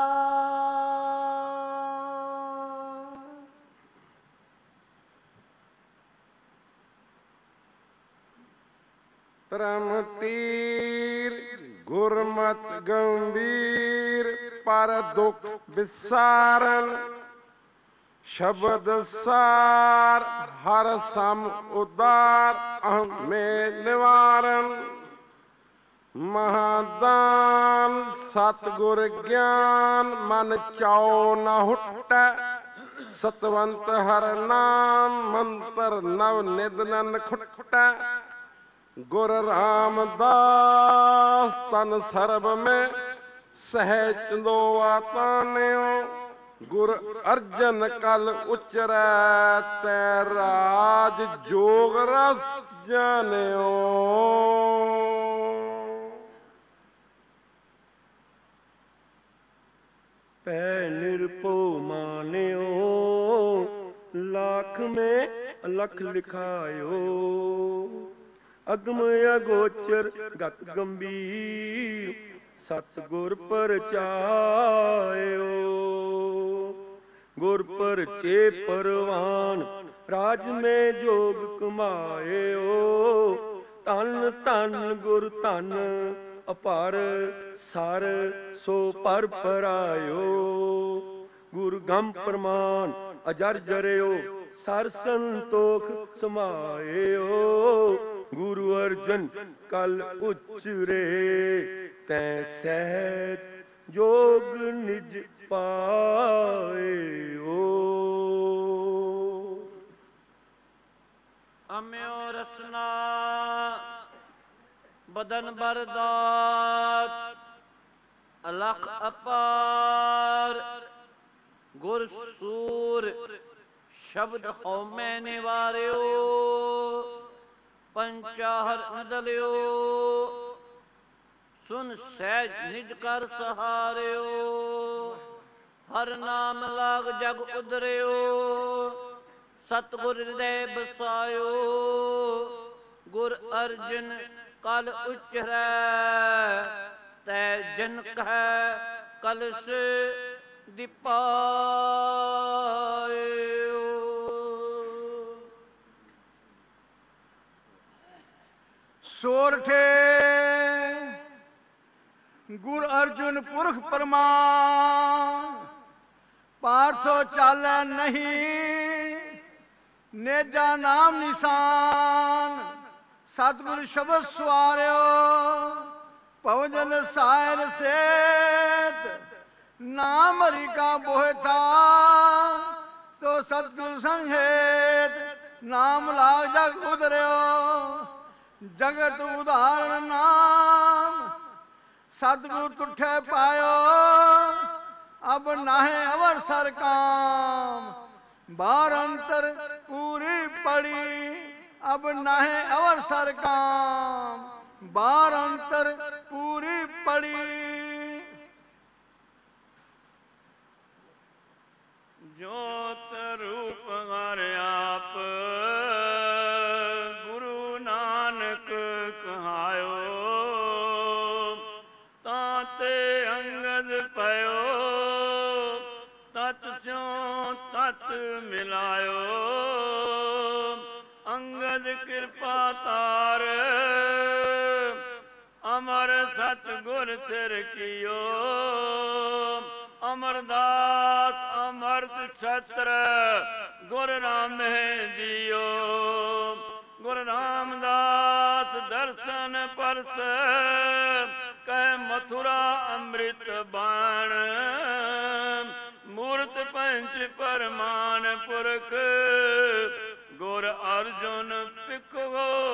ਧਰਮ ਤੀਰ ਗੁਰਮਤ ਗੰਭੀਰ ਪਰ ਦੁਖ ਵਿਸਾਰਨ। ਸ਼ਬਦ ਸਾਰ ਹਰ ਸਮ ਉਦਾਰ ਅਹਮੇ ਨਿਵਾਰਨ ਮਹਾਦਾਨ ਸਤਿਗੁਰ ਗਿਆਨ ਮਨ ਚਾਉ ਨ ਹੁਟੈ ਸਤਵੰਤ ਹਰ ਨਾਮ ਮੰਤਰ ਨਵ ਨਿਦ ਨਨ ਖੁਟੈ ਗੁਰ ਰਾਮਦਾਸ ਤਨ ਸਰਬ ਮੈਂ ਸਹਿ ਚੰਦੋਆ ਤਾਨਿਓ ਗੁਰ ਅਰਜਨ ਕਲ ਉਚਰੈ ਤੈ ਰਾਜ ਜੋਗ ਰਸ ਜਾਣਿਓ। ਪੈ ਨਿਰਭਉ ਮਾਨਿਓ ਲੱਖ ਮੈਂ ਅਲਖ ਲਿਖਾਇਓ ਅਗਮ ਅਗੋਚਰ ਗਤ ਗੰਭੀਰ ਸਤਿਗੁਰ ਪਰਚਾਇਓ ਗੁਰ ਪਰਚੇ ਪਰਵਾਨ ਰਾਜ ਮੈਂ ਜੋਗ ਕਮਾਇਓ ਧਨ ਧਨ ਗੁਰ ਧਨ ਅਪਾਰ ਸਰ ਸੋ ਪਰ ਪਰਾਇਓ ਗੁਰ ਗੰਮ ਪ੍ਰਮਾਨ ਅਜਰ ਜਰਿਓ ਸਰ ਸੰਤੋਖ ਸਮਾਇਓ ਗੁਰੂ ਅਰਜਨ ਕਲ ਉਚਰੇ ਤੈ ਸਹਿਜ ਜੋਗ ਨਿਜ ਪਾਇਓ। ਅਮਿਓ ਰਸਨਾ ਬਦਨ ਬਰਦਾਤ ਅਲਖ ਅਪਾਰ ਗੁਰ ਸੂਰ ਸ਼ਬਦ ਹਉਮੈ ਨਿਵਾਰਿਓ ਪੰਚਾਹਰ ਨਦਲਿਓ ਸੁਨ ਸਹਿਜ ਨਿਜ ਕਰ ਸਹਾਰਿਓ ਹਰ ਨਾਮ ਲਾਗ ਜਗ ਉਦਰਿਓ ਸਤਿਗੁਰ ਹਿਰਦੈ ਬਸਾਇਓ ਗੁਰ ਅਰਜਨ ਕਲ ਉਚਰੈ ਤੈ ਜਨ ਕਹਿ ਕਲਸ਼ ਦੀਪਾਇਓ। ਸੋਰਠੇ ਗੁਰ ਅਰਜੁਨ ਪੁਰਖ ਪਰਮਾਨ ਪਾਰਥੋ ਚਾਲੈ ਨਹੀਂ ਨੇਜਾ ਨਾਮ ਨਿਸ਼ਾਨ ਸਤਿਗੁਰ ਸ਼ਬਦ ਸਵਾਰਿਓ ਪਵਜਨ ਸਾਇਰ ਸੇਤ ਨਾਮ ਹਰਿ ਕਾ ਬੋਹਿਤਾ ਤੋ ਸਤਿਗੁਰ ਸੰਹੇਤ ਨਾਮ ਲਾਗ ਜਗ ਉਦਰਿਓ ਜਗਤ ਉਦਾਹਰਨ ਨਾਮ ਸਤਿਗੁਰ ਤੁਠੈ ਪਾਇਓ ਅਬ ਨਾਹੇ ਅਵਰ ਸਰ ਕਾਮ ਬਾਰ ਅੰਤਰ ਪੂਰੀ ਪੜੀ ਅਬ ਨਾਹੇ ਅਵਰ ਸਰ ਕਾਮ ਬਾਰ ਅੰਤਰ ਪੂਰੀ ਪੜੀ। ਜੋਤ ਰੂਪ ਹਰਿ ਆਪ ਗੁਰੂ ਨਾਨਕ ਕਹਾਇਓ ਤਾਂ ਤੇ ਅੰਗਦ ਪਇਓ ਤਤ ਸਿਉ ਤਤ ਮਿਲਾਇਓ ਅੰਗਦ ਕਿਰਪਾ ਤਾਰ ਅਮਰ ਸਤਿਗੁਰ ਸਿਰ ਕੀਓ ਅਮਰਦਾਸ ਅਮਰਤ ਛਤਰ ਗੁਰ ਰਾਮਹਿ ਦਿਓ ਗੁਰ ਰਾਮਦਾਸ ਦਰਸ਼ਨ ਪਰਸ ਕਹਿ ਮਥੁਰਾ ਅੰਮ੍ਰਿਤ ਬਾਣ ਮੂਰਤ ਪੰਚ ਪਰਮਾਨ ਪੁਰਖ ਗੁਰ ਅਰਜੁਨ ਪਿਖੋ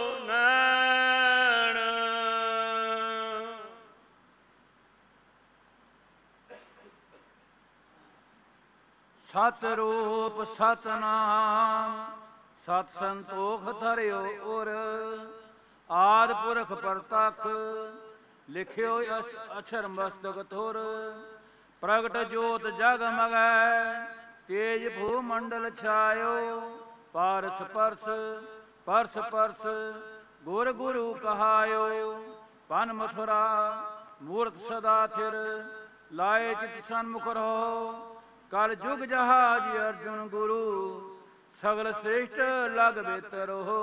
ਨੈਣ। ਸਤ ਰੂਪ ਸਤ ਨਾਮ ਸਤ ਸੰਤੋਖ ਧਰਿਓ ਉਰ ਆਦ ਪੁਰਖ ਪ੍ਰਤਖ ਲਿਖਿਓ ਅਛਰ ਮਸਤਕ ਧੁਰ ਪ੍ਰਗਟ ਜੋਤ ਜਗ ਮਗੈ ਤੇਜ ਭੂ ਮੰਡਲ ਛਾਇਓ ਪਾਰਸ ਪਰਸ ਪਰਸ ਪਰਸ ਗੁਰ ਗੁਰੂ ਕਹਾਇਓ ਪਨ ਮਥੁਰਾ ਮੂਰਤ ਸਦਾ ਥਿਰ ਲਾਏ ਚਿਤ ਸਨਮੁਖ ਰਹੋ ਕਲ ਜੁਗ ਜਹਾਜ ਅਰਜੁਨ ਗੁਰੂ ਸਗਲ ਸ੍ਰੇਸ਼ਟ ਲਗ ਬੇਤਰ ਹੋ।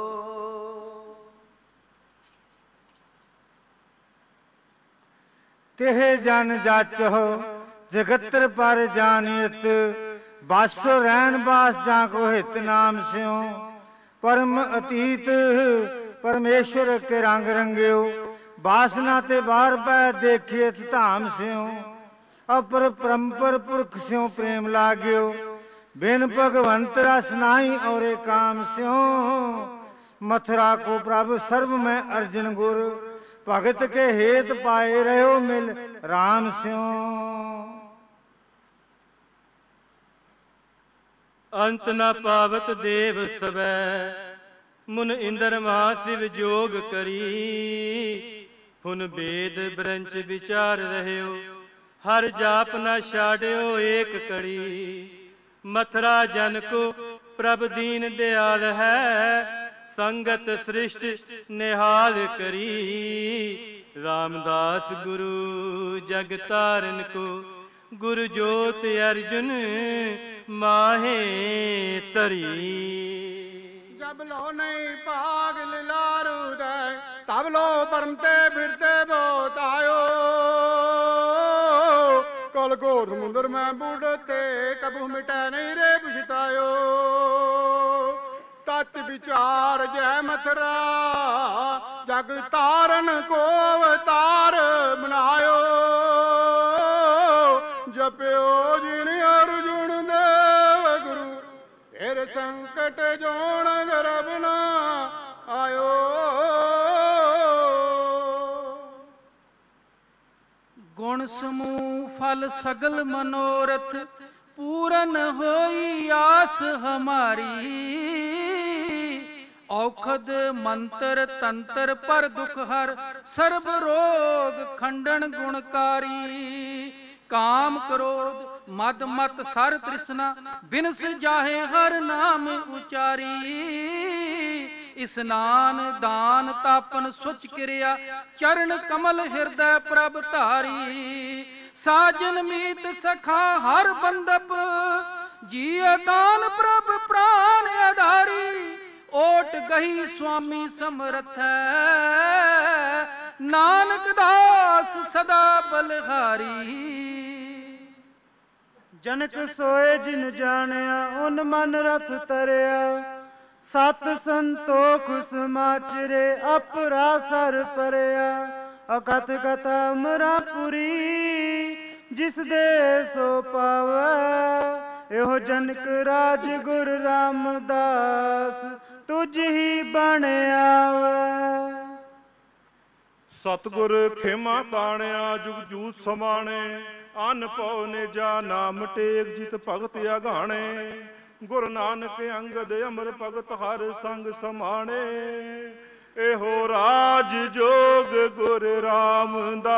ਤਿਹ ਜਨ ਜਾਚੋ ਜਗਤਰ ਪਰ ਜਾਣਿਤ ਬਾਸੋ ਰਹਿਣ ਬਾਸ ਜਾਂ ਕੋ ਹਿਤ ਨਾਮ ਸਿਓ ਪਰਮ ਅਤੀਤ ਪਰਮੇਸ਼ਰ ਕੇ ਰੰਗ ਰੰਗਿਓ ਬਾਸਨਾ ਤੇ ਬਾਹਰ ਪੈ ਦੇਖੀਏ ਧਾਮ ਸਿਓ ਅਪਰ ਪਰੰਪਰ ਪੁਰਖ ਸਿਓ ਪ੍ਰੇਮ ਲਾਗਿਓ ਬਿਨ ਭਗਵੰਤ ਰਸ ਨਾਹੀ ਔਰੇ ਕਾਮ ਸਿਓ ਮਥੁਰਾ ਕੋ ਪ੍ਰਭ ਸਰਬ ਮੈਂ ਅਰਜਨ ਗੁਰ ਭਗਤ ਕੇ ਹੇਤ ਪਾਏ ਰਹਿਓ ਮਿਲ ਰਾਮ ਸਿਓ। ਅੰਤ ਨ ਪਾਵਤ ਦੇਵ ਸਵੈ ਮੁਨ ਇੰਦਰ ਮਹਾ ਸ਼ਿਵ ਜੋਗ ਕਰੀ ਫੁਨ ਬੇਦ ਬ੍ਰੰਚ ਵਿਚਾਰ ਰਹਿਓ ਹਰ ਜਾਪ ਨ ਛਾੜਿਓ ਏਕ ਕੜੀ ਮਥੁਰਾ ਜਨ ਕੋ ਪ੍ਰਭ ਦੀਨ ਦਿਆਲ ਹੈ ਸੰਗਤ ਸ੍ਰਿਸ਼ਟ ਨਿਹਾਲ ਕਰੀ ਰਾਮਦਾਸ ਗੁਰੂ ਜਗ ਤਾਰਨ ਕੋ ਗੁਰੂ ਜੋਤ ਅਰਜੁਨ ਮਾਹੇ ਤਰੀ। ਜਬ ਲੋ ਨਹੀਂ ਭਾਗ ਲਿਲਾਰੂ ਦੇ ਤਬ ਲੋ ਪਰਮ ਤੇ ਫਿਰਤੇ ਬਹੁਤ ਆਇਓ ਕਲ ਘੋਰ ਸਮੁੰਦਰ ਮੈਂ ਬੁੜਤੇ ਕਬੂ ਮਿਟੈ ਨਹੀਂ ਰੇ ਪਛਤਾਇਓ ਤਤ ਵਿਚਾਰ ਜੈ ਮਥੁਰਾ ਜਗ ਤਾਰਨ ਕੋ ਅਵਤਾਰ ਬਨਾਇਓ ਜਪਿਓ ਜਿਨ ਅਰਜੁਨ ਦੇਵ ਗੁਰੂ ਫਿਰ ਸੰਕਟ ਜੋਣ ਗਰਭ ਨਾ ਆਇਓ। ਗੁਣ ਸਮੂਹ ਫਲ ਸਗਲ ਮਨੋਰਥ ਪੂਰਨ ਹੋਈ ਆਸ ਹਮਾਰੀ ਔਖਦ ਮੰਤਰ ਤੰਤਰ ਪਰ ਦੁਖ ਹਰ ਸਰਬ ਰੋਗ ਖੰਡਨ ਗੁਣਕਾਰੀ ਕਾਮ ਕ੍ਰੋਧ ਮਦ ਮਤ ਸਰ ਤ੍ਰਿਸ਼ਨਾ ਬਿਨਸ ਜਾਹੇ ਹਰ ਨਾਮ ਉਚਾਰੀ ਇਸਨਾਨ ਦਾਨ ਤਾਪਨ ਸੁਚ ਕਿਰਿਆ ਚਰਨ ਕਮਲ ਹਿਰਦੈ ਪ੍ਰਭ ਧਾਰੀ ਸਾਜਨ ਮੀਤ ਸਖਾ ਹਰ ਬੰਦਪ ਜੀਅ ਦਾਨ ਪ੍ਰਭ ਪ੍ਰਾਨ ਆਧਾਰੀ ਓਟ ਗਹੀ ਸੁਆਮੀ ਸਮਰਥੈ ਨਾਨਕ ਦਾਸ ਸਦਾ ਬਲਹਾਰੀ। ਜਨਕ ਸੋਏ ਜਿਨ ਜਾਣਿਆ ਉਨ ਮਨ ਰਥ ਤਰਿਆ ਸਤ ਸੰਤੋਖ ਸਮਾਚਰੇ ਅਪਰਾ ਸਰ ਪਰਿਆ ਅਕਥ ਕਥ ਅਮਰਾਪੁਰੀ ਜਿਸ ਦੇ ਸੋ ਪਾਵੈ ਇਹੋ ਜਨਕ ਰਾਜ ਗੁਰ ਰਾਮਦਾਸ ਤੁਝ ਹੀ ਬਣ ਆਵੈ। ਸਤਿਗੁਰ ਖੇਮਾ ਤਾਣਿਆ ਜੁਗ ਜੂਤ ਸਮਾਣੇ ਅਨ ਪਉ ਨਿਜਾ ਨਾਮ ਟੇਕ ਜਿਤ ਭਗਤ ਆਗਾਣੇ ਗੁਰੂ ਨਾਨਕ ਅੰਗਦ ਅਮਰ ਭਗਤ ਹਰ ਸੰਗ ਸਮਾਣੇ ਇਹੋ ਰਾਜ ਜੋਗ ਗੁਰ ਰਾਮਦਾਸ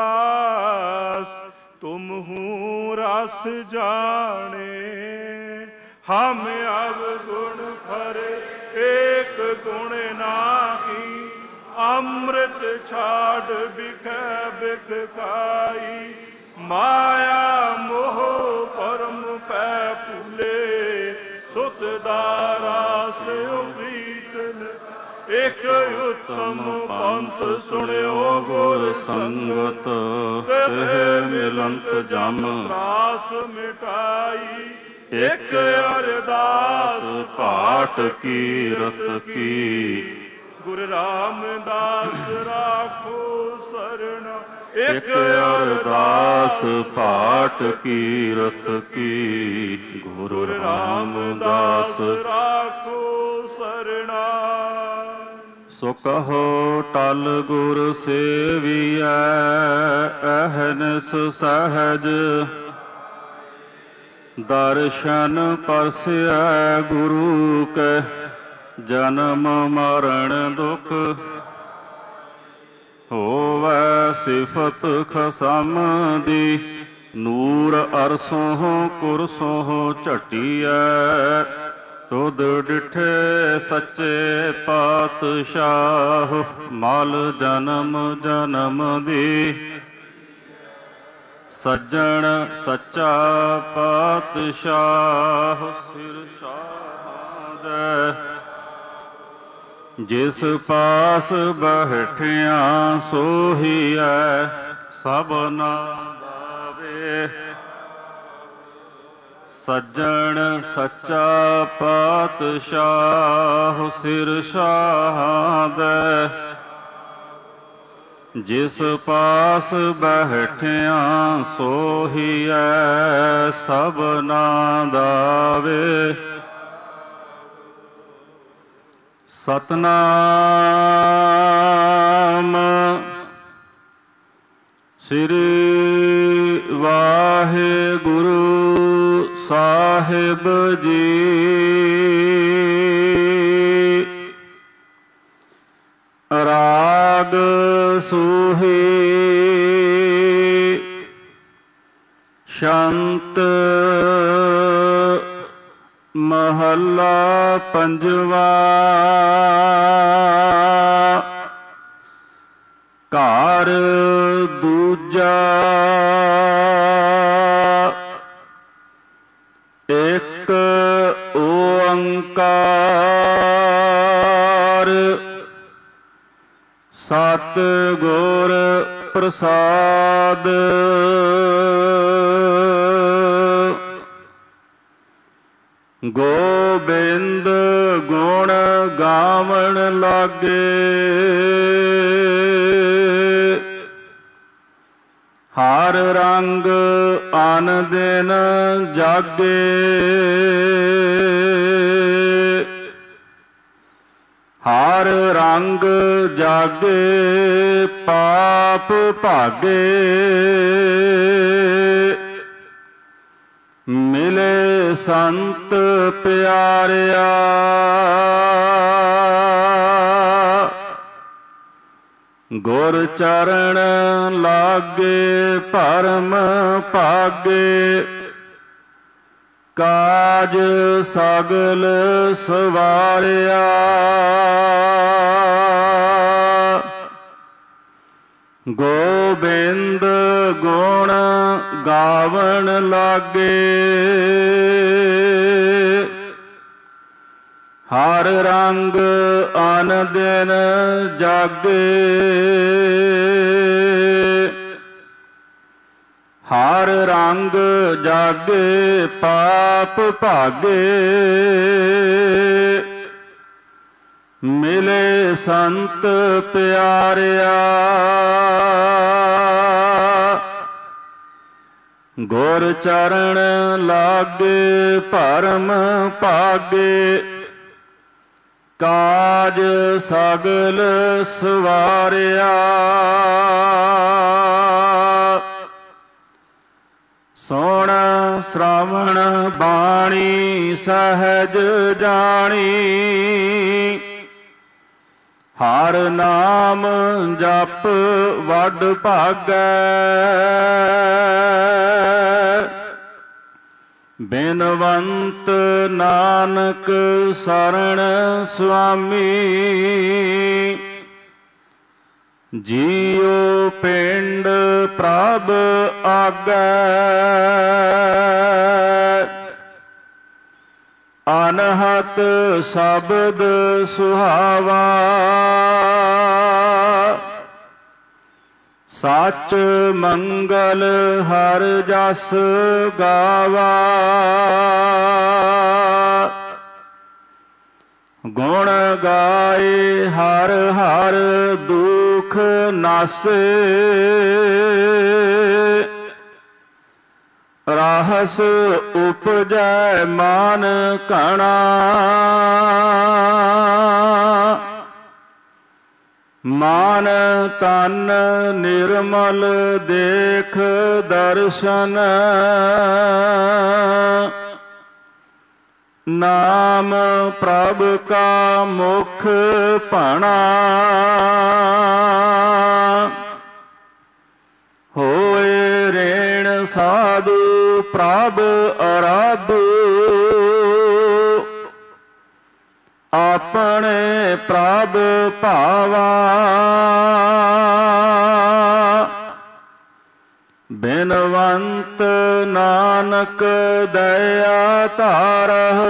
ਤੁਮ ਹੂੰ ਰਸ ਜਾਣੇ ਹਮ ਅਵ ਗੁਣ ਭਰੇ ਏਕ ਗੁਣ ਨਾਹੀ ਅੰਮ੍ਰਿਤ ਛਾੜ ਬਿਖੈ ਬਿਖ ਖਾਈ ਮਾਇਆ ਮੋਹ ਪਰਮ ਪੈ ਭੁਲੇ ਸੁਤ ਦਾਰਾਸ ਉਪੀਤਨ ਇਕ ਉਤਮ ਪੰਥ ਸੁਣਿਓ ਗੁਰ ਸੰਗਤ ਤੇ ਮਿਲੰਤ ਜਮ ਤਰਾਸ ਮਿਟਾਈ ਇਕ ਅਰਦਾਸ ਪਾਠ ਕੀਰਤ ਕੀ ਗੁਰੂ ਰਾਮਦਾਸ ਰਾਖੋ ਸਰਣ ਇਕ ਅਰਦਾਸ ਪਾਠ ਕੀਰਤ ਕੀ ਗੁਰੂ ਰਾਮਦਾਸ ਰਾਖੋ ਸਰਣਾ। ਸੋ ਕਹੋ ਟਲ ਗੁਰ ਸੇਵੀਐ ਅਹਨਿਸ ਸਹਜ ਦਰਸ਼ਨ ਪਰਸਿਐ ਗੁਰੂ ਕੈ ਜਨਮ ਮਰਨ ਦੁਖ ਹੋਵੈ ਸਿਫਤ ਖਸਮ ਦੀ ਨੂਰ ਅਰਸੋਂ ਕੁਰਸੋਂ ਝਟੀਐ ਤੁਧ ਡਿਠੇ ਸੱਚੇ ਪਾਤਸ਼ਾਹ ਮਲ ਜਨਮ ਜਨਮ ਦੀ ਸੱਜਣ ਸੱਚਾ ਪਾਤਸ਼ਾਹ ਸਿਰ ਸ਼ਾਹ ਜਿਸ ਪਾਸ ਬੈਠਿਆ ਸੋਹੀਐ ਸਭਨਾ ਦਾਵੇ ਸੱਜਣ ਸੱਚਾ ਪਾਤਸ਼ਾਹ ਸਿਰ ਸ਼ਾਹਦ ਜਿਸ ਪਾਸ ਬੈਠਿਆਂ ਸੋਹੀਐ ਸਭਨਾ ਦਾਵੇ। ਸਤਨਾਮ ਸ੍ਰੀ ਵਾਹਿਗੁਰੂ ਸਾਹਿਬ ਜੀ। ਰਾਗ ਸੂਹੀ ਸ਼ੰਤ ਮਹੱਲਾ ਪੰਜਵਾ। ਘਰ ਦੂਜਾ ਇੱਕ ਓੰਕਾਰ ਸਤਿਗੁਰ ਪ੍ਰਸਾਦ। ਗੋਬਿੰਦ ਗੁਣ ਗਾਵਣ ਲਾਗੇ ਹਰ ਰੰਗ ਅਨ ਦਿਨ ਜਾਗੇ। ਹਰ ਰੰਗ ਜਾਗੇ ਪਾਪ ਭਾਗੇ ਮਿਲੇ ਸੰਤ ਪਿਆਰਿਆ। ਗੁਰ ਚਰਨ ਲਾਗੇ ਭਰਮ ਭਾਗੇ ਕਾਜ ਸਗਲ ਸਵਾਰਿਆ। ਗੋਬਿੰਦ ਗੁਣ ਗਾਵਣ ਲਾਗੇ ਹਰ ਰੰਗ ਅਨ ਦਿਨ ਜਾਗੇ। ਹਰ ਰੰਗ ਜਾਗੇ ਪਾਪ ਭਾਗੇ ਮਿਲੇ ਸੰਤ ਪਿਆਰਿਆ। ਗੁਰ ਚਰਨ ਲਾਗੇ ਭਰਮ ਭਾਗੇ ਕਾਜ ਸਗਲ ਸਵਾਰਿਆ। ਸੁਣ ਸ਼੍ਰਵਣ ਬਾਣੀ ਸਹਿਜ ਜਾਣੀ ਹਰ ਨਾਮ ਜਪ ਵੱਡ ਭਾਗੈ। ਬਿਨਵੰਤ ਨਾਨਕ ਸਰਣ ਸੁਆਮੀ ਜੀਉ ਪਿੰਡ ਪ੍ਰਭ ਆਗੈ। ਅਨਹਤ ਸ਼ਬਦ ਸੁਹਾਵਾ ਸਚ ਮੰਗਲ ਹਰ ਜਸ ਗਾਵਾ। ਗੁਣ ਗਾਏ ਹਰ ਹਰ ਦੁਖ ਨਾਸੇ ਰਾਹਸ ਉਪਜੈ ਮਾਨ ਕਣਾ। ਮਾਨ ਤਨ ਨਿਰਮਲ ਦੇਖ ਦਰਸ਼ਨ ਨਾਮ ਪ੍ਰਭ ਕਾ ਮੁਖ ਭਣਾ। ਹੋਏ ਰੇਣ ਸਾਧੂ ਪ੍ਰਭ ਅਰਾਧੂ ਆਪਣੇ ਪ੍ਰਭ ਭਾਵਾ। ਬਿਨਵੰਤ ਨਾਨਕ ਦਇਆ ਧਾਰਹੁ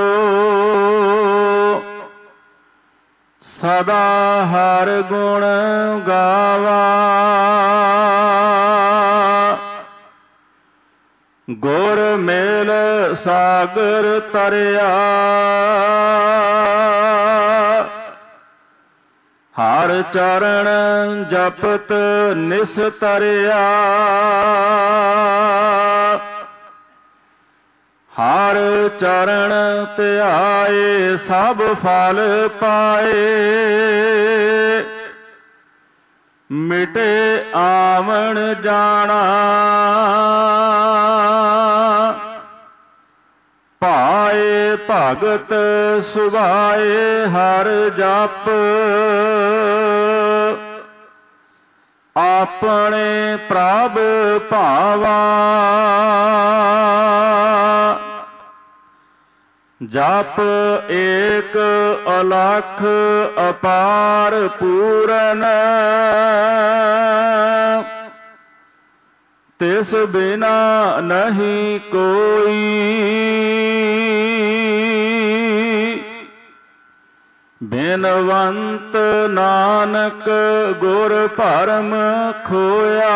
ਸਦਾ ਹਰ ਗੁਣ ਗਾਵਾ। ਗੁਰ ਮੇਲ ਸਾਗਰ ਤਰਿਆ, ਹਰ ਚਰਨ ਜਪਤ ਨਿਸ ਤਰਿਆ, ਹਰ ਚਰਨ ਧਿਆਏ ਸਭ ਫਲ ਪਾਏ, ਮਿਟੇ ਆਵਣ ਜਾਣਾ, ਪਾਏ ਭਗਤ ਸੁਭਾਏ ਹਰ ਜਪ, ਆਪਣੇ ਪ੍ਰਭ ਭਾਵਾ, ਜਪ ਏਕ ਅਲਖ ਅਪਾਰ ਪੂਰਨ, ਤਿਸ ਬਿਨਾ ਨਹੀਂ ਕੋਈ, ਬਿਨਵੰਤ ਨਾਨਕ ਗੁਰ ਭਰਮ ਖੋਇਆ,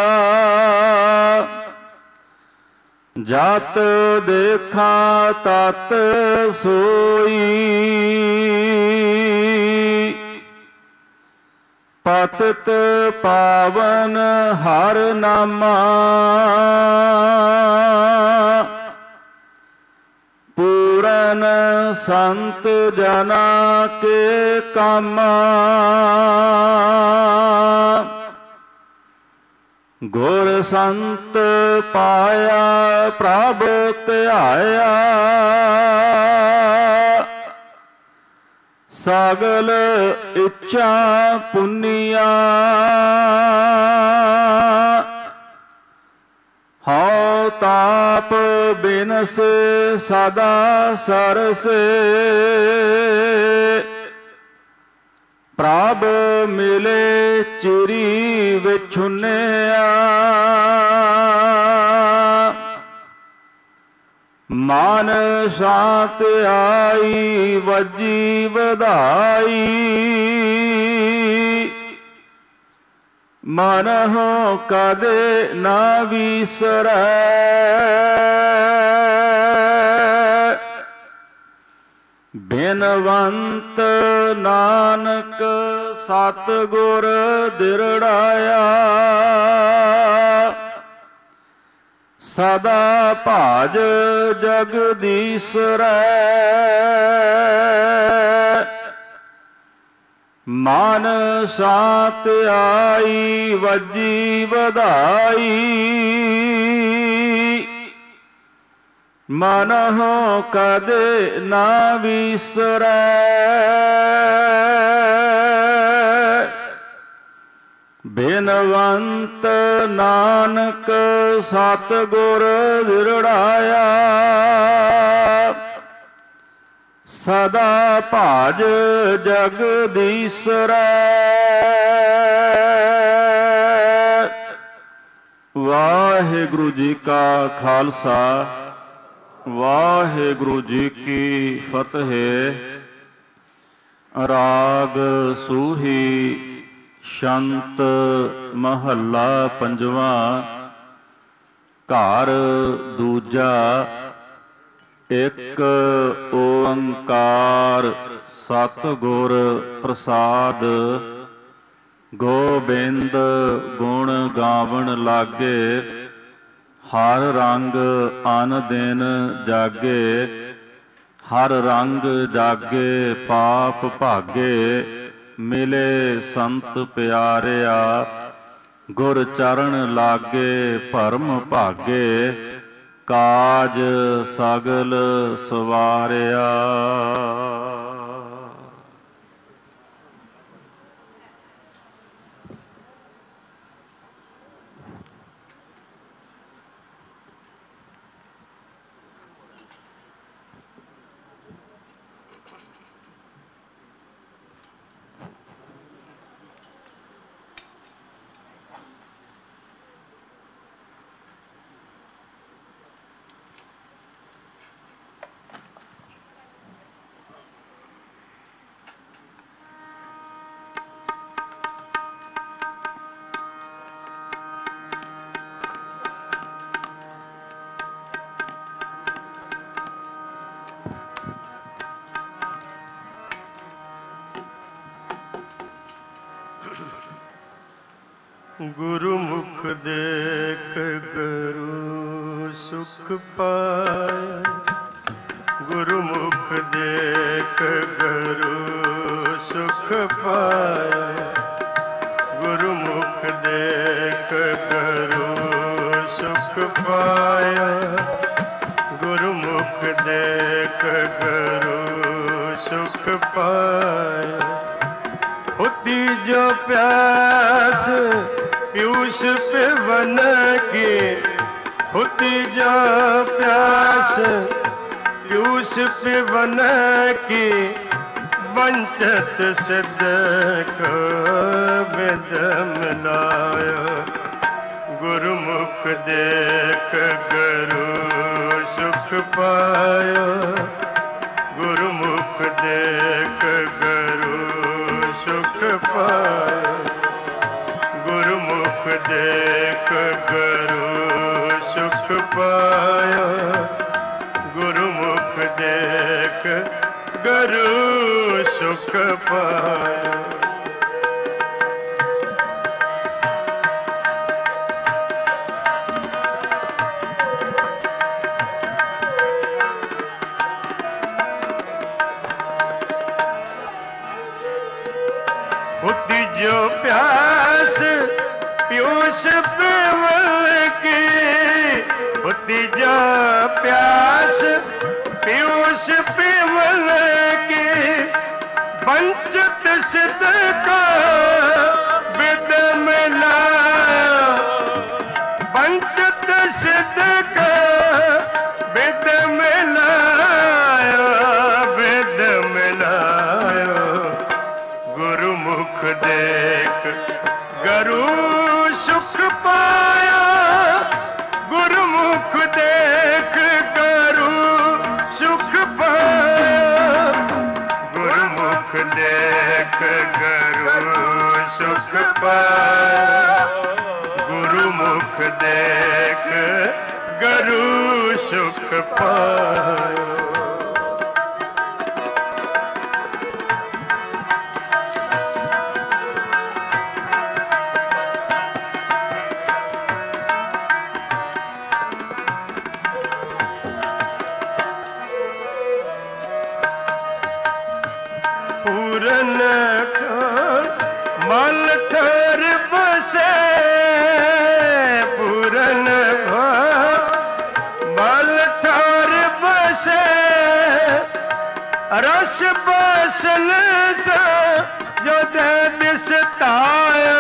ਜਤ ਦੇਖਾਂ ਤਤ ਸੋਈ, ਪਤਿਤ ਪਾਵਨ ਹਰ ਨਾਮਾ, ਪੂਰਨ ਸੰਤ ਜਨਾ ਕੇ ਕਾਮਾ, ਗੁਰ ਸੰਤ ਪਾਇਆ ਪ੍ਰਭ ਧਿਆਇਆ, ਸਗਲ ਇੱਛਾ ਪੁੰਨੀਆ, ਹਉ ਤਾਪ ਬਿਨਸ ਸਦਾ ਸਰਸੇ, ਪ੍ਰਭ ਮਿਲੇ ਚਿਰੀ ਵਿਛੁੰਨਿਆ, ਮਨ ਸ਼ਾਂਤ ਆਈ ਵਜੀ ਵਧਾਈ, ਮਨ ਹੋ ਕਦੇ ਨਾ ਵਿਸਰੈ, ਬਿਨਵੰਤ ਨਾਨਕ ਸਤਿਗੁਰ ਦਿਰੜਾਇਆ, ਸਦਾ ਭਾਜ ਜਗਦੀਸਰੈ, ਮਨ ਸ਼ਾਂਤ ਆਈ ਵਜੀ ਵਧਾਈ, ਮਨ ਹੋ ਕਦੇ ਨਾ ਵਿਸਰੈ, ਬਿਨਵੰਤ ਨਾਨਕ ਸਤਿਗੁਰ ਦਿਰੜਾਇਆ, ਸਦਾ ਭਾਜ ਜਗਦੀਸਰੈ। ਵਾਹਿਗੁਰੂ ਜੀ ਕਾ ਖਾਲਸਾ, ਵਾਹਿਗੁਰੂ ਜੀ ਕੀ ਫਤਿਹ। ਰਾਗ ਸੂਹੀ ਸ਼ੰਤ ਮਹੱਲਾ ਪੰਜਵਾਂ। ਘਰ ਦੂਜਾ। ਇੱਕ ਓੰਕਾਰ ਸਤਿਗੁਰ ਪ੍ਰਸਾਦ। ਗੋਬਿੰਦ ਗੁਣ ਗਾਵਣ ਲਾਗੇ, ਹਰ ਰੰਗ ਅਨ ਦਿਨ ਜਾਗੇ। ਹਰ ਰੰਗ ਜਾਗੇ ਪਾਪ ਭਾਗੇ, ਮਿਲੇ ਸੰਤ ਪਿਆਰਿਆ। ਗੁਰ ਚਰਨ ਲਾਗੇ ਭਰਮ ਭਾਗੇ, ਕਾਜ ਸਗਲ ਸਵਾਰਿਆ। गुरुमुख देख गुरु सुख पाए, गुरुमुख देख गुरु सुख पाए, गुरुमुख देख गुरु सुख पाया, गुरुमुख देख गुरु सुख पाया। होती जो प्यास पीयूष पिवन की, होती जो प्यास पीयूष पिवन की, वंचित सिद्ध को विद मिलाया, गुरुमुख देख गुरु सुख पाया, गुरुमुख देख गुरु सुख पाया, गुरुमुख देख गुरु सुख पाया, गुरुमुख देख गुरु सुख पाया। होती जो प्यास पीयूष पिवन की, होती जो प्यास पीयूष पिवन की, वंचित सिद्ध को विद मिलाया, वंचित सिद्ध को विद मिलाया, विद मिलाया, गुरुमुख देख गुरु सुख पाया, गुरुमुख देख गुरु सुख पाया, गुरुमुख देख गुरु सुख पाया, गुरुमुख देख गुरु सुख पाया। पूरन मल ठर बसे, पूरन मल ठर बसे, रस बसन से जो दे दिसताया,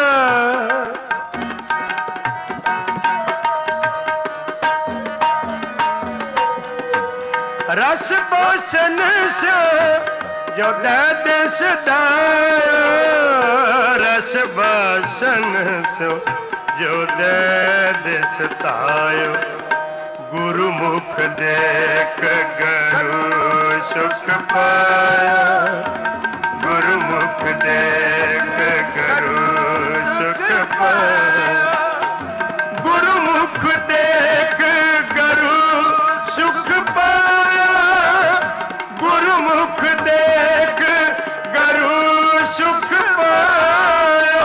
रस बसन से जो दे दिसताया, रस बसन से जो दे दिसताया, गुरुमुख देख गुरु सुख पाया, गुरुमुख देख गुरु सुख पाया, गुरुमुख देख गुरु सुख पाया, गुरुमुख देख गुरु सुख पाया।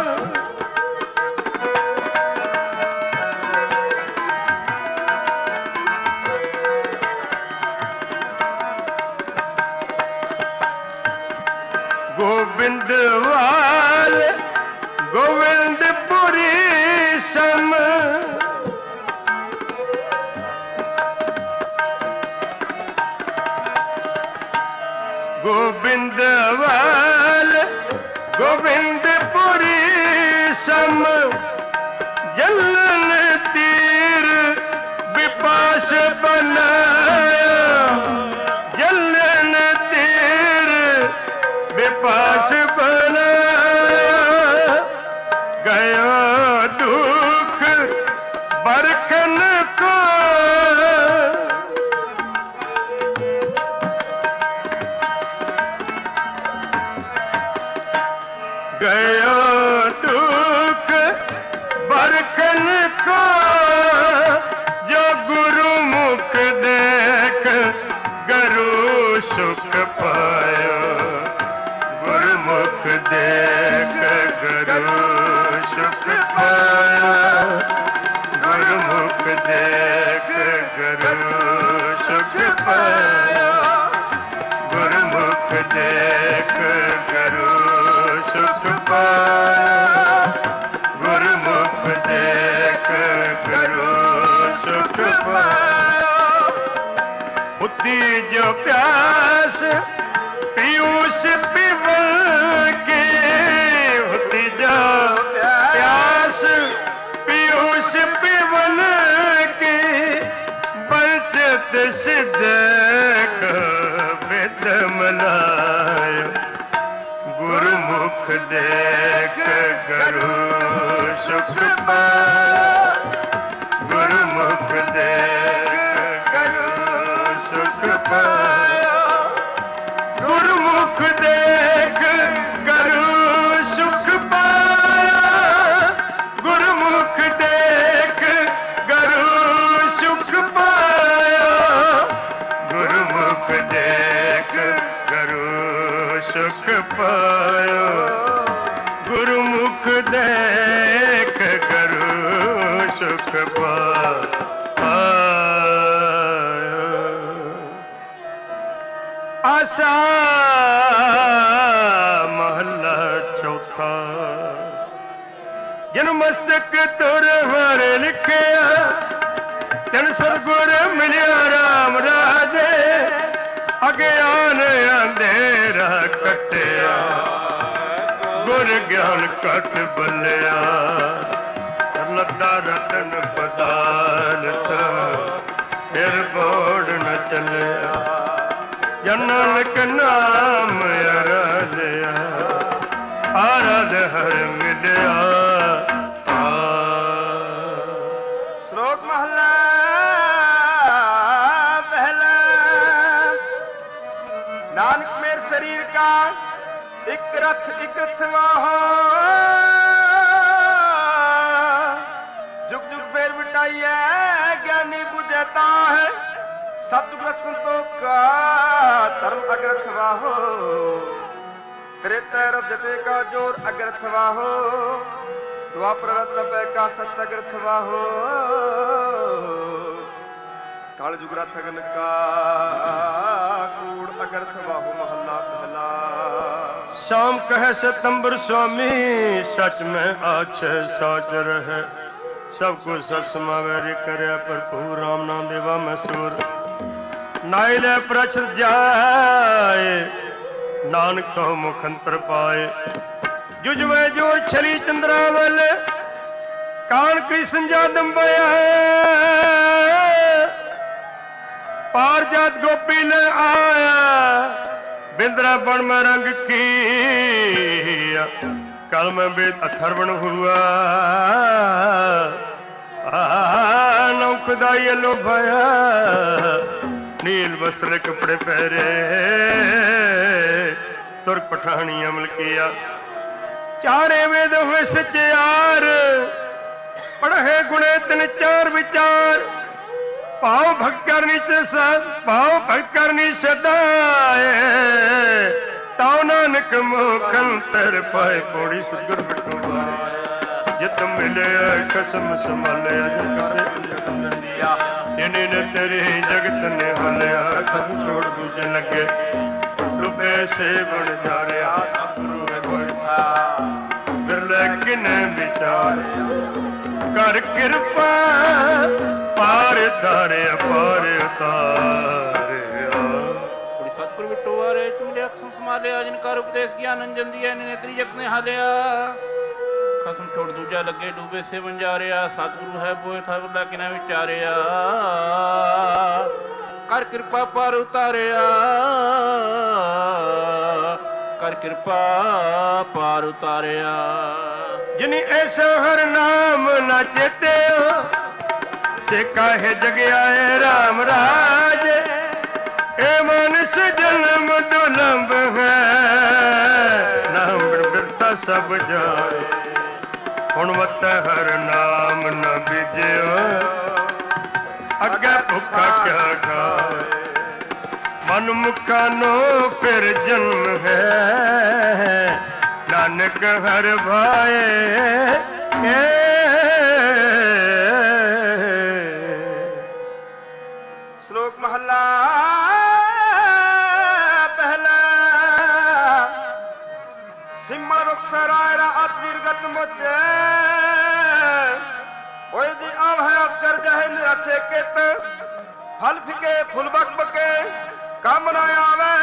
गोविंदवाल गोविंदपुरी सम, गोविंदवाल गोविंदपुरी सम, जलन तीर विपास बनाया, जलन तीर विपास बनाया, गया दुख बरखन को, गया दुख बरखन को, जो गुरुमुख देख गुरु सुख पाया, गुरुमुख देख गुरु सुख ਪਾਇਆ ਗੁਰਮੁਖ ਦੇਖ ਗੁਰੂ ਸੁਖ ਪਾਇਆ ਗੁਰਮੁਖ ਦੇਖ ਗੁਰੂ ਸੁਖ ਪਾਇਆ ਗੁਰਮੁਖ ਦੇਖ ਗੁਰੂ ਸੁਖ ਪਾਇਆ ਬੁੱਧੀ ਜੋ ਪਿਆਸ ਪੀਊਸ ਪੀਵਲ ਕੇ ਬੁੱਧੀ ਜੋ ਪਿਆਸ ਪੀਊਸ ਪੀਵਲ ਕੇ ਬਲਚਤ ਸਿੱਧਕ ਵਿਦ ਮਨਾਇ ਗੁਰਮੁਖ ਦੇਖ ਗੁਰੂ ਸੁਖ ਪਾਇਆ ਗੁਰਮੁਖ ਦੇਖ ਗੁਰੂ ਸੁਖ ਪਾਇਆ ਗੁਰਮੁਖ ਦੇਖ ਗੁਰੂ ਸੁਖ ਪਾਇਆ ਗੁਰਮੁਖ ਦੇਖ ਗੁਰੂ ਸੁਖ ਪਾਇਆ ਗੁਰਮੁਖ ਦੇਖ ਗੁਰੂ ਸੁਖ ਪਾਇਆ ਗੁਰਮੁਖ ਦੇਖ ਗੁਰੂ ਸੁਖ ਪਾਇਆ ਆਸਾ ਮਹੱਲਾ ਚੌਥਾ ਜਿਨ ਮਸਤਕ ਤੁਰ ਹਰ ਲਿਖਿਆ ਤਿਨ ਸਤਿਗੁਰ ਮਿਲਿਆ ਰਾਮ ਰਾਜੇ ਅਗਿਆਨ ਅੰਧੇਰਾ ਕੱਟਿਆ ਗੁਰ ਗਿਆਨ ਘਟ ਬੱਲਿਆ ਲੱਦਾ ਰਤਨ ਪਦਾਰਥ ਫਿਰ ਬੋੜ ਨ ਚੱਲਿਆ ਜਨਨਕ ਨਾਮ ਅਰਧਿਆ ਆਰਧ ਹਰ ਮਿਲਿਆ ਸ਼ਲੋਕ ਮਹਲਾ ਪਹਿਲਾ ਨਾਨਕ ਮੇਰ ਸਰੀਰ ਕਾ ਇਕ ਰਥ ਇਕ ਰਥਵਾਹਾ ਜੁਗ ਜੁਗ ਫੇਰ ਵਟਾਈਐ ਗਿਆਨੀ ਬੁਝੈ ਤਾਹੈ ਸਤਿਗੁਰ ਸੰਤੋਖਾ ਧਰਮ ਅਗਰਥ ਵਾਹੋ ਤ੍ਰੇਤੈ ਰਬ ਜਤੇ ਕਾ ਜੋਰ ਅਗਰਥ ਵਾਹੋ ਦੁਆਪਰ ਰਤਨ ਪੈ ਕਾ ਸਤ ਅਗਰਥ ਵਾਹੋ ਕਾਲ ਜੁਗ ਰਥ ਅਗਨ ਕਾ ਕੂੜ ਅਗਰਥ ਵਾਹੋ ਮਹੱਲਾ ਪਹਿਲਾ शाम कह सितंबर स्वामी सच में आछ साच रहे सब कुछ सत समावेरी करया भरपूर राम नाम देवा मैसूर नाइले प्रचर जाए नानक कहो मुखंतर पाए जुजवे जोर छली चंद्रावल कान कृष्ण जा दम्बया पार जात गोपी ने आया बिंद्रा बन में रंग किया कल में बेद अथर्वण हुआ नौकदा येलो भया नील वस्त्र कपड़े पहरे तुर्क पठानी अमल किया चारे वेद हुए सचार पढ़े गुणे तिन चार विचार भाव भक्त करनी सद भाव भक्त करनी सदाए ताऊ नानक मुखंतर पाए पौड़ी सतगुर बिटू बारे जित मिले कसम संभाले दिया इन्हीं ने तेरे जगत ने हलिया सब छोड़ दूजे लगे डुबे से बन जा रहा सब बैठा बिरले किने विचार कर कृपा पार धारे पार उतारिया सतपुर बिट्टू वारे चुमले अक्सम संभालिया जिनका उपदेश ज्ञान अंजन दिया इन्हें त्रिजगत ने हालिया खसम छोड़ दूजा लगे डूबे से बन जा रहा सतगुरु है बोए था बुला किना विचारिया कर कृपा पार उतारिया कर कृपा पार उतारिया जिन ऐसा हर नाम न चेते से काहे जग आए राम राज ए मानस जन्म दुलंब है नाम बिरता सब जाए हुण मत हर नाम न बिजयो अगे भुखा क्या खाए मन मुखा नो फिर जन्म है नानक हर भाए ਕੇ ਸ਼ਲੋਕ ਮਹੱਲਾ ਪਹਿਲਾ। ਸਿਮਰ ਰੁਖ ਸਰਾਇ ਰਾਤ ਨਿਰਗਤ ਮੋਚੇ ਹੋਏ ਦੀ ਆਵ ਹੈ ਅਸਕਰ ਜਹੇ ਨਿਰਸੇ ਕਿਤ ਫਲ ਫਿਕੇ ਫੁੱਲ ਬਕ ਬਕੇ ਕੰਮ ਨਾ ਆਵੇ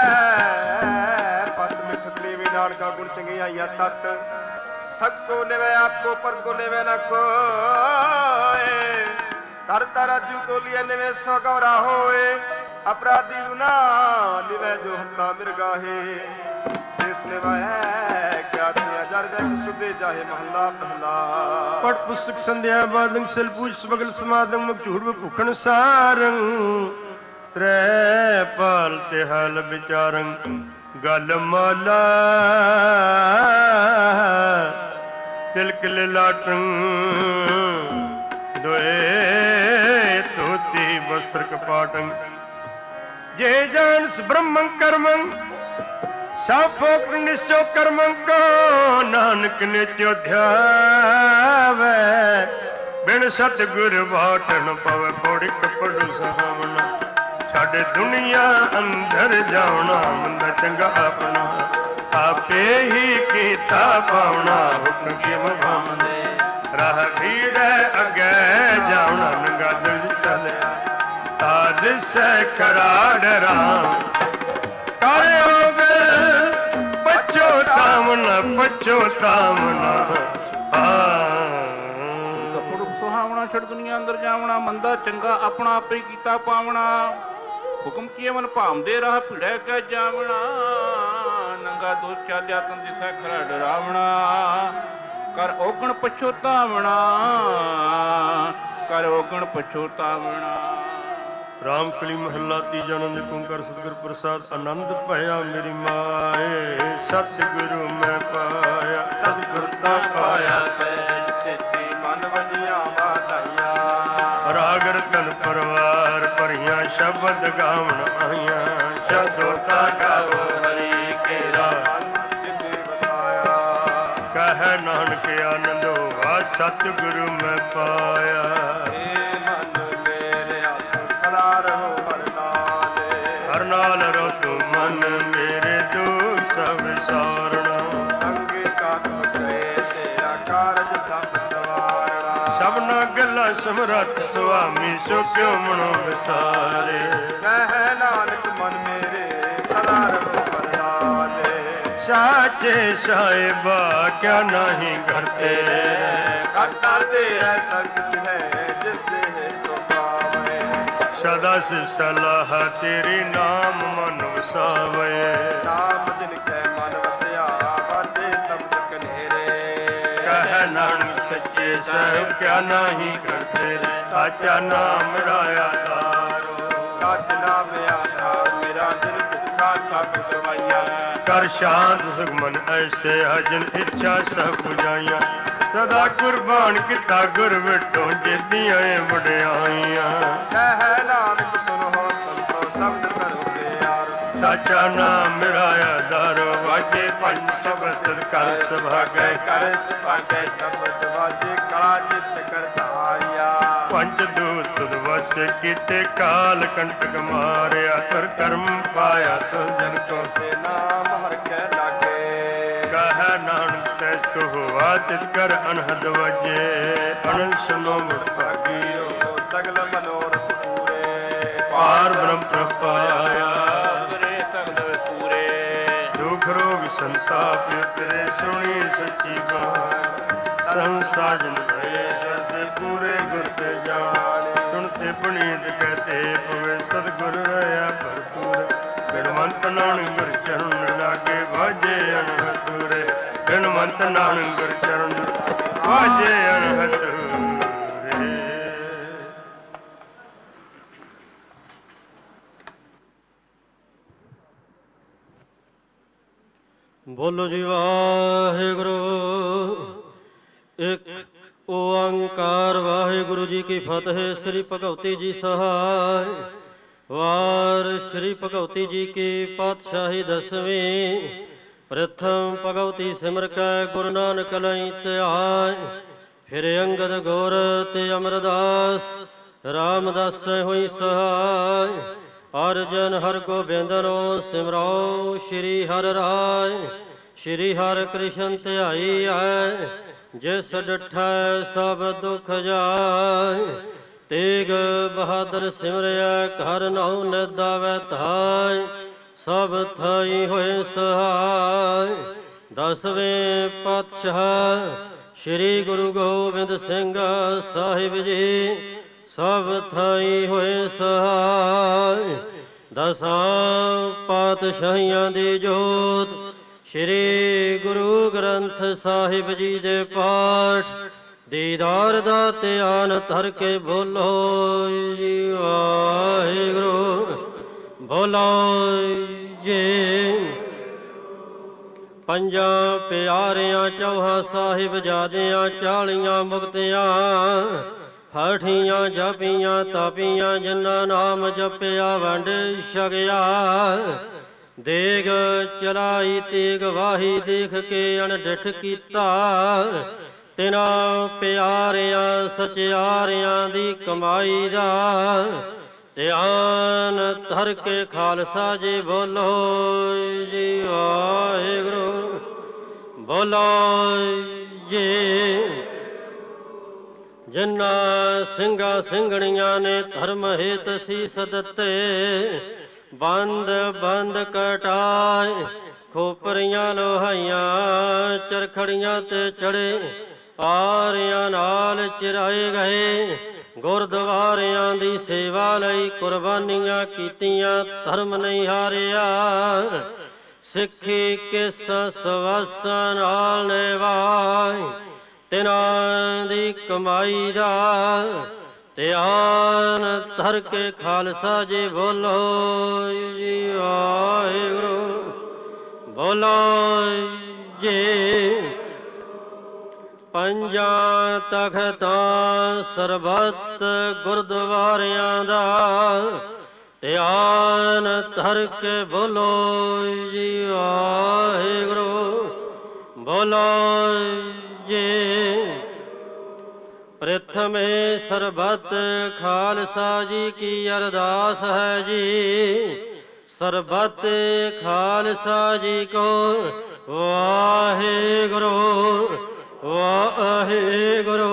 ਪਤ ਮਿਠ ਕਲੀਵੀ ਨਾਨਕਾ ਗੁਣ ਚੰਗਿਆਈਆ ਤਤ ਸਭ ਕੋ ਨਿਵੇ ਆਪਕੋ ਪਰ ਕੋ ਨਿਵੇ ਨ ਕੋਏ तर तराजू को लिए निवे सौ गौरा होए अपराधी ना निवे जो हत्ता मिर्गाहे शेष निवाए क्या तिया जर जग सुदे जाहे महला पहला। पट पुस्तक संध्या बादंग सल पूज सबगल समादंग मुख झूठ भूखण सारंग त्रै पाल ते हाल विचारंग गल माला तिलक लाटंग दोए धोती वस्त्र कपाटं जे जानस ब्रह्मं कर्मं साफोक निश्चो कर्मं को नानक नित्यो ध्यावे बिन सतगुर बाटन पवे पौड़ी कपड़ू सहावना छाड़े दुनिया अंदर जावना मंदा चंगा अपना आपे ही कीता पावना हुक्म के भावने राह भीड़ अगे जावना नंगा दिल चले ताज से खराड़ राम करे होगे पछो तामना पछो तामना ਕਪੜੂ ਸੁਹਾਵਣਾ ਛੜ ਦੁਨੀਆ ਅੰਦਰ ਜਾਵਣਾ ਮੰਦਾ ਚੰਗਾ ਆਪਣਾ ਆਪੇ ਕੀਤਾ ਪਾਵਣਾ ਹੁਕਮ ਕੀਏ ਮਨ ਭਾਵਦੇ ਰਾਹ ਭਿੜੈ ਕੈ ਜਾਵਣਾ ਨੰਗਾ ਦੋ ਚਾਲਿਆ ਤਨ ਦਿਸੈ ਖਰਾ ਡਰਾਵਣਾ ਕਰ ਔਗਣ ਪਛੋਤਾਵਣਾ ਕਰ ਔਗਣ ਪਛੋਤਾਵਣਾ। ਰਾਮ ਕਲੀ ਮਹੱਲਾ ਤੀਜਾ। ਆਨੰਦ ਓੰਕਾਰ ਸਤਿਗੁਰ ਪ੍ਰਸਾਦ ਆਨੰਦ ਭਇਆ ਮੇਰੀ ਮਾਏ ਸਤਿਗੁਰੂ ਮੈਂ ਪਾਇਆ ਸਤਿਗੁਰ ਦਾ ਪਾਇਆ ਸਹਿਜ ਸੇਤੀ ਮਨ ਵਜੀਆਂ ਵਾਧਾਈਆਂ ਰਾਗ ਰਤਨ ਪਰਵਾਰ ਭਰੀਆਂ ਸ਼ਬਦ ਗਾਵਣ ਆਈਆਂ ਸ਼ਬਦੋਤਾ ਗਾਵੋ ਹਰੀ ਕੇਰਾ ਜਿਤੇ ਵਸਾਇਆ ਕਹਿ ਨਾਨਕ ਆਨੰਦ ਹੋਆ ਸਤਿਗੁਰੂ ਮੈਂ ਪਾਇਆ। ਏ ਮਨ ਮੇਰੇ ਹੱਥ ਸਦਾ ਰਹੋ ਹਰ ਨਾਲ ਹਰ ਨਾਲ ਰਹੋ ਤੂੰ ਮਨ ਮੇਰੇ ਦੁੱਖ ਸਭ ਸਾਰਣਾ ਅੰਗੇ ਕਾਟ ਕਰੇ ਤੇਰਾ ਕਾਰਜ ਸਭ ਸਵਾਰਣਾ ਸਭਨਾ ਗੱਲਾਂ ਸਮਰੱਥ ਸੁਆਮੀ ਸੋ ਕਿਉ ਮਨੋ ਵਿਸਾਰੇ ਕਹਿ ਨਾਨਕ ਮਨ ਮੇਰੇ ਸਦਾ ਰਹੋ ਹਰ ਨਾਲ साचे साहिबा क्या नहीं करते करता तेरा सच है जिस दे सो पावे सदा से सलाह तेरी नाम मन वसावे नाम जिनके मन वसया बातें सब कनेरे कह नानक सच्चे साहिब क्या नहीं करते साचा नाम राया तारो सच नाम आधार मेरा दिल दुखा सब दवाइया कर शांत सुखमन ऐसे हजन इच्छा सब बुझाइया सदा कुर्बान किता गुर विटो जेदियां वड्याइयां कह नानक सुनो संतो शब्द करो प्यार साचा नाम मेरा आधारो वाजे पंच शब्द कर सुभागे कर सुभागे शब्द वाजे कला चित कर धारिया पंच दूत वस कीते काल कंटक मारिया तर कर्म पाया तो जन को से नाम हर के लागे कह नानक तैस को हुआ तिस कर अनहद वजे अनंत सुनो मुड़ भागियो सगल मनोरथ पूरे पार ब्रह्म प्रपाया करे सगल सूरे दुख रोग संताप तेरे सुनी सच्ची बात संसाजन भये से पूरे गुर के जाने सुनते पुनीत कहते पवे सतगुर रहा भरपूर बिनवंत नानक गुर चरण लागे बाजे अनहतूरे बिनवंत नानक गुर चरण बाजे अनहतूरे। बोलो जी वाहेगुरु एक ओंकार वाहेगुरु जी की फतेह। श्री भगवती जी सहाय वार श्री भगवती जी की पातशाही दसवीं ਪ੍ਰਥਮ ਭਗਵਤੀ ਸਿਮਰ ਕੈ ਗੁਰੂ ਨਾਨਕ ਲਈ ਧਿਆਇ। ਫਿਰ ਅੰਗਦ ਗੁਰ ਤੇ ਅਮਰਦਾਸ ਰਾਮਦਾਸ ਹੋਈ ਸਹਾਇ। ਅਰਜਨ ਹਰ ਗੋਬਿੰਦਨੋ ਸਿਮਰੋ ਸ਼੍ਰੀ ਹਰਿ ਰਾਇ। ਸ਼੍ਰੀ ਹਰਿ ਕ੍ਰਿਸ਼ਨ ਧਿਆਈ ਹੈ ਜਿਸ ਡਠੈ ਸਭ ਦੁਖ ਜਾਇ। ਤੇਗ ਬਹਾਦਰ ਸਿਮਰਿਆ ਘਰ ਨਹੁ ਨਿਦਾਵੈ ਧਾਇ। ਸਭ ਥਾਈ ਹੋਏ ਸਹਾਇ। ਦਸਵੇਂ ਪਾਤਸ਼ਾਹ ਸ਼੍ਰੀ ਗੁਰੂ ਗੋਬਿੰਦ ਸਿੰਘ ਸਾਹਿਬ ਜੀ ਸਭ ਥਾਈ ਹੋਏ ਸਹਾਇ। ਦਸਾਂ ਪਾਤਸ਼ਾਹੀਆਂ ਦੀ ਜੋਤ ਸ਼੍ਰੀ ਗੁਰੂ ਗ੍ਰੰਥ ਸਾਹਿਬ ਜੀ ਦੇ ਪਾਠ ਦੀਦਾਰ ਦਾ ਧਿਆਨ ਧਰ ਕੇ ਬੋਲੋ ਜੀ ਵਾਹਿਗੁਰੂ। ਬੋਲੋ ਜੀ। ਪੰਜਾਂ ਪਿਆਰਿਆਂ ਚੌਹਾਂ ਸਾਹਿਬਜ਼ਾਦਿਆਂ ਚਾਲੀਆਂ ਮੁਕਤਿਆਂ ਹਠੀਆਂ ਜਪੀਆਂ ਤਾਪੀਆਂ ਜਿਨ੍ਹਾਂ ਨਾਮ ਜਪਿਆ ਵੰਡ ਛਕਿਆ। ਦੇਗ ਚਲਾਈ ਤੇਗ ਵਾਹੀ ਦੇਖ ਕੇ ਅਣਡਿਠ ਕੀਤਾ। ਤਿਨਾਂ ਪਿਆਰਿਆਂ ਸਚਿਆਰਿਆਂ ਦੀ ਕਮਾਈ ਦਾ ਧਿਆਨ ਧਰ ਕੇ ਖਾਲਸਾ ਜੀ ਬੋਲੋ ਜੀ ਵਾਹਿਗੁਰੂ। ਬੋਲੋ ਜੀ। ਜਿਨ੍ਹਾਂ ਸਿੰਘਾਂ ਸਿੰਘਣੀਆਂ ਨੇ ਧਰਮ ਹਿਤ ਸੀਸ ਦਿੱਤੇ। ਬੰਦ ਬੰਦ ਕਟਾਏ ਖੋਪਰੀਆਂ ਲੋਹਾਈਆਂ ਚਰਖੜੀਆਂ ਤੇ ਚੜੇ। ਆਰਿਆਂ ਨਾਲ ਚਿਰਾਏ ਗਏ ਗੁਰਦੁਆਰਿਆਂ ਦੀ ਸੇਵਾ ਲਈ ਕੁਰਬਾਨੀਆਂ ਕੀਤੀਆਂ। ਧਰਮ ਨਹੀਂ ਹਾਰਿਆ ਸਿੱਖੀ ਕਿਸ ਸਵਾਸਾਂ ਨਾਲ ਨਿਭਾਈ। ਤਿਨਾਂ ਦੀ ਕਮਾਈ ਦਾ ਧਿਆਨ ਧਰ ਕੇ ਖਾਲਸਾ ਜੀ ਬੋਲੋ ਜੀ ਵਾਹਿਗੁਰੂ। ਬੋਲੋ ਜੀ। ਪੰਜਾਂ ਤਖਤਾਂ ਸਰਬੱਤ ਗੁਰਦੁਆਰਿਆਂ ਦਾ ਧਿਆਨ ਧਰ ਕੇ ਬੋਲੋ ਜੀ ਵਾਹਿਗੁਰੂ। ਬੋਲੋ ਜੀ। ਪ੍ਰਥਮੇ ਸਰਬੱਤ ਖਾਲਸਾ ਜੀ ਕੀ ਅਰਦਾਸ ਹੈ ਜੀ। ਸਰਬੱਤ ਖਾਲਸਾ ਜੀ ਕੋ ਵਾਹਿਗੁਰੂ ਵਾਹਿਗੁਰੂ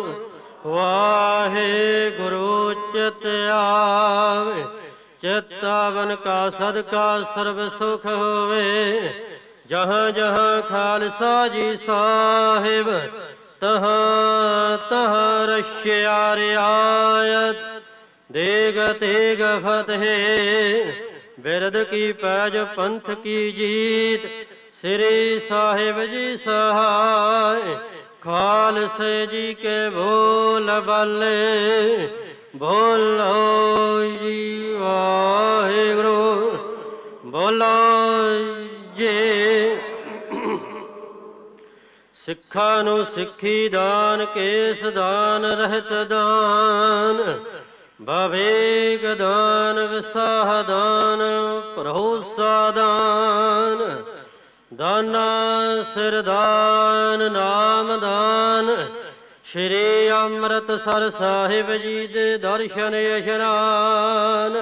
ਵਾਹਿਗੁਰੂ। ਚਿਤ ਆਵੇ ਚਿਤਾਵਨ ਕਾ ਸਦਕਾ ਸਰਬ ਸੁਖ ਹੋਵੇ। ਜਹਾਂ ਜਹਾਂ ਖਾਲਸਾ ਜੀ ਸਾਹਿਬ ਤਹਾਂ ਤਹਾਂ ਰਸ਼ਿਆ ਰਿਆਇਤ। ਦੇਗ ਤੇਗ ਫਤਿਹ ਬਿਰਦ ਕੀ ਪੈਜ ਪੰਥ ਕੀ ਜੀਤ। ਸ੍ਰੀ ਸਾਹਿਬ ਜੀ ਸਹਾਇ ਖਾਲਸੇ ਜੀ ਕੇ ਬੋਲ ਬਾਲੇ। ਬੋਲੋ ਜੀ ਵਾਹਿਗੁਰੂ। ਬੋਲੋ ਜੀ। ਸਿੱਖਾਂ ਨੂੰ ਸਿੱਖੀ ਦਾਨ ਕੇਸ ਦਾਨ ਰਹਿਤ ਦਾਨ। ਬਵੇਕ ਦਾਨ ਵਿਸਾਹ ਦਾਨ ਭਰੋਸਾ ਦਾਨ। ਦਾਨਾ ਸਿਰ ਦਾਨ ਨਾਮ ਦਾਨ। ਸ਼੍ਰੀ ਅੰਮ੍ਰਿਤਸਰ ਸਾਹਿਬ ਜੀ ਦੇ ਦਰਸ਼ਨ ਇਸ਼ਨਾਨ।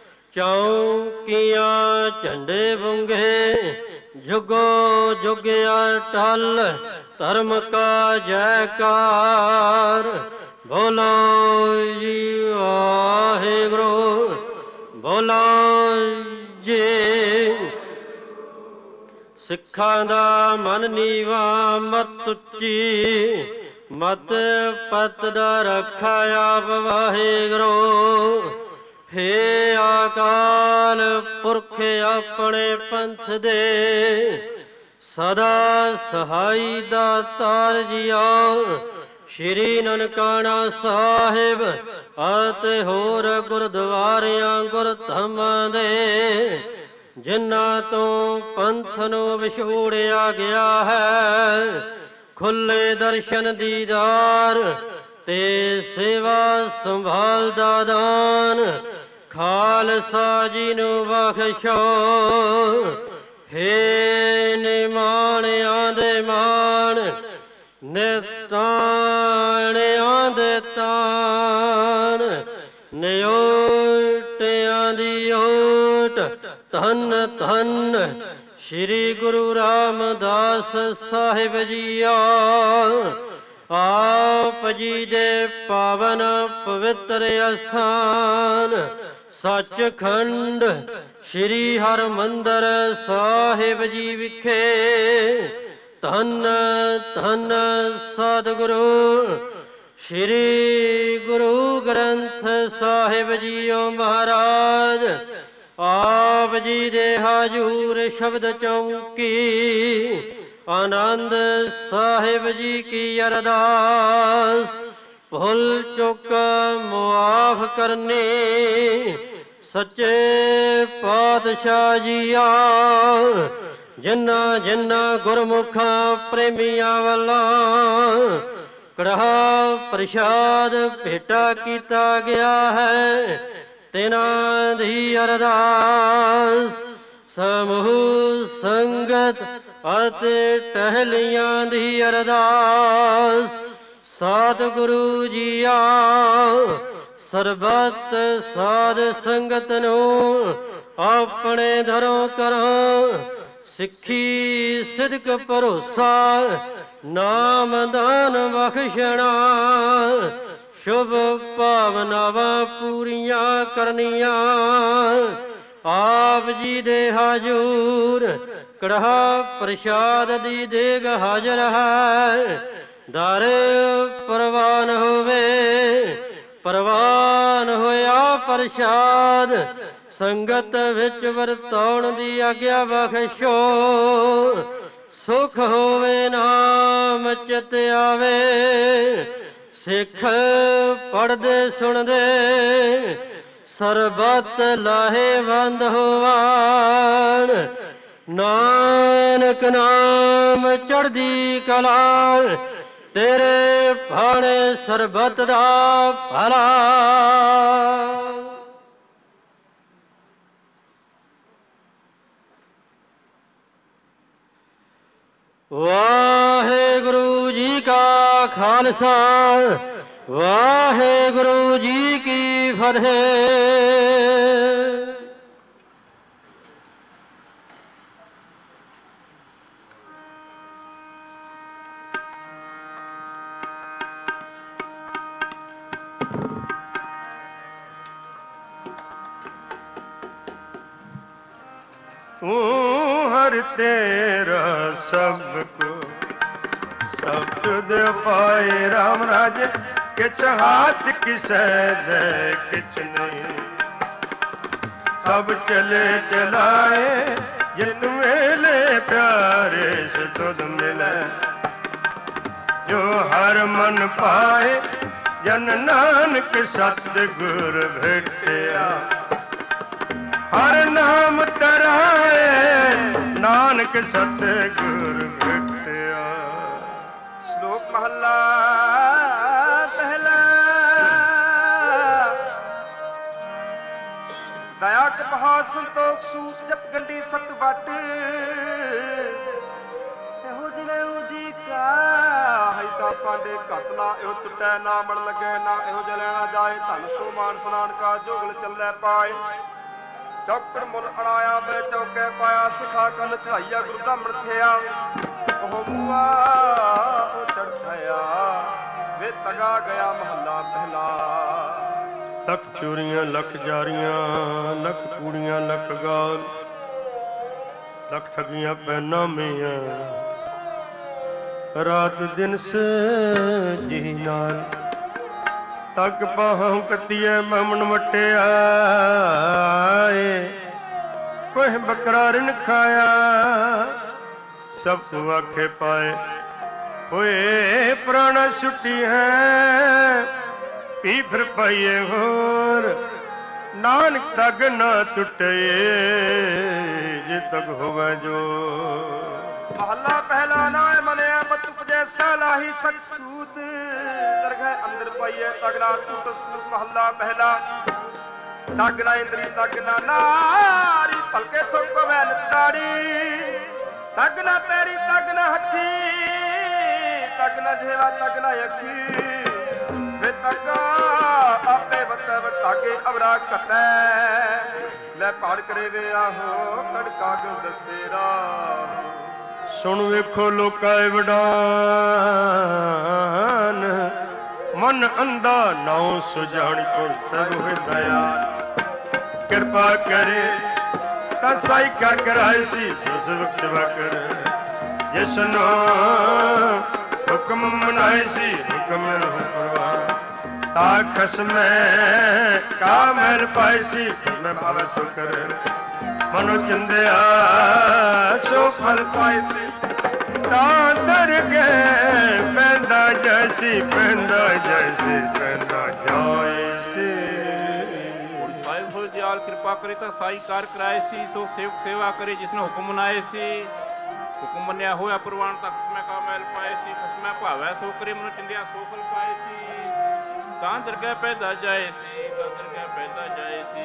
ਚੌਂਕੀਆਂ ਝੰਡੇ ਬੁੰਗੇ ਜੁਗੋ ਜੁਗ ਅਟਲ। ਧਰਮ ਕਾ ਜੈਕਾਰ ਬੋਲੋ ਜੀ ਵਾਹਿਗੁਰੂ। ਬੋਲੋ ਜੀ। ਸਿੱਖਾਂ ਦਾ ਮਨ ਨੀਵਾ ਮਤ ਉੱਚੀ। ਮਤ ਪਤ ਦਾ ਰੱਖਾ ਆਪ ਵਾਹਿਗੁਰੂ। ਹੇ ਅਕਾਲ ਪੁਰਖ ਆਪਣੇ ਪੰਥ ਦੇ ਸਦਾ ਸਹਾਈ ਦਾਤਾਰ ਜੀਓ। ਸ਼੍ਰੀ ਨਨਕਾਣਾ ਸਾਹਿਬ ਅਤੇ ਹੋਰ ਗੁਰਦੁਆਰਿਆਂ ਗੁਰਧਾਮਾਂ ਦੇ ਜਿਨ੍ਹਾਂ ਤੋਂ ਪੰਥ ਨੂੰ ਵਿਛੋੜਿਆ ਗਿਆ ਹੈ। ਖੁੱਲੇ ਦਰਸ਼ਨ ਦੀਦਾਰ ਤੇ ਸੇਵਾ ਸੰਭਾਲ ਦਾ ਦਾਨ ਖਾਲਸਾ ਜੀ ਨੂੰ ਬਖਸ਼ੋ। ਹੇ ਨਿਮਾਣਿਆਂ ਦੇ ਮਾਣ, ਨਿਤਾਣਿਆਂ ਦੇ ਤਾਣ, ਨਿਓਟਿਆਂ ਦੀ ਓਟ। ਧੰਨ ਧੰਨ ਸ੍ਰੀ ਗੁਰੂ ਰਾਮਦਾਸ ਸਾਹਿਬ ਜੀਆ। ਆਪ ਜੀ ਦੇ ਪਾਵਨ ਪਵਿੱਤਰ ਅਸਥਾਨ ਸੱਚਖੰਡ ਸ੍ਰੀ ਹਰਿਮੰਦਰ ਸਾਹਿਬ ਜੀ ਵਿਖੇ ਧੰਨ ਧੰਨ ਸਤਿਗੁਰੂ ਸ੍ਰੀ ਗੁਰੂ ਗ੍ਰੰਥ ਸਾਹਿਬ ਜੀਓ ਮਹਾਰਾਜ। ਆਪ ਜੀ ਦੇ ਹਾਜ਼ੂਰ ਸ਼ਬਦ ਚੌਂਕੀ ਆਨੰਦ ਸਾਹਿਬ ਜੀ ਕੀ ਅਰਦਾਸ। ਭੁੱਲ ਚੁੱਕ ਮੁਆਫ ਕਰਨੀ ਸੱਚੇ ਪਾਤਸ਼ਾਹ ਜੀਆ। ਜਿਨ੍ਹਾਂ ਜਿਨ੍ਹਾਂ ਗੁਰਮੁਖਾਂ ਪ੍ਰੇਮੀਆਂ ਵੱਲੋਂ ਕੜਾਹ ਪ੍ਰਸ਼ਾਦ ਭੇਟਾ ਕੀਤਾ ਗਿਆ ਹੈ, ਤਿਨਾਂ ਦੀ ਅਰਦਾਸ ਸਮੂਹ ਸੰਗਤ ਅਤੇ ਟਹਿਲੀਆਂ ਦੀ ਅਰਦਾਸ। ਸਤਿਗੁਰੂ ਜੀਆ ਸਰਬੱਤ ਸਾਧ ਸੰਗਤ ਨੂੰ ਆਪਣੇ ਘਰੋਂ ਕਰੋ ਸਿੱਖੀ ਸਿਦਕ ਭਰੋਸਾ ਨਾਮ ਦਾਨ ਬਖਸ਼ਣਾ। ਸ਼ੁਭ ਭਾਵਨਾਵਾਂ ਪੂਰੀਆਂ ਕਰਨੀਆਂ। ਆਪ ਜੀ ਦੇ ਹਾਜ਼ੂਰ ਕੜਾਹ ਪ੍ਰਸ਼ਾਦ ਦੀ ਦੇਗ ਹਾਜ਼ਰ ਹੈ। ਦਰ ਪ੍ਰਵਾਨ ਹੋਵੇ, ਪ੍ਰਵਾਨ ਹੋਇਆ ਪ੍ਰਸ਼ਾਦ। ਸੰਗਤ ਵਿੱਚ ਵਰਤਾਉਣ ਦੀ ਆਗਿਆ ਬਖਸ਼ੋ। ਸੁਖ ਹੋਵੇ ਨਾਮ ਚਿਤ ਆਵੇ। ਸਿੱਖ ਪੜ੍ਹਦੇ ਸੁਣਦੇ ਸਰਬੱਤ ਲਾਹੇਵੰਦ ਹੋਵਣ। ਨਾਨਕ ਨਾਮ ਚੜ੍ਹਦੀ ਕਲਾ ਤੇਰੇ ਭਾਣੇ ਸਰਬੱਤ ਦਾ ਭਲਾ। ਵਾਹਿਗੁਰੂ ਜੀ ਕਾ ਖਾਲਸਾ, ਵਾਹਿਗੁਰੂ ਜੀ ਕੀ ਫਤਿਹ। ਤੂੰ ਹਰ ਤੇਰਾ ਸਭ ਕੋ ਸਬਦ ਦੇ ਪਾਏ ਰਾਮ ਰਾਜ। ਕਿਛ ਹਾਥ ਕਿਸੈ ਦੇ ਕਿਛ ਨਹੀਂ। ਸਭ ਚਲੇ ਚਲਾਏ ਜਿਤ ਵੇਲੇ ਪਿਆਰੇ ਸੇ ਤੁਧ ਮਿਲੇ। ਜੋ ਹਰ ਮਨ ਪਾਏ ਜਨ ਨਾਨਕ ਸਤਿਗੁਰ ਭੇਟਿਆ। ਹਰ ਨਾਮ ਤਰਾਏ ਨਾਨਕ ਸਤਿਗੁਰ ਭੇਟਿਆ। ਸ਼ਲੋਕ ਮਹੱਲਾ ਪਹਿਲਾ। ਦਇਆ ਕਪਾਹ ਸੰਤੋਖ ਸੂਤ ਜਪ ਗੰਢੀ ਸਤ ਵਟ। ਇਹੋ ਜਿਹੇ ਜੀ ਕਾ ਹੈ ਤਾਂ ਪਾਂਡੇ ਘਤਲਾ। ਇਹੋ ਟੁੱਟੈ ਨਾ ਮਣ ਲੱਗੇ ਨਾ ਇਹੋ ਜਿਹਾ ਲੈਣਾ ਜਾਏ। ਧਨ ਸੋ ਮਾਨ ਸਨਾਨ ਕਾ ਜੋਗਲ ਚੱਲੇ ਪਾਏ। ਚੌਕੜ ਮੁੱਲ ਅਣਾਇਆ ਵੇ ਚੌਕੇ ਪਾਇਆ। ਸਿਖਾ ਕੰਨ ਚੜਾਈਆ ਗੁਰੂ ਬ੍ਰਾਹਮਣ ਥਿਆ। ਉਹ ਮੂਆ ਉਹ ਚੜ੍ਹਾਇਆ ਵੇ ਤਗਾ ਗਿਆ ਮਹੱਲਾ ਪਹਿਲਾ। ਲੱਖ ਚੋਰੀਆਂ ਲੱਖ ਜਾਰੀਆਂ ਲੱਖ ਕੂੜੀਆਂ ਲੱਖ ਗਾਲ। ਲੱਖ ਠੱਗੀਆਂ ਪੈਨਾ ਮੀਆਂ ਰਾਤ ਦਿਨ ਜੀ ਨਾਲ। ਤੱਕ ਪਾਹਾਂ ਕੱਤੀਏ ਮਮਨ ਵਟਿਆਏ। ਕੋਈ ਬੱਕਰਾ ਰਿਨ ਖਾਇਆ ਸਭ ਤੋਂ ਆਖੇ ਪਾਏ। ਹੋਏ ਪ੍ਰਾਣਾ ਛੁੱਟੀ ਹੈ ਪੀ ਫਿਰ ਪਾਈਏ ਹੋਰ। ਨਾਨਕ ਤੱਕ ਨਾ ਟੁੱਟੇ ਜੇ ਤੱਕ ਹੋਵੇ ਜੋ। ਮਹੱਲਾ ਪਹਿਲਾ ਨਾ ਮਨਿਆ ਮਤ ਉਪਜੈਸਾ ਲਾਹੀ ਸਚ ਸੂਤ। ਦਰਗਹਿ ਅੰਦਰ ਪਾਈਏ ਤਗੜਾ ਤੂਤ ਸੂਤ। ਮਹੱਲਾ ਪਹਿਲਾ। ਤਗਨਾ ਇੰਦਰੀ ਤਗਨਾ ਨਾਰੀ ਭਲਕੇ ਥੁੱਕ ਵੈਨ ਤਾੜੀ ਤਗਨਾ ਪੈਰੀ ਤਗਨਾ ਹੱਥੀ ਤਗਨਾ ਜੇਵਾ ਤਗਨਾ ਅੱਖੀ ਵੇ ਤਗਾ ਆਪੇ ਵਤੈ ਵਟਾਗੇ ਅਵਰਾ ਘਤੈ ਲੈ ਪਾੜ ਕਰੇ ਵੇ ਆਹੋ ਕੜਕਾ ਗੁ ਦਸੇਰਾ ਸੁਣ ਵੇਖੋ ਲੋਕਾਂ ਵਡਾਨ ਮਨ ਅੰਧਾ ਨਾਉ ਸੁਜਾਣੀ ਕੋਲ ਸਭ ਹੋਇ ਦਇਆ ਕਿਰਪਾ ਕਰੇ ਤਾਂ ਸਾਈ ਕਰ ਕਰਾਏ ਸੀ ਸਵਕ ਸੇਵਾ ਕਰ ਜਿਸਨੋ ਹੁਕਮ ਮਨਾਏ ਸੀ ਹੁਕਮ ਹੁਕਮ ਤਾ ਖਸਮੈ ਕਾਮਲ ਪਾਈ ਸੀ ਮੈਂ ਭਾਵ ਸੁਕਰ ਮਨੋ ਚੰਦਿਆ ਸੋ ਫਲ ਪਾਈ ਸੀ ਤਾਂ ਦਰਗੇ ਪੈਂਦਾ ਜੈਸੀ ਪੈਂਦਾ ਜੈਸੀ ਪੈਂਦਾ ਜੈਸੀ ਸਾਹਿਬ ਹੋਏ ਦਿਆਲ ਕਿਰਪਾ ਕਰੇ ਤਾਂ ਸਾਈ ਕਾਰ ਕਰਾਏ ਸੀ ਸੋ ਸੇਵਕ ਸੇਵਾ ਕਰੇ ਜਿਸਨੇ ਹੁਕਮ ਮਨਾਏ ਸੀ ਹੁਕਮ ਮੰਨਿਆ ਹੋਇਆ ਪ੍ਰਵਾਨ ਤੱਕ ਖਸਮੈ ਕਾ ਮੈਲ ਪਾਏ ਸੀ ਖਸਮੈ ਭਾਵੈ ਸੋ ਕਰੇ ਮਨੋ ਚੰਦਿਆ ਸੋ ਫਲ ਪਾਏ ਸੀ ਤਾਂ ਦਰਗਹਿ ਪੈਦਾ ਜਾਏ ਸੀ ਤਾਂ ਦਰਗਹਿ ਪੈਦਾ ਜਾਏ ਸੀ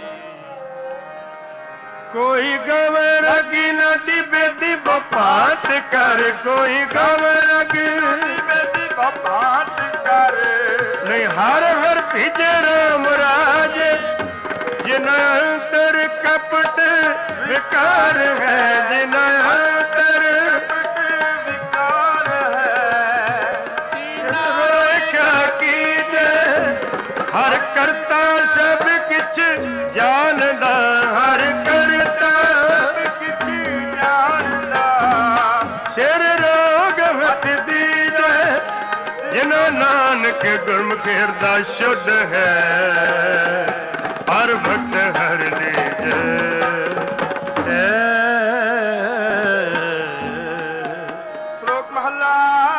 ਕੋਈ ਗਵਰ ਕੀ ਨਦੀ ਬੇਦੀ ਬਪਾਤ ਕਰ ਕੋਈ ਗਵਰ ਕੀ ਨਦੀ ਬੇਦੀ ਬਪਾਤ ਕਰ ਨਹੀਂ ਹਰ ਹਰ ਭਿਜੇ ਰਾਮ ਰਾਜ ਜਿਨ ਅੰਤਰ ਕਪਟ ਵਿਕਾਰ ਹੈ ਜਿਨ ਅੰਤਰ ਕਪਟ ਵਿਕਾਰ ਹੈ ਰੋਇਕਾ ਕੀਜੇ ਹਰ ਕਰਤਾ ਸਭ ਕਿਛ ਜਾਣਦਾ ਹਰ ਕਰਤਾ ਸਭ ਕਿਛ ਜਾਣਦਾ ਸਿਰ ਰੋਗ ਵਤ ਦੀਜੈ ਜਿਨ੍ਹਾਂ ਨਾਨਕ ਗੁਰਮੁਖ ਹਿਰਦਾ ਸ਼ੁੱਧ ਹੈ ਹਰ ਭਗਤ ਹਰ ਲੀਜੈ ਸ਼ਲੋਕ ਮਹੱਲਾ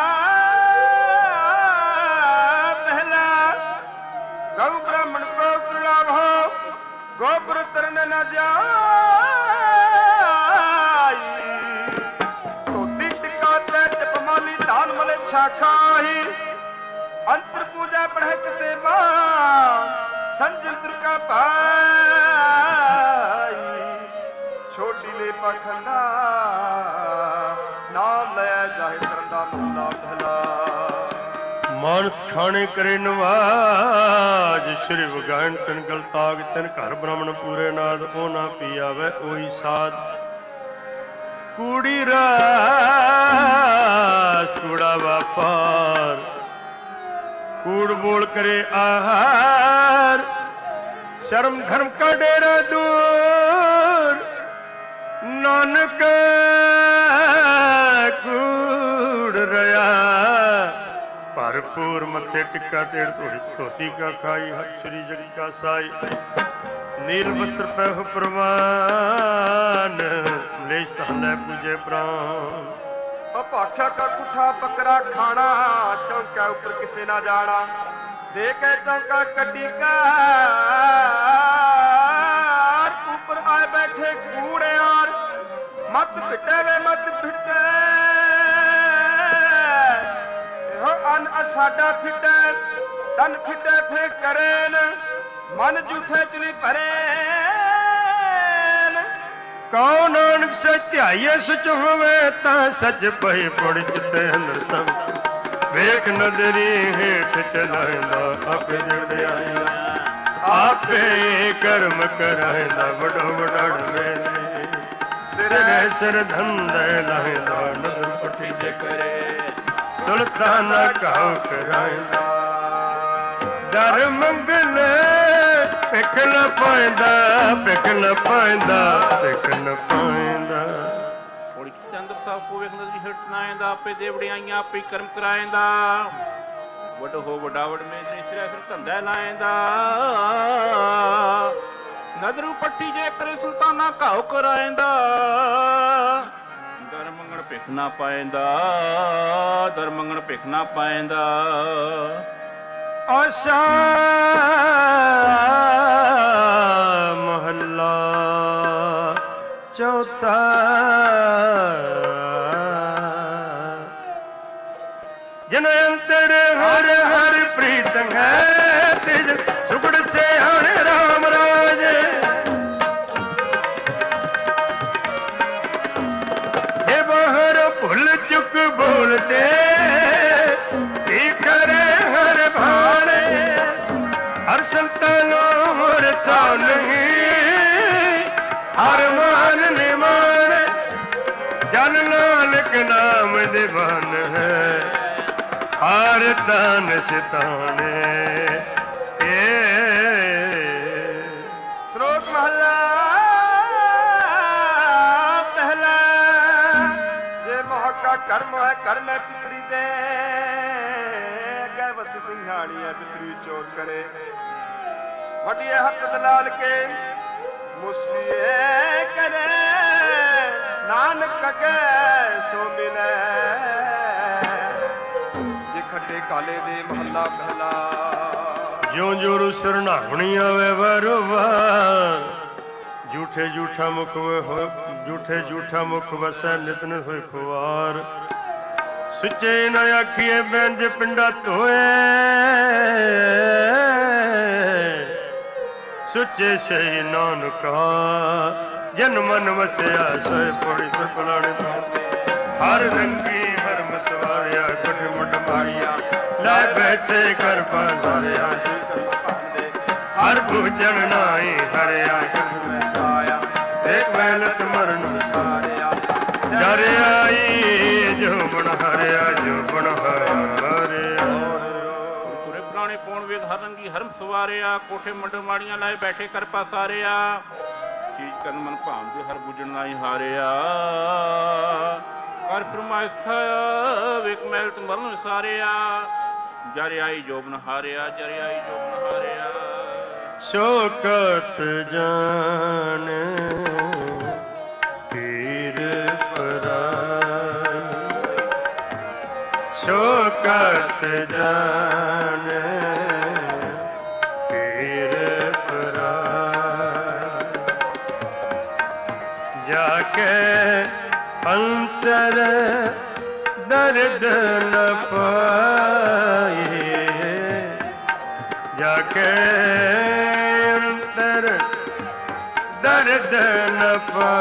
ਪਹਿਲਾ ਗਊ ਬ੍ਰਾਹਮਣ ਕੋ ਲਾਭੋ ਗੋਬਰ ਤਰਨ ਨ ਜਾਈ ਧੋਤੀ ਟਿਕਾ ਤੇ ਟਪ ਮਾਲੀ ਧਾਨ ਮਲੇ ਛਾਖਾਈ ਅੰਤਰ ਪੂਜਾ ਪੜ੍ਹੇ ਕਿਤੇ ਮਾ ਸੰਜਮ ਦੁਰਗਾ ਪਾਈ ਛੋਟੀ ਲੈ ਪਖੰਡਾ ਨਾਮ ਲਿਆ ਜਾਏ ਕਰਨ ਦਾ ਮਹਲਾ ਪਹਿਲਾ ਮਾਨਸ ਖਾਣੇ ਕਰੇ ਨਵਾਜ ਸ਼੍ਰੀ ਵਗਾਇਨ ਤਨ ਗਲਤਾਗ ਤਨ ਘਰ ਬ੍ਰਾਹਮਣ ਪੂਰੇ ਨਾਦ ਉਹ ਨਾ ਪੀ ਆਵੇ ਉਹੀ ਸਾਧ ਕੂੜੀ ਰਾਸ ਕੂੜਾ ਵਾਪਾਰ ਕੂੜ ਬੋਲ ਕਰੇ ਆਹਾਰ ਸ਼ਰਮ ਧਰਮ ਕਾ ਡੇਰਾ ਦੂਰ ਨਾਨਕ ਕੂੜ ਰਿਆ ਭਰਪੂਰ ਮੱਥੇ ਟਿੱਕਾ ਤੇੜ ਧੋੜੀ ਧੋਤੀ ਕਾ ਖਾਈ ਹੱਥ ਸ੍ਰੀ ਜਗੀ ਕਾ ਸਾਈ ਨੀਲ ਵਸਤਰ ਪਹਿ ਪ੍ਰਵਾਨ ਲੇਸ਼ ਤਹਲੇ ਪੂਜੇ ਪ੍ਰਾਨ ਭਾਖਿਆ ਕਾ ਕੁੱਠਾ ਬੱਕਰਾ ਖਾਣਾ ਚੌਂਕਾ ਉੱਪਰ ਕਿਸੇ ਨਾ ਜਾਣਾ ਦੇ ਕੇ ਚੌਂਕਾ ਕੱਢੀ ਕਾਰ ਉੱਪਰ ਆਏ ਬੈਠੇ ਕੂੜਿਆਰ ਮਤ ਫਿੱਟੇ ਵੇ ਮਤ ਫਿੱਟੇ ਇਹੋ ਅਨ ਅਸਾਡਾ ਫਿੱਟੇ ਤਨ ਫਿੱਟੇ ਫੇ ਕਰੇਨ ਮਨ ਝੂਠੇ ਚਲੀ ਭਰੇ ਕਉ ਨਾਨਕ ਸਚਾਈਏ ਸਚ ਹੋਵੇ ਤਾਂ ਸਚ ਪਈ ਪੜ ਜਿਤੇ ਅੰਦਰ ਸਭ ਵੇਖ ਨਦਰੀ ਹੇਠ ਚਲਾਇਂਦਾ ਆਪੇ ਜੜਦੇ ਆਇਆ ਆਪੇ ਕਰਮ ਕਰਾਇਂਦਾ ਵਡੋ ਵਡੜ ਵੇਲੇ ਸਿਰੇ ਸਿਰ ਧੰਦੇ ਲਾਇਂਦਾ ਨਦਰ ਪੱਠੀ ਜੇ ਕਰੇ ਸੁਲਤਾਨਾ ਕਾਉ ਕਰਾਇਂਦਾ ਦਰ ਮੰਗਲੇ ਪਿੱਖ ਨ ਪਾਇਂਦਾ ਪਿੱਖ ਨ ਪਾਇਂਦਾ ਪਿੱਖ ਨ ਪਾਇਂਦਾ ਹੋੜੀ ਚੰਦਰ ਸਾਹਿਬ ਕੋ ਵੇਖਦਾ ਜੀ ਹਿੱਟ ਨਾ ਆਇਂਦਾ ਆਪੇ ਦੇਵੜੀਆਂ ਆਪੇ ਕਰਮ ਕਰਾਇਂਦਾ ਵੱਡ ਹੋ ਵੱਡਾ ਵੱਡ ਮੇ ਸਿਰੇ ਸਿਰ ਧੰਦਾ ਲਾਇਂਦਾ ਨਦਰੂ ਪੱਟੀ ਜੇ ਕਰੇ ਸੁਲਤਾਨਾ ਘਾਉ ਕਰਾਇਂਦਾ ਦਰ ਮੰਗਣ ਭਿੱਖ ਨਾ ਪਾਇਂਦਾ ਦਰ ਮੰਗਣ ਭਿੱਖ ਨਾ ਪਾਇਂਦਾ ਆਸ਼ਾ ਮਹੱਲਾ ਚੌਥਾ ਜਨ ਅੰਤਰ ਹਰ ਹਰ ਪ੍ਰੀਤ ਹੈ ਤਿਜ ਸੁਖੜ ਸੇ ਹਰ ਰਾਮ ਰਾਜੇ ਸੰਤਾਂ ਨੂੰ ਮੁਰਤਾ ਨਹੀਂ, ਹਰ ਮਾਨ ਨਿਮਾਨ ਜਨ ਨਾਨਕ ਨਾਮ ਦੇ ਬਨ ਹੈ, ਹਰ ਤਨ ਸਿਤਾਣੇ। ਸ਼ਲੋਕ ਮਹਲਾ ਪਹਿਲਾ। ਜੇ ਮੋਹ ਕਾ ਕਰਮ ਹੈ ਕਰਮ ਹੈ ਪਿਤਰੀ ਦੇ, ਕਹਿ ਵਸਤ ਸਿੰਘਾਣੀ ਹੈ ਪਿਤਰੀ ਚੋਟ ਕਰੇ। ਵੱਡੀਏ ਹੱਥ ਦਲਾਲ ਕੇ ਮੁਸਲੀਏ ਕਰੇ, ਨਾਨਕ ਕਹੈ ਸੋ ਮਿਲੈ। ਜੇ ਖੱਟੇ ਕਾਲੇ ਦੇ ਮਹੱਲਾ ਪਹਿਲਾ। ਜਿਉਂ ਜੋਰੂ ਸਰਨਾਵਣੀ ਆਵੇ ਵਰਵਾਰ, ਝੂਠੇ ਝੂਠਾ ਮੁਖ ਹੋਏ, ਝੂਠੇ ਝੂਠਾ ਮੁਖ ਵਸੈ ਨਿਤ ਨਿਤ ਹੋਏ ਖੁਆਰ। ਸੱਚੇ ਨ ਆਖੀਏ ਬੈਂਜ ਪਿੰਡਾ ਧੋਏ, ਸੁੱਚੇ ਸਹੀ ਨਾਨਕਾ ਜਨ ਮਨ ਵਸਿਆ ਸੋਏ ਪੋੜੀ ਸੁਪਲਾਣੇ ਪਾਉਂਦੇ। ਹਰ ਰੰਗੀ ਹਰ ਮਸਵਾਰਿਆ ਕੁਠ ਮੁੱਢ ਮਾਰਿਆ, ਲੈ ਬੈਠੇ ਕਰ ਪਸਾਰਿਆ। ਹਰ ਭੂਜਣ ਨਾਈ ਹਰਿਆ ਸਾਇਆ, ਇੱਕ ਮਿਹਨਤ ਮਰਨ ਸਾਰਿਆ। ਜਰ ਆਈ ਜੋ ਬਣ ਹਰਿਆ, ਜੋ ਬਣ ਹਰਿਆ। ਤੁਰੇ ਪੁਰਾਣੇ ਪੌਣ ਵੇਗ ਹਰ ਰੰਗੀ ਹਰਮ ਸਵਾਰਿਆ, ਕੋਠੇ ਮੁੰਡ ਮਾੜੀਆਂ ਲਾਏ ਬੈਠੇ ਕਰ ਪਸਾਰਿਆ। ਚੀਜ਼ ਕਰਨ ਮਨ ਭਾਂਦੇ ਹਰ ਬੁਝਣ ਨਾਈ ਹਾਰਿਆ, ਕਰ ਫਰਮਾਇਸ਼ ਖਾਇਆ ਵੇਖ ਮਹਿਲ ਤੇ ਮਰਨ ਵਿਸਾਰਿਆ। ਜਰ ਆਈ ਜੋਬਨ ਹਾਰਿਆ, ਜਰ ਆਈ ਜੋਬਨ ਹਾਰਿਆ। ਸ਼ੋਕਤ ਜਾਨ ਪੀਰ ਪਰਾਈ, ਸ਼ੋਕਤ ਜਾਨ ਪੀਰ ਪਰਾਈ। ਜਾ ਕੇ ਅੰਤਰ ਦਰਦ ਨ ਪਾਏ, ਜਾ ਕੇ ਅੰਤਰ ਦਰਦ ਨ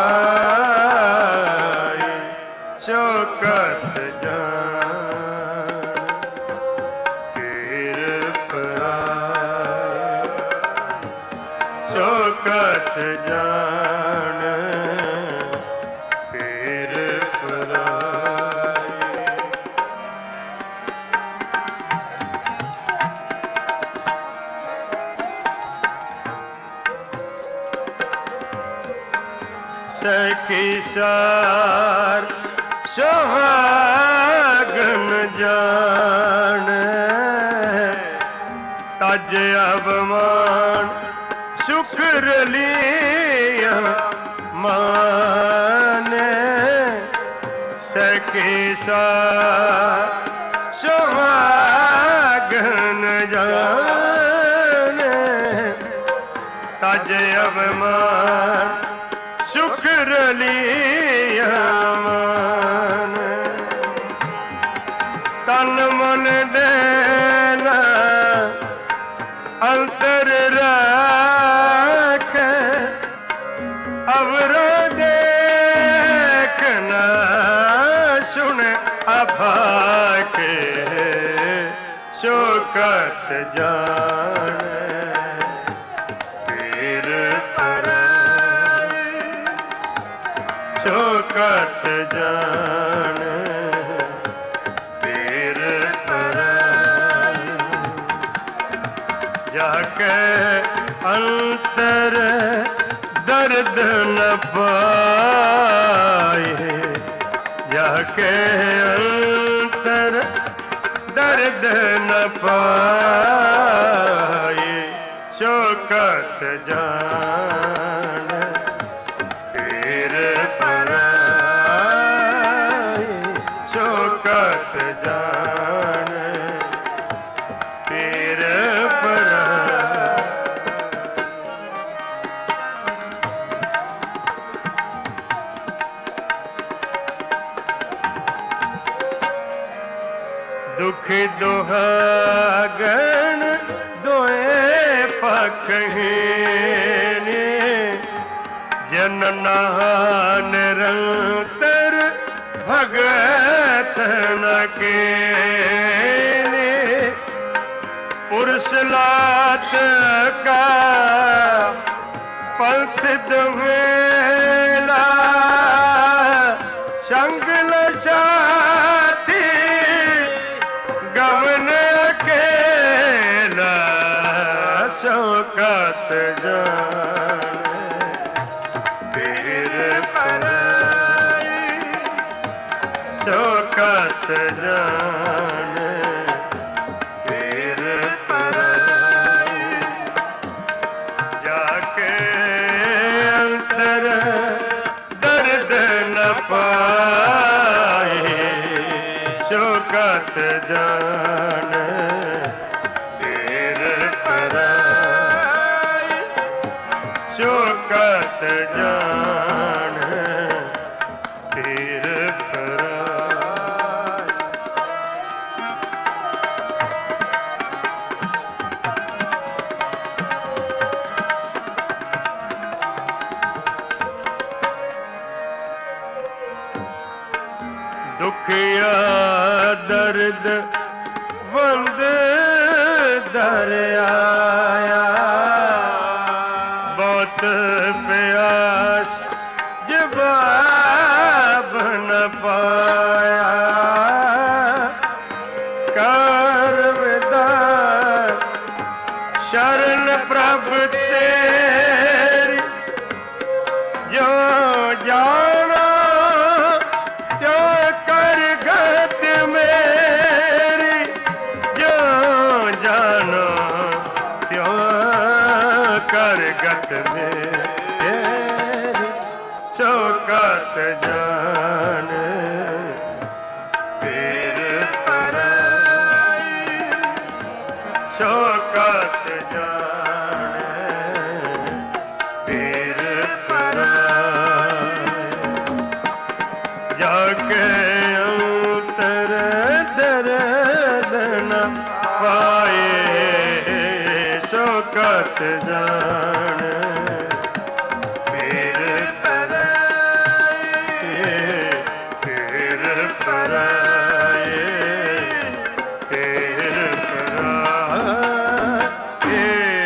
ਪਾਏ। ਸ਼ੋਕਤ ਜਾਨ ਪੀਰ ਪਰਾਈ, ਸ਼ੋਕਤ ਜਾਨ ਪੀਰ ਪਰਾਈ। ਸਖੀ ਸਾਰ ਸੁਹਾਗਨ ਜਾਣ, ਤਜ ਅਭਮਾਨ ਸ਼ੁਕਰ ਲਿਆ ਮਾਨੇ। ਸਖੀ ਸਾਰ ਸੁਹਾਗਨ ਜਾਣ, ਤਜ ਅਭਮਾਨ ਸ਼ੁਕਰ ਲਿਆ ਮਾਨ। ਤਨ ਮਨ ਦੇਨਾ ਅੰਤਰ ਰਾਖ, ਅਵਰੋ ਦੇਖਨਾ ਸੁਣ ਅਭਾਕੇ। ਸ਼ੋਕਤ ਜਾਣ ਪੀਰ ਪਰਾਈ, ਸ਼ੋਕਤ ਜਾਣ ਪੀਰ ਪਰਾਈ। ਜਾ ਕੇ ਅੰਤਰ ਦਰਦ ਨ ਪਾਏ, ਜਾ ਕੇ ਅੰਤਰ ਦਰਦ ਨ ਪਾਏ। ਸ਼ੋਕਤ ਜਾਣ ਪੀਰ ਪਰਾਈ, ਸ਼ੋਕਤ ਜਾਣ ਪੀਰ ਪਰਾਈ। ਦੁਖ ਦੁਹਾਗਣ ਦੋਏ ਪਖੇ ਨੇ, ਜਨ ਨਾਮ ਨਿਰੰਤਰ ਭਗਤ ਨ ਕੇ। ਪੁਰ ਗੁਰ ਸਲਾਤ ਕਾ ਪੰਥ ਦਵੇਲਾ ਸੰਗ ਲਛਾਤੀ ਗਮਨ ਅਕੇਲਾ ਸ਼ੌਕਤ ਜਾਣੇ ਪੀਰ ਪਰਾਈ ਸ਼ੌਕਤ ਜਾਣੇ ਪੀਰ ਪਰਾਈ ਜਾ ਕੇ ਅੰਤਰ ਦਰਦ ਨ ਪਾਏ ਸ਼ੌਕਤ ਜਾਣੇ ਪੀਰ ਪਰਾਈ ਸ਼ੌਕਤ ਜਾਣੇ ਪੀਰ ਪਰਾਈ ਦੁਖਿਆ ਦਰਦ ਵੰਦ ਦਰਿਆਇਆ ਬਹੁਤ ਪਿਆਸ ਜਵਾਬ ਨ ਪਾਇਆ ਕਰ ਵਿਦਾਨ ਸ਼ਰਨ ਪ੍ਰਭ ਤੇਰੀ ਜੋ ਜਾਣਾ ਜੋ ਕਰ ਗਤ ਮੇਰੀ ਜੋ ਜਾਣਾ ਤਿਉ ਕਰ ਗਤ ਮੇਰੀ ਸ਼ੌਕਤ ਜਾਣ ਪੀਰ ਪਰਾਈ ਸ਼ੌਕਤ ਜਾਣ ਪੀਰ ਪਰਾਈ ਜਾ ਕੇ ਅੰਤਰ ਦਰਦ ਨ ਪਾਏ ਸ਼ੌਕਤ ਜਾਣ ਪੀਰ ਪਰਾਈ ਪੀਰ ਪਰਾਈ ਪੀਰ ਪਰਾਈ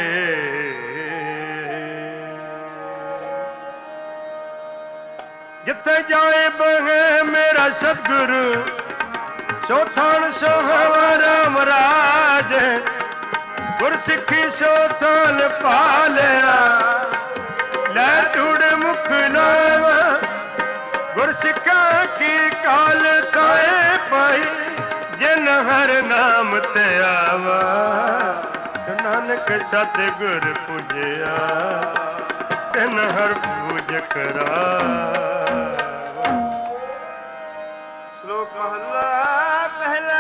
ਜਿੱਥੇ ਜਾਏ ਬਹੇ ਮੇਰਾ ਸਤਿਗੁਰੂ ਸੋ ਥਾਨ ਸੋ ਹਵਾ ਰਾਮ ਰਾਜ ਗੁਰਸਿੱਖੀ ਸੋ ਥਾਨ ਪਾ ਲਿਆ ਲੈ ਟੂੜ ਮੁਖ ਨਾਮ ਗੁਰਸਿੱਖਾਂ ਕੀ ਕਾਲ ਤਾਏ ਪਾਈ ਜਿਨ ਹਰ ਨਾਮ ਤੇ ਆਵਾ ਨਾਨਕ ਸਤਿਗੁਰ ਪੂਜਿਆ ਤਿਨ ਹਰ ਪੂਜ ਕਰਾ ਸ਼ਲੋਕ ਮਹੱਲਾ ਪਹਿਲਾ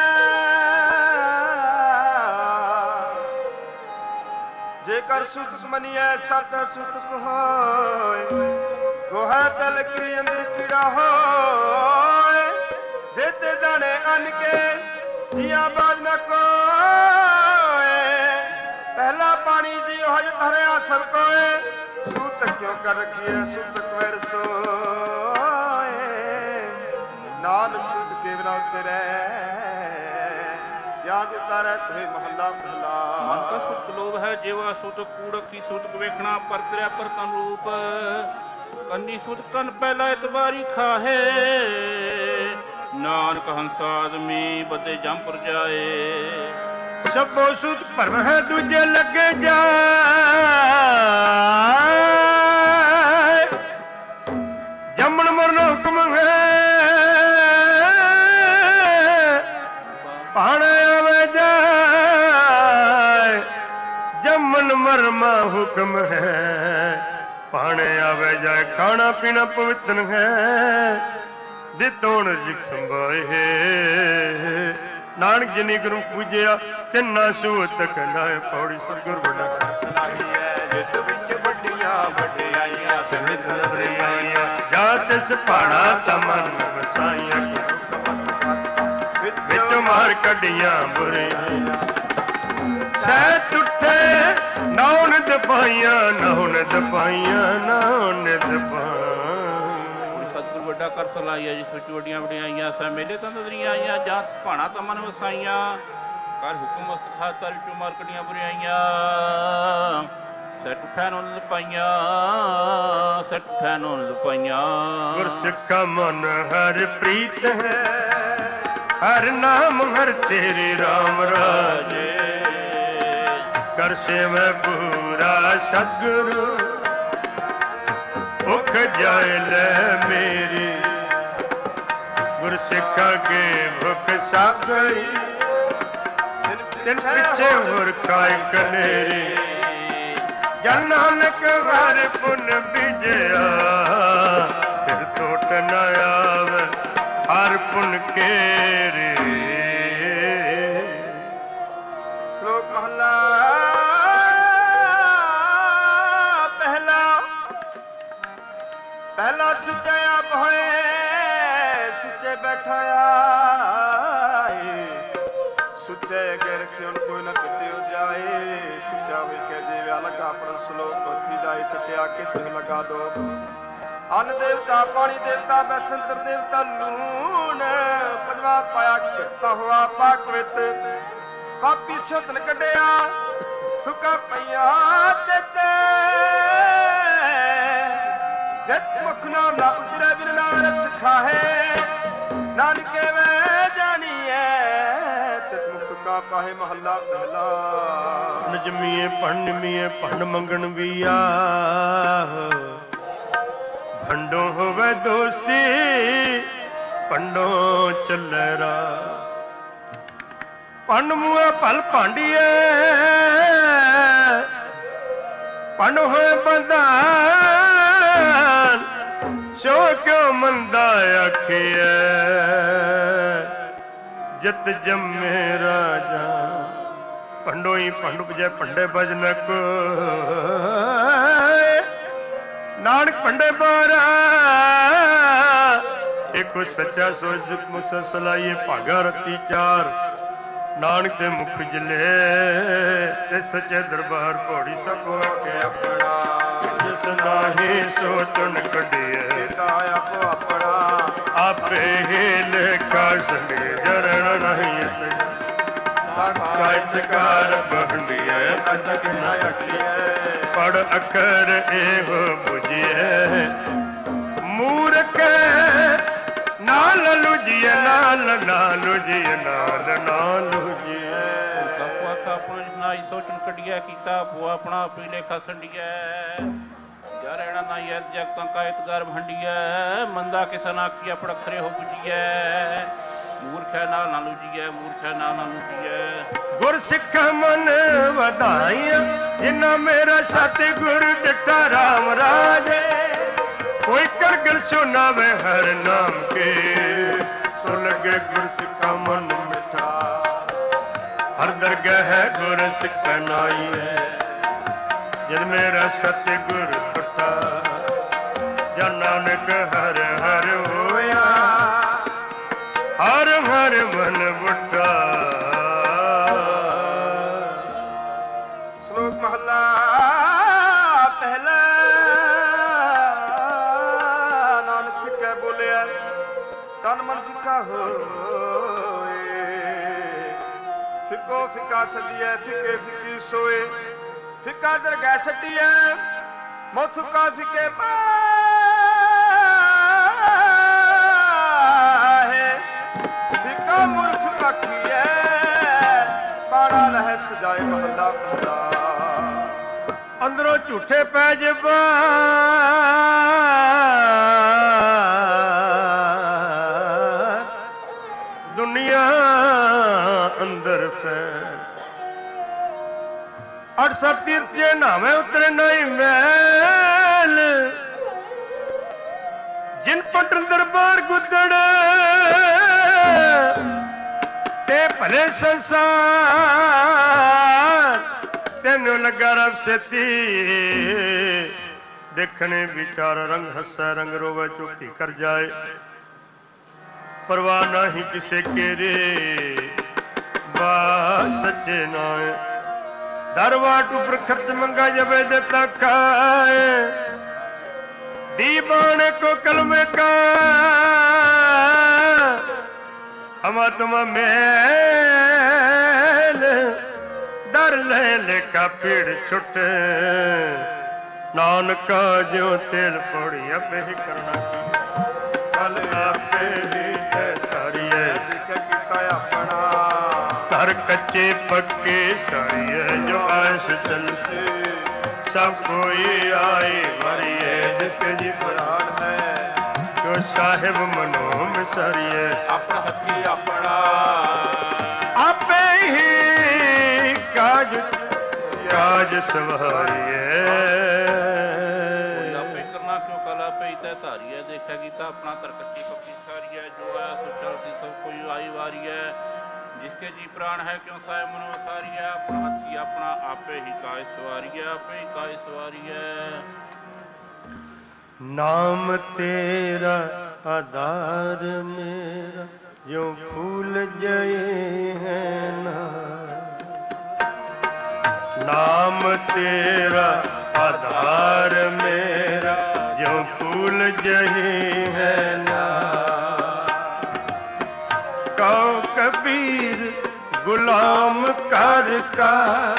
ਜੇਕਰ ਸੁਖ ਮਨੀਐ ਸਤ ਸੁਖ ਹੋਏ ਗੋਹਾ ਤਲ ਕੀ ਅੰਦਰ ਕੀੜਾ ਹੋਏ ਜਿਤ ਜਾਣੇ ਅੰਨ ਕੇ ਜੀਆਂ ਬਾਜ ਨ ਕੋਏ ਪਹਿਲਾ ਪਾਣੀ ਜੀ ਉਹ ਜ ਧਰਿਆ ਸਭ ਕੋਏ ਸੂਤ ਕਿਉਂ ਕਰ ਰਖੀਐ ਸੂਤਕ ਵੈਰ ਸੋਏ ਨਾਨਕ ਸੁਧ ਕੇ ਬਿਨਾ ਉਤਰੈ ਗਿਆਨ ਉਤਾਰੈ ਤੁਹੇ ਮਹੱਲਾ ਪਹਿਲਾ ਮਨ ਕਾ ਸੁਤ ਲੋਭ ਹੈ ਜੀਵਾ ਸੁਤ ਕੂੜਕ ਕੀ ਸੁਤ ਵੇਖਣਾ ਪਰਤਰਿਆ ਪਰਤਨ ਰੂਪ ਕੰਨੀ ਸੁਤ ਕਨ ਪਹਿਲਾ ਇਤਵਾਰੀ ਖਾਹੇ ਨਾਨਕ ਹੰਸਾ ਆਦਮੀ ਬਦੇ ਜੰਪੁਰ ਜਾਏ ਸਭੋ ਸੁਤ ਭਰਮ ਹੈ ਦੂਜੇ ਲੱਗੇ ਜਾਏ ਜੰਮਣ ਮਰਨ ਹੁਕਮ ਹੈ ਪਾਣੇ ਆਵੇ ਜਾਏ ਜੰਮਣ ਮਰਮਾ ਹੁਕਮ ਹੈ ਪਾਣੇ ਆਵੇ ਜਾਏ ਖਾਣਾ ਪੀਣਾ ਪਵਿੱਤਰ ਹੈ ਦਿੱਤੋਣ ਜਿਕ ਸੰਭਾਏ ਨਾਨਕ ਜਿਨੀ ਗੁਰੂ ਪੂਜਿਆ ਤਿੰਨਾ ਸੂਤ ਕਨਾਏ ਪੌੜੀ ਸਤਿਗੁਰ ਬੜਾ ਸਲਾਹੀ ਹੈ ਜਿਸ ਵਿੱਚ ਵੱਡੀਆਂ ਵਡਿਆਈਆਂ ਸਮਿਤ ਨਦਰੀਆਂ ਜਾਂ ਤਿਸ ਭਾਣਾ ਤਮਨ ਵਸਾਈਆਂ ਵਿੱਚ ਮਾਰ ਕੱਢੀਆਂ ਬੁਰੀਆਂ ਸਹਿ ਟੁੱਟੇ ਨਾਉਨ ਦਪਾਈਆਂ ਨਾਉਨ ਦਪਾਈਆਂ ਨਾਉਨ ਦਪਾਈਆਂ ਸਤਿਗੁਰ ਵੱਡਾ ਕਰ ਸਲਾਹੀਆ ਜਿਸ ਵਿੱਚ ਵੱਡੀਆਂ ਵਡਿਆਈਆਂ ਸਹਿ ਮੇਲੇ ਤਾਂ ਨਦਰੀਆਂ ਆਈਆਂ ਜਾਂ ਭਾਣਾ ਤਮਨ ਵਸਾਈਆਂ ਕਰ ਹੁਕਮ ਮਸਤਖਾ ਤਲ ਚੋਂ ਮਾਰਕੜੀਆਂ ਬੁਰਾਈਆਂ ਸੱਟ ਠਾਨੋਂ ਲਪਾਈਆਂ ਸੱਟ ਠਾਨੋਂ ਲਪਾਈਆਂ। ਗੁਰ ਸਿੱਖਾ ਮਨ ਹਰ ਪ੍ਰੀਤ ਹੈ ਹਰ ਨਾਮ ਹਰ ਤੇਰੇ ਰਾਮ ਰਾਜੇ ਕਰ ਸੇਵੈ ਪੂਰਾ ਸਤਿਗੁਰੂ ਭੁੱਖ ਜਾਏ ਲੈ ਮੇਰੀ ਗੁਰ ਸਿੱਖਾ ਕੇ ਭੁੱਖ ਸਭ ਗਈ ਤਿਨ ਪਿੱਛੇ ਹੋਰ ਕਾਇ ਕਨੇਰੀ ਜਨ ਨਾਨਕ ਹਰ ਪੁਨ ਬੀਜਿਆ ਫਿਰ ਟੋਟ ਨ ਆਵੇ ਹਰ ਪੁਨ ਕੇਰੇ। ਸ਼ਲੋਕ ਮਹਲਾ ਪਹਿਲਾ ਪਹਿਲਾ ਸੁੱਚੇ ਆਪ ਹੋਏ ਸੁੱਚੇ ਬੈਠਾ ਆਏ ਸੁੱਚੇ ਅਗੇ ਰਖਿਓ ਕੋਈ ਨਾ ਕਿਤਿਓ ਜਾਏ ਸੁੱਚਾ ਹੋਈ ਕੇ ਜੀਵਿਆ ਲਗਾ ਆਪਣਾ ਸ਼ਲੋਕ ਪਥੀ ਜਾਏ ਸਟਿਆ ਕਿਸ ਲਗਾ ਦੋ ਅੰਨ ਦੇਵਤਾ ਪਾਣੀ ਦੇਵਤਾ ਬੈਸੰਤਰ ਦੇਵਤਾ ਲੂਣ ਪੰਜਵਾ ਪਾਇਆ ਕਿਰਤਾ ਹੋਆ ਪਾਕਵਿਤ ਪਾਪੀ ਸੁਤਨ ਕੱਢਿਆ ਥੁਕਾ ਪਈਆ ਦਿੱਤੇ ਜਤ ਮੁਖ ਨਾਮ ਨਾ ਉਤਰੇ ਬਿਨ ਨਾਮ ਰਸ ਖਾਹੇ ਨਾਨਕੇ ਵੇ ਜਾਣੀਐ ਤਿਤ ਮੁਖ ਕਾ ਪਾਹੇ ਮਹੱਲਾ ਪਹਿਲਾ। ਨਜਮੀਏ ਪੰਡਮੀਏ ਭੰਡ ਮੰਗਣ ਵੀ ਆ ਭੰਡੋ ਹੋਵੇ ਦੋਸੀ ਭੰਡੋ ਚੱਲੇ ਰਾ ਭੰਡ ਮੂਏ ਭਲ ਭਾਂਡੀਏ ਭੰਡ ਹੋਏ ਬੰਧਾਨ ਸੋ ਕਿਉ ਮੰਦਾ ਆਖੀਐ ਜਿਤ ਜੰਮੇ ਰਾਜਾ ਭੰਡੋ ਹੀ ਭੰਡ ਬਜੈ ਭੰਡੇ ਬਜਨਕ ਨਾਨਕ ਭੰਡੇ ਬਾਰਾ ਇੱਕੋ ਸੱਚਾ ਸੋਚ ਸੁਖ ਮੁਖ ਸਲਾਈਏ ਭਾਗਾ ਰਤੀ ਚਾਰ ਨਾਨਕ ਦੇ ਮੁਖ ਜਲੇ ਤੇ ਸੱਚੇ ਦਰਬਾਰ ਭੋੜੀ ਸਕੋ ਕੇ ਆਪਣਾ ਜਿਸ ਨਾਹੀ ਸੋਚਣ ਕੱਢੀਏ ਆਪੋ ਆਪਣਾ ਆਪੇ ਹੀ ਲੇਖਾ ਸੰਗੇ ਜਰਣ ਨਹੀਂ ਕਾਇਤਕਾਰ ਬਹੰਡੀਏ ਅਜਕ ਨਾ ਅਕਲੀਏ ਪੜ ਅੱਖਰ ਇਹੋ ਬੁਝੀਏ ਮੂਰਖ ਨਾਲ ਲੁਜੀਏ ਨਾਲ ਨਾਲ ਲੁਜੀਏ ਨਾਲ ਨਾਲ ਲੁਜੀਏ ਸਭ ਆਖਾ ਆਪਣਾ ਨਾਈ ਸੋਚਣ ਕੱਢੀਐ ਕੀਤਾ ਆਪੋ ਆਪਣਾ ਆਪੇ ਲੇਖਾ ਸੰਡੀਐ ਜਾ ਰਹਿਣਾ ਨਾ ਯਦ ਜਗਤਾਂ ਕਾਇਤਕਾਰ ਭੰਡੀਐ ਮੰਦਾ ਕਿਸਨ ਆਖੀਐ ਪੜ ਅੱਖਰੇ ਹੋ ਬੁਝੀਐ ਮੂਰਖੈ ਨਾਲ ਨਾ ਲੁਜੀਐ ਮੂਰਖੈ ਨਾਲ ਨਾ ਲੁਜੀਐ। ਗੁਰ ਸਿੱਖ ਮਨ ਵਧਾਈਆਂ ਜਿਨਾ ਮੇਰਾ ਸਤਿਗੁਰ ਦਿੱਤਾ ਰਾਮ ਰਾਜੇ ਕੋਈ ਕਰਗਲ ਸੁਨਾਵੇ ਹਰ ਨਾਮ ਕੇ ਸੋ ਲਗੇ ਗੁਰ ਸਿੱਖਾ ਮਨ ਮਿਠਾ ਹਰ ਦਰਗਾਹ ਹੈ ਗੁਰ ਸਿੱਖ ਨਾਈ ਹੈ ਜਦ ਮੇਰਾ ਸਤਿਗੁਰ ਟੁੱਟਾ ਜਨ ਨਾਨਕ ਹਰ ਹਰ ਹੋਇਆ ਹਰ ਹਰ ਮਨ ਬੁੱਢਾ। ਸ਼ਲੋਕ ਮਹਲਾ ਪਹਿਲਾ ਨਾਨਕ ਕਹਿ ਬੋਲਿਆ ਤਨ ਮਨ ਫਿੱਕਾ ਹੋਏ ਫਿੱਕੋ ਫਿੱਕਾ ਸਦੀਐ ਫਿੱਕੇ ਫਿੱਕੀ ਸੋਏ ਫਿੱਕਾ ਦਰਗਾਹ ਸੱਟੀਐ ਮੋਥੁਕਾ ਫਿੱਕੇ ਪਾਹੇ ਫਿੱਕਾ ਮੂਰਖ ਆਖੀਐ ਬਾੜਾ ਰਹਿ ਸਜਾਏ ਮਹੱਲਾ ਪਹਿਲਾ। ਅੰਦਰੋਂ ਝੂਠੇ ਪੈ ਜਬਾ ਦੁਨੀਆ ਅੰਦਰ ਫੈ ਅਠ ਸੱਤ ਤੀਰਥ ਜੇ ਨਾਵੇਂ ਉਤਰੇ ਨਹੀਂ ਮੈਲ ਜਿਨ ਪਟਨ ਦਰਬਾਰ ਗੁੱਦੜ ਤੇ ਭਲੇ ਸੰਸਾਰ ਤੈਨੂੰ ਲੱਗਾ ਰਬ ਸੇਤੀ ਦੇਖਣੇ ਵਿਚਾਰ ਰੰਗ ਹੱਸੈ ਰੰਗ ਰੋਵੇ ਚੁੱਕੀ ਕਰ ਜਾਏ ਪਰਵਾਹ ਨਹੀਂ ਕਿਸੇ ਕੇਰੇ ਬਾ ਸੱਚੇ ਨਾਏ ਦਰਵਾਟ ਉਪਰ ਖਰਚ ਮੰਗਾ ਜਵੇ ਦੇ ਤਕਾਏ दीवाने को कलमे का अमात्मा मेल कर ले लेका पीड़ छुटे नानका ज्यों तेल पौड़ी अपे ही करना कल आपे ही तारिए ਕੀਤਾ ਆਪਣਾ घर कच्चे पक्के सारिए जो आस चल से सब कोई आए मरिए जिसके जी प्राण है जो साहिब मनो में सरिए ਆਪਣਾ ਹੱਥੀ ਆਪਣਾ आपे ही काज काज सवारिए ਆਪੇ ਕਰਨਾ ਕਿਉਂ ਕਲਾ ਪਈ ਤੈ ਧਾਰੀਐ ਦੇਖਿਆ ਕੀਤਾ ਆਪਣਾ ਕਰ ਕੱਚੀ ਪੱਕੀ ਸਾਰੀਐ ਜੋ ਆਇਆ ਸੋ ਚਲ ਸੀ ਸਭ ਕੋਈ ਆਈ ਵਾਰੀਐ जिसके जी प्राण है क्यों साय मनो सारिया अपना हथी अपना आपे ही काय सवारिया आपे ही काय सवारिया नाम तेरा आधार मेरा जो फूल जये है ना नाम तेरा आधार मेरा जो फूल जये है ना कहो कबीर गुलाम कर का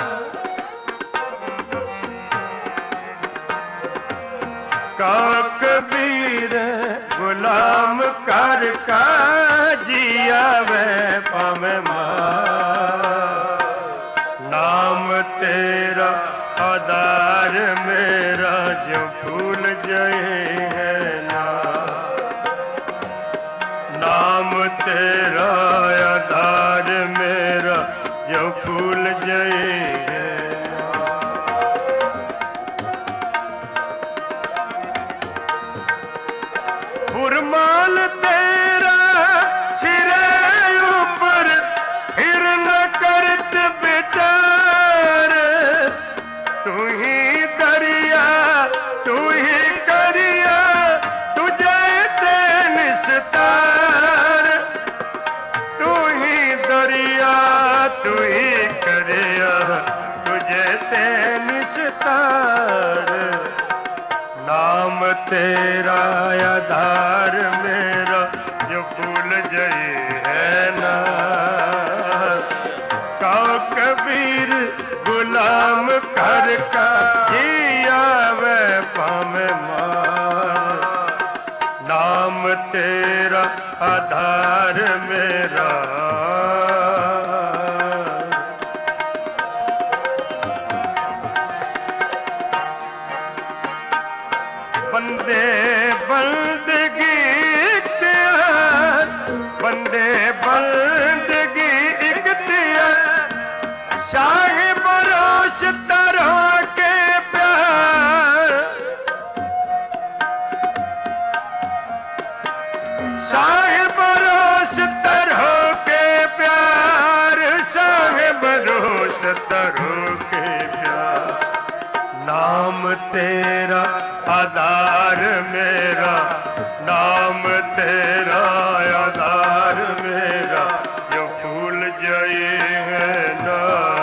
कहो कबीर गुलाम कर का जिया वे पावे मार नाम तेरा आधार मेरा जो फूल जये है ना नाम तेरा आधार मेरा जो फूल जये है फुरमान तेरा सिरे ऊपर फिर न करत बेचार तू ही दरिया तू ही करिया तुझे ते निस्तार तू ही दरिया तू ही करिया तुझे ते निस्तार नाम तेरा आधार मेरा जो भूल जये है ना कहो कबीर गुलाम कर का जिया वे पावे मार नाम तेरा आधार मेरा बंदे बंदगी इख्तियार बंदे बंदगी इख्तियार शाही बरोश तरह के प्यार शाही बरोश तरह के प्यार शाही बरोश तरह के प्यार नाम तेरा आधार मेरा नाम तेरा आधार मेरा जो फूल जये है ना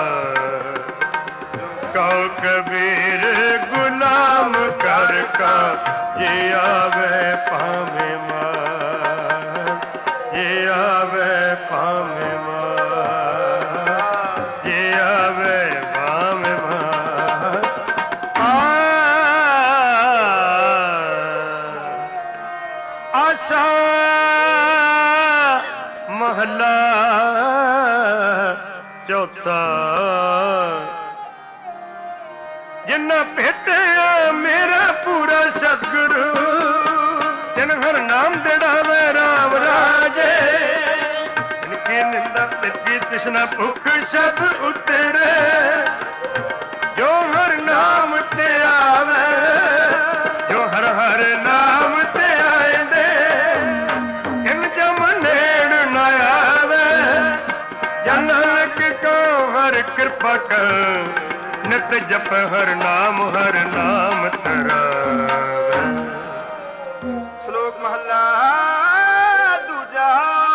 कहो कबीर गुलाम कर का ये आवे पावे मार ये आवे पावे मार ये आवे पावे मार आशा महला चौथा जिन्ना भेटिया मेरा पूरा सतगुरु जिन हर नाम दड़ावे राम राजे इनकी निंदा तिरकी तृष्णा भुख सब उतरे जो हर नाम ते आवे जो हर हर नाम ते आए दे इन जमनेड़ न आवे जन नानक को हर कृपा कर नित जप हर नाम हर नाम तरावे श्लोक महला दूजा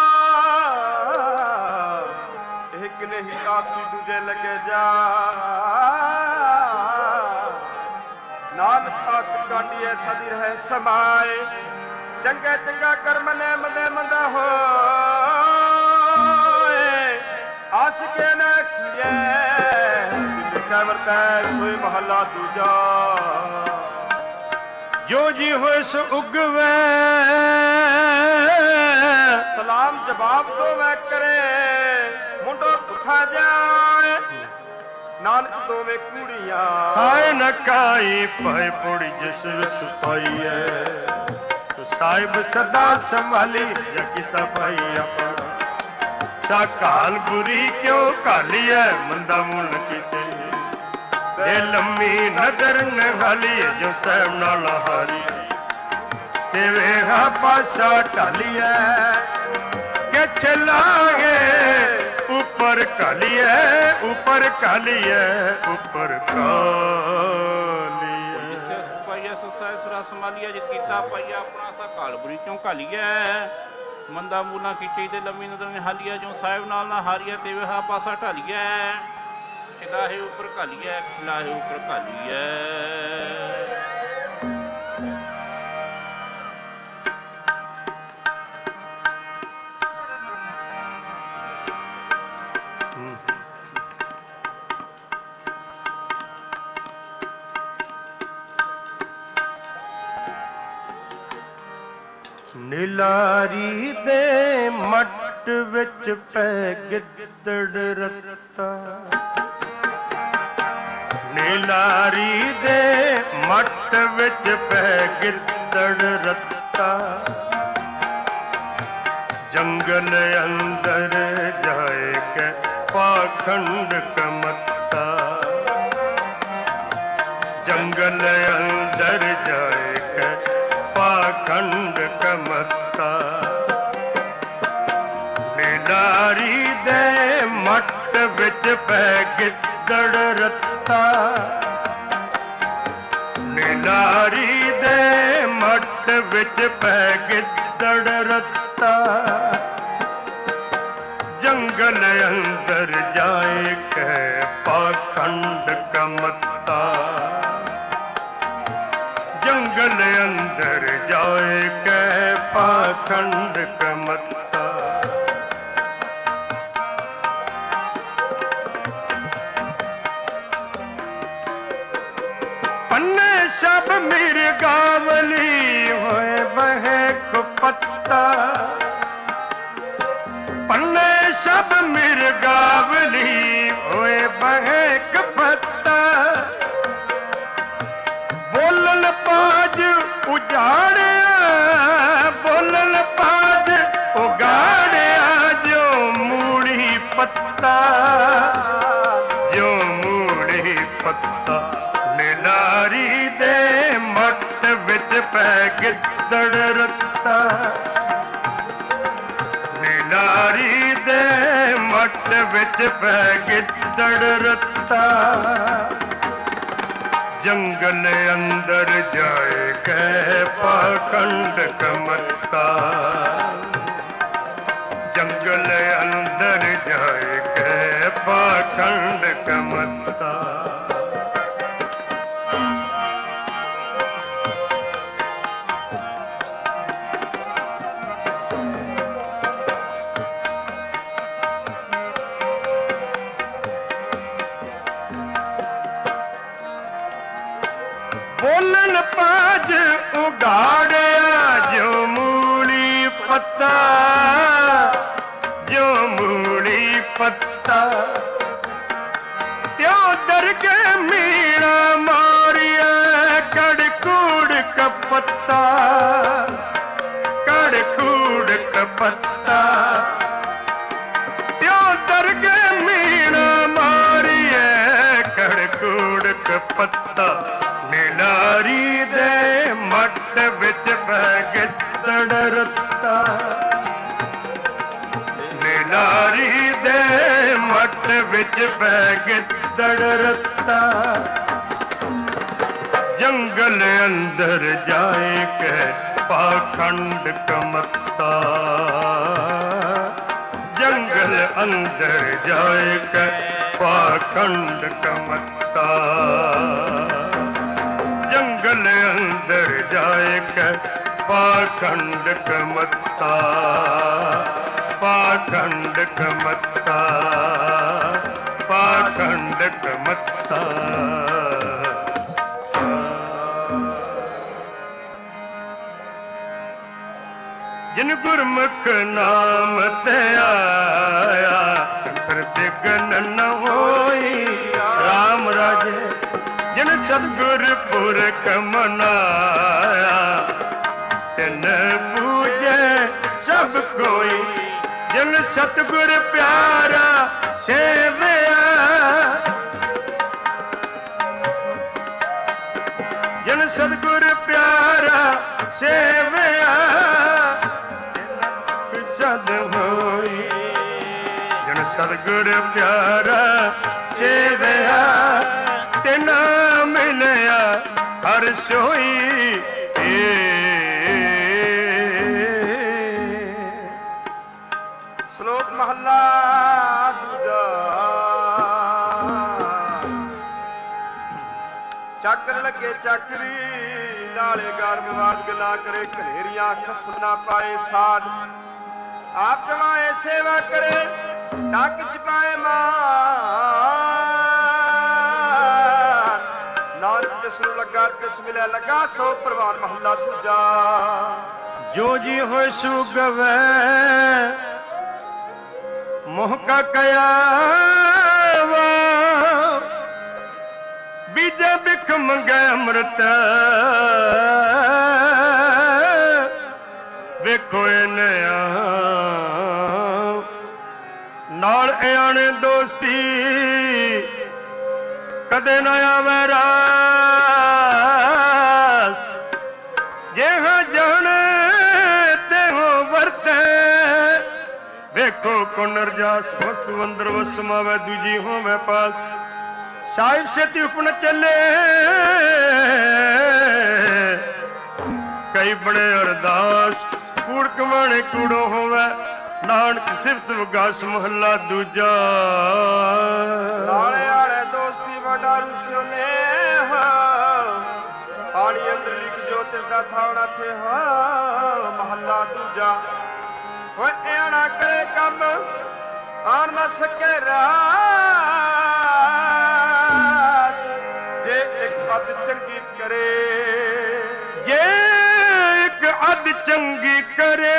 एक ने ही कास भी दूजे लगे जा नानक आस कांडिए सदी रहे समाए चंगे चंगा कर्म ने मदे मंदा हो आस के न किए ਕੈ ਵਰਤੈ ਸੋਈ ਮਹੱਲਾ ਦੂਜਾ। ਜੋ ਜੀ ਹੋਏ ਸੋ ਉਗਵੈ ਸਲਾਮ ਜਵਾਬ ਦੋਵੇਂ ਕਰੇ ਮੁੰਡੋ ਪੁੱਠਾ ਜਾਏ ਨਾਨਕ ਦੋਵੇਂ ਕੂੜੀਆਂ ਹਾਏ ਨ ਕਾਈ ਪਾਏ ਪੁੜੀ ਜਿਸ ਵਿਸ ਪਾਈਐ ਤੋ ਸਾਹਿਬ ਸਦਾ ਸੰਭਾਲੀ ਜਾਂ ਕੀਤਾ ਪਾਈ ਆਪਣਾ ਸਾ ਕਾਲ ਬੁਰੀ ਕਿਉਂ ਕਾਲੀਐ ਮੰਦਾ ਮੁਨ ਕੀਤੇ ਇਹ ਲੰਮੀ ਨਦਰ ਨਹਾਲੀ ਜੋ ਸਹਿਬ ਨਾਲ ਹਾਰੀ ਤੇ ਵੇਹਾ ਪਾਸਾ ਢਾਲੀਐ ਕਿ ਚਲਾਗੇ ਉੱਪਰ ਕਾਲੀਐ ਉੱਪਰ ਕਾਲੀਐ ਉੱਪਰ ਕਾਲੀਐ ਜਿਸੇ ਸੁਪਾਈਐ ਸੁਸਾਇ ਸੁਰਾ ਸੰਭਾਲੀਐ ਜੇ ਕੀਤਾ ਪਾਈਆ ਆਪਣਾ ਸਾ ਕਾਲ ਬੁਰੀ ਕਿਉਂ ਕਾਲੀਐ ਮੰਦਾ ਮੂਲਾ ਕੀਚੇ ਦੇ ਲੰਮੀ ਨਦਰ ਨਿਹਾਲੀਐ ਜੋ ਸਾਹਿਬ ਨਾਲ ਨਾ ਹਾਰੀਐ ਤੇ ਵੇਹਾ ਪਾਸਾ ਢਾਲੀਐ ਖਿਲਾਹੇ ਉੱਪਰ ਘਾਲੀਐ ਖਿਲਾਹੇ ਉੱਪਰ ਘਾਲੀਐ। ਨੀਲਾਰੀ ਦੇ ਮੱਟ ਵਿੱਚ ਪੈ ਗਿੱਦੜ ਰੱਤਾ ਨੀਲਾਰੀ ਦੇ ਮੱਟ ਵਿੱਚ ਪੈ ਗਿੱਦੜ ਰੱਤਾ ਜੰਗਲ ਅੰਦਰ ਜਾਏ ਕੇ ਪਾਖੰਡ ਕਮੱਤਾ ਜੰਗਲ ਅੰਦਰ ਜਾਏ ਕੇ ਪਾਖੰਡ ਕਮੱਤਾ ਨੀਲਾਰੀ ਦੇ ਮੱਟ ਵਿੱਚ ਪੈ ਗਿੱਦੜ ਰੱਤਾ ਨੀਲਾਰੀ ਦੇ ਮੱਟ ਵਿੱਚ ਪੈ ਗਿੱਦੜ ਰੱਤਾ ਜੰਗਲ ਅੰਦਰ ਜਾਏ ਕੇ ਪਾਖੰਡ ਕਮੱਤਾ ਜੰਗਲ ਅੰਦਰ ਜਾਏ ਕੇ ਪਾਖੰਡ ਕਮੱਤਾ ਪੰਨੇ ਸਭ ਮਿਰਗਾਵਲੀ ਹੋਏ ਬਹਿ ਕੁਪੱਤਾ ਪੰਨੇ ਸਭ ਮਿਰਗਾਵਲੀ ਹੋਏ ਬਹਿ ਕੁਪੱਤਾ ਬੋਲਣ ਪਾਜ ਉਜਾੜਿਆ ਬੋਲਣ ਪਾਜ ਉਗਾੜਿਆ ਜੋ ਮੂੜੀ ਪੱਤਾ ਜੋ ਮੂੜੀ ਪੱਤਾ ਨੀਲਾਰੀ ਦੇ ਮੱਟ ਵਿੱਚ ਪੈ ਗਿੱਦੜ ਰੱਤਾ ਨੀਲਾਰੀ ਦੇ ਮੱਟ ਵਿੱਚ ਪੈ ਗਿੱਦੜ ਰੱਤਾ ਜੰਗਲ ਅੰਦਰ ਜਾਏ ਕੇ ਪਾਖੰਡ ਕਮੱਤਾ ਜੰਗਲ ਅੰਦਰ ਜਾਏ ਕੇ ਪਾਖੰਡ ਕਮੱਤਾ ਬੋਲਣ ਪਾਜ ਉਗਾੜਿਆ ਜੋ ਮੂਲੀ ਪੱਤਾ ਜੋ ਮੂਲੀ ਪੱਤਾ ਤਿਉ ਦਰਗੇ ਮੀਣਾ ਮਾਰਿਆ ਕੜਕੂੜ ਕਪੱਤਾ ਕੜਕੂੜ ਕਪੱਤਾ ਤਿਉ ਦਰਗੇ ਮੀਣਾ ਮਾਰਿਆ ਕੜਕੂੜ ਕਪੱਤਾ ਨੀਲਾਰੀ ਦੇ ਮੱਟ ਵਿੱਚ ਬਹਿ ਗਿੱਦੜ ਰੱਤਾ ਨੀਲਾਰੀ ਦੇ ਮੱਟ ਵਿੱਚ ਬਹਿ ਗਿੱਦੜ ਰੱਤਾ ਜੰਗਲ ਅੰਦਰ ਜਾਏ ਕੇ ਪਾਖੰਡ ਕਮੱਤਾ ਜੰਗਲ ਅੰਦਰ ਜਾਏ ਕੇ ਪਾਖੰਡ ਕਮੱਤਾ ਜੰਗਲ ਅੰਦਰ ਜਾਏ ਕੇ ਪਾਖੰਡ ਕਮੱਤਾ ਪਾਖੰਡ ਕਮੱਤਾ ਪਾਖੰਡ ਖੰਡਕ ਮੱਥਾ। ਜਿਨ ਗੁਰਮੁਖ ਨਾਮ ਤੇ ਆਇਆ ਫਿਰ ਬਿਗਨ ਨ ਹੋਈ ਰਾਮ ਰਾਜੇ। ਜਿਨ ਸਤਿਗੁਰ ਪੁਰਖ ਮਨਾਇਆ ਤਿਨ ਪੂਜੇ ਸਭ ਕੋਈ। ਜਿਨ ਸਤਿਗੁਰ ਪਿਆਰਾ ਸੇਵਿਆ ਜਿਨ ਸਤਿਗੁਰ ਪਿਆਰਾ ਸੇਵਿਆ ਸਦ ਹੋਈ। ਜਿਨ ਸਤਿਗੁਰ ਪਿਆਰਾ ਸੇਵਿਆ ਤਿਨ ਮਿਲਿਆ ਹਰ ਸੋਈ। ਸ਼ਲੋਕ ਮਹੱਲਾ ਦੂਜਾ। ਚੱਕਰ ਲੱਗੇ ਚੱਕਰੀ ਨਾਲੇ ਗਾਰ ਵਿਵਾਦ ਗੱਲਾਂ ਕਰੇ। ਘਨੇਰੀਆਂ ਖਸਮ ਨਾ ਪਾਏ ਸਾਧ ਆਪ ਜਮਾਏ ਸੇਵਾ ਕਰੇ। ਡੱਕ ਚ ਪਾਏ ਮਾਨ ਨਾਨਕ ਤਿਸ ਨੂੰ ਲੱਗਾ ਤਿਸ ਮਿਲਿਆ ਲੱਗਾ ਸੋ ਪ੍ਰਵਾਨ। ਮਹੱਲਾ ਦੂਜਾ। ਜੋ ਜੀ ਹੋਏ ਸੂ ਗਵੈ ਮੋਹ ਕਾ ਕਿਆ ਬੀਜੇ ਬਿਖ ਮੰਗੈ ਅੰਮ੍ਰਿਤ। ਵੇਖੋ ਇਹਨਿਆ ਨਾਲ ਆਣੇ ਦੋਸਤੀ ਕਦੇ ਨਾ ਆਵੇ ਰਾਸ। ਜਿਹਾ ਜਾਣੇ ਤੇ ਹੋ ਵਰਤੇ ਵੇਖੋ ਕੋ ਨਰਜਾਸ। ਵਸੂ ਅੰਦਰ ਵਸਮਾਵੇ ਦੂਜੀ ਹੋਵੇ ਪਾਸ। ਸਾਹਿਬ ਸੇਤੀ ਉਪਨ ਚੱਲੇ ਕਈ ਬੜੇ ਅਰਦਾਸ। ਕੂੜ ਕਮਾਣੇ ਕੂੜੋ ਹੋਵੇ ਨਾਨਕ ਸਿਫਤ ਵਿਗਾਸ। ਮਹੱਲਾ ਦੂਜਾ। ਨਾਲੇ ਆਲੇ ਦੋਸਤੀ ਵੱਡਾ ਰੁਸਿਓ ਨੇ ਪਾਣੀ ਅੰਦਰ ਲਿਖ ਜੋ ਤਿਸ ਦਾ ਥਾਵਣਾ ਥੇ ਹੋ। ਮਹੱਲਾ ਦੂਜਾ। ਓਏ ਆਣਾ ਕਰੇ ਕੰਮ ਆਣ ਨਾ ਸਕੇ ਰਾਸ। ਜੇ ਇੱਕ ਅੱਧ ਚੰਗੀ ਕਰੇ ਜੇ ਇੱਕ ਅੱਧ ਚੰਗੀ ਕਰੇ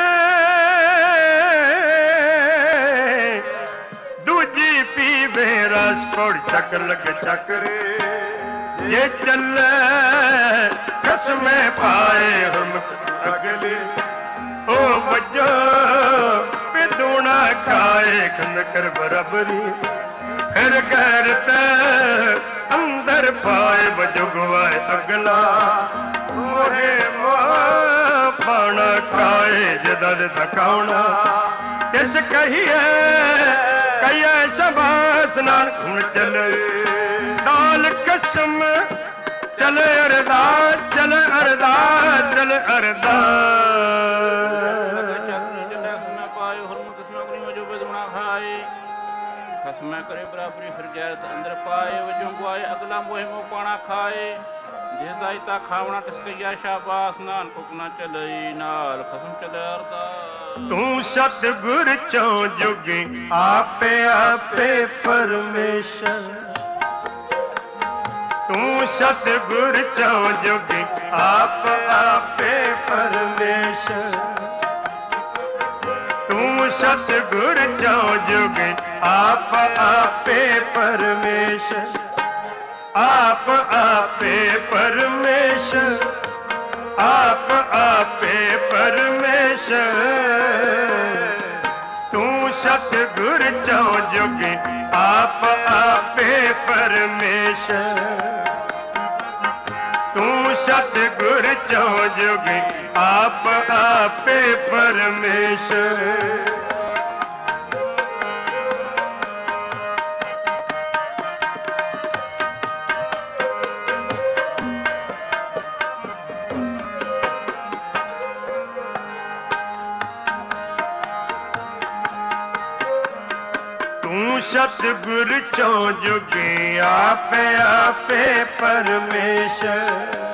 ਦੂਜੀ ਪੀਵੇ ਰਸ। ਪੌੜ ਚੱਕਰ ਲੱਗੇ ਚੱਕਰੇ ਜੇ ਚੱਲੇ ਕਸਮੇ ਪਾਏ ਹਮ ਅਗਲੇ। ਉਹ ਬੱਜੋ ਪਿਦੂਣਾ ਖਾਏ ਖੰਦਰ ਬਰਾਬਰੀ। ਫਿਰ ਗੈਰਤ ਅੰਦਰ ਪਾਏ ਵਜੋ ਗਵਾਏ ਅਗਲਾ। ਮੋਹੇ ਮੋਹ ਪਾਣਾ ਖਾਏ ਜਦਾ ਦੇ ਥਕਾਉਣਾ। ਤਿਸ ਕਹੀਏ ਕਹੀਏ ਸ਼ਬਾਸ ਨਾਨਕ ਹੁਣ ਚੱਲੇ ਨਾਲ ਕਸਮ। ਚਲੇ ਅਰਦਾਸ ਚਲੇ ਅਰਦਾਸ ਚਲੇ ਅਰਦਾਸ। ਖਸਮੈ ਕਰੇ ਬਰਾਬਰੀ ਫਿਰ ਗੈਰਤ ਅੰਦਰ ਪਾਏ ਵਜੋਂ ਗਵਾਏ ਅਗਲਾ ਮੋਹਿ ਮੋਹ ਪਾਣਾ ਖਾਏ। ਜਿਸ ਦਾ ਤਾ ਖਾਵਣਾ ਤਿਸ ਕਈਆ ਸ਼ਾਬਾਸ। ਨਾਨਕ ਹੁਕਮ ਚੱਲਈ ਨਾਲ ਖਸਮ ਚਲੇ ਅਰਦਾਸ। ਤੂੰ ਸਤਿਗੁਰ ਚੋਂ ਜੁਗੀ ਆਪੇ ਆਪੇ ਪਰਮੇਸ਼ਰ। ਤੂੰ ਸਤਿਗੁਰ ਚੋਂ ਜੁਗੀ ਆਪ ਆਪੇ ਪਰਮੇਸ਼ਰ। ਤੂੰ ਸਤਿਗੁਰ ਚੋਂ ਜੁਗੀ ਆਪ ਆਪੇ ਪਰਮੇਸ਼ਰ। ਆਪ ਆਪੇ ਪਰਮੇਸ਼ਰ ਆਪ ਆਪੇ ਪਰਮੇਸ਼ਰ। ਤੂੰ ਸਤਿਗੁਰ ਚੋਂ ਜੁਗੀ ਆਪ ਆਪੇ ਪਰਮੇਸ਼ਰ। ਤੂੰ ਸਤਿਗੁਰ ਚੋਂ ਜੁਗੀ ਆਪ ਆਪੇ ਪਰਮੇਸ਼ਰ। ਤੂੰ ਸਤਿਗੁਰ ਚੋਂ ਜੁਗੀ ਆਪੇ ਆਪੇ ਪਰਮੇਸ਼ਰ।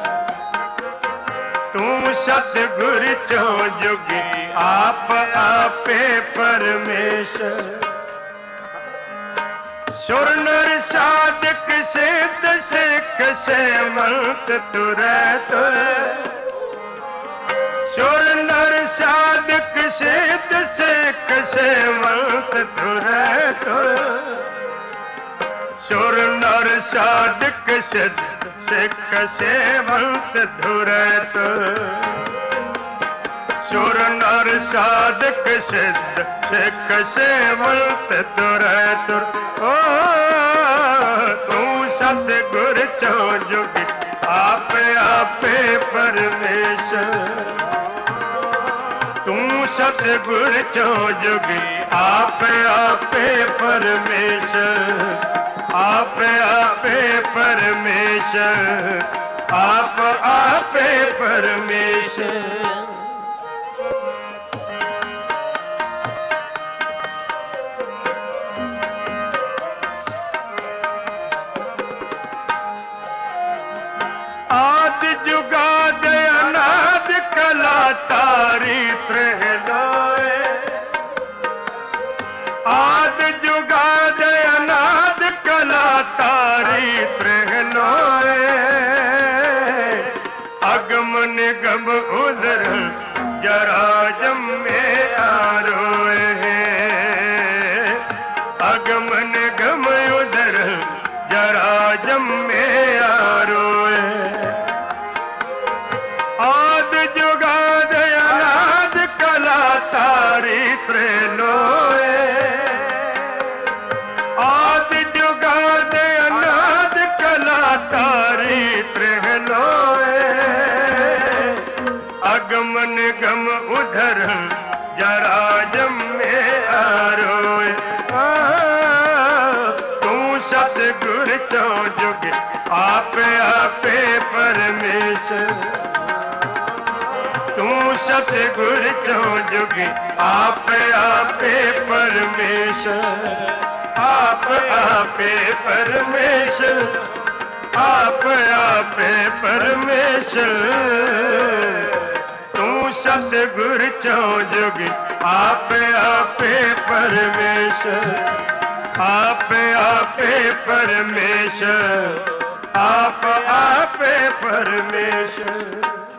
ਤੂੰ ਸਤਿਗੁਰ ਚੋਂ ਜੁਗੀ ਆਪ ਆਪੇ ਪਰਮੇਸ਼ਰ। सुर नर साधक सिद्ध सिख सेवंत तुरै तुरै सुर नर साधक सिद्ध सिख सेवंत तुरै तुरै सुर नर साधक सिद्ध सिख सेवंत तुरै तुरै सुर नर साधक सिद्ध सिख सेवंत तुरै तुरै ओ तू सतगुर चो जुग आप आपे परमेश्वर तू सतगुर चो जुग आप आपे परमेश्वर आप आपे परमेश्वर आप आपे परमेश्वर आदि जुगाद अनाद कला तारी प्रहलाए आदि जुगाद अनाद कला तारी प्रहलाए अगम निगम उदर जरा जमे आरोए हैं अगम निगम उदर जरा जमे आरोए आद जुगाद अनाद कला तारी प्रलोए आद जुगाद अनाद कला तारी प्रलोए अगम निगम उधर जरा जमे आरोए तू सतगुर चो जुग आप आपे परमेश्वर तू सतगुर चो जुग आप आपे परमेश्वर आप आपे परमेश्वर आप आपे परमेश्वर तू सतगुर चो जुग आप आपे परमेश्वर आप आपे परमेश्वर आप आपे परमेश्वर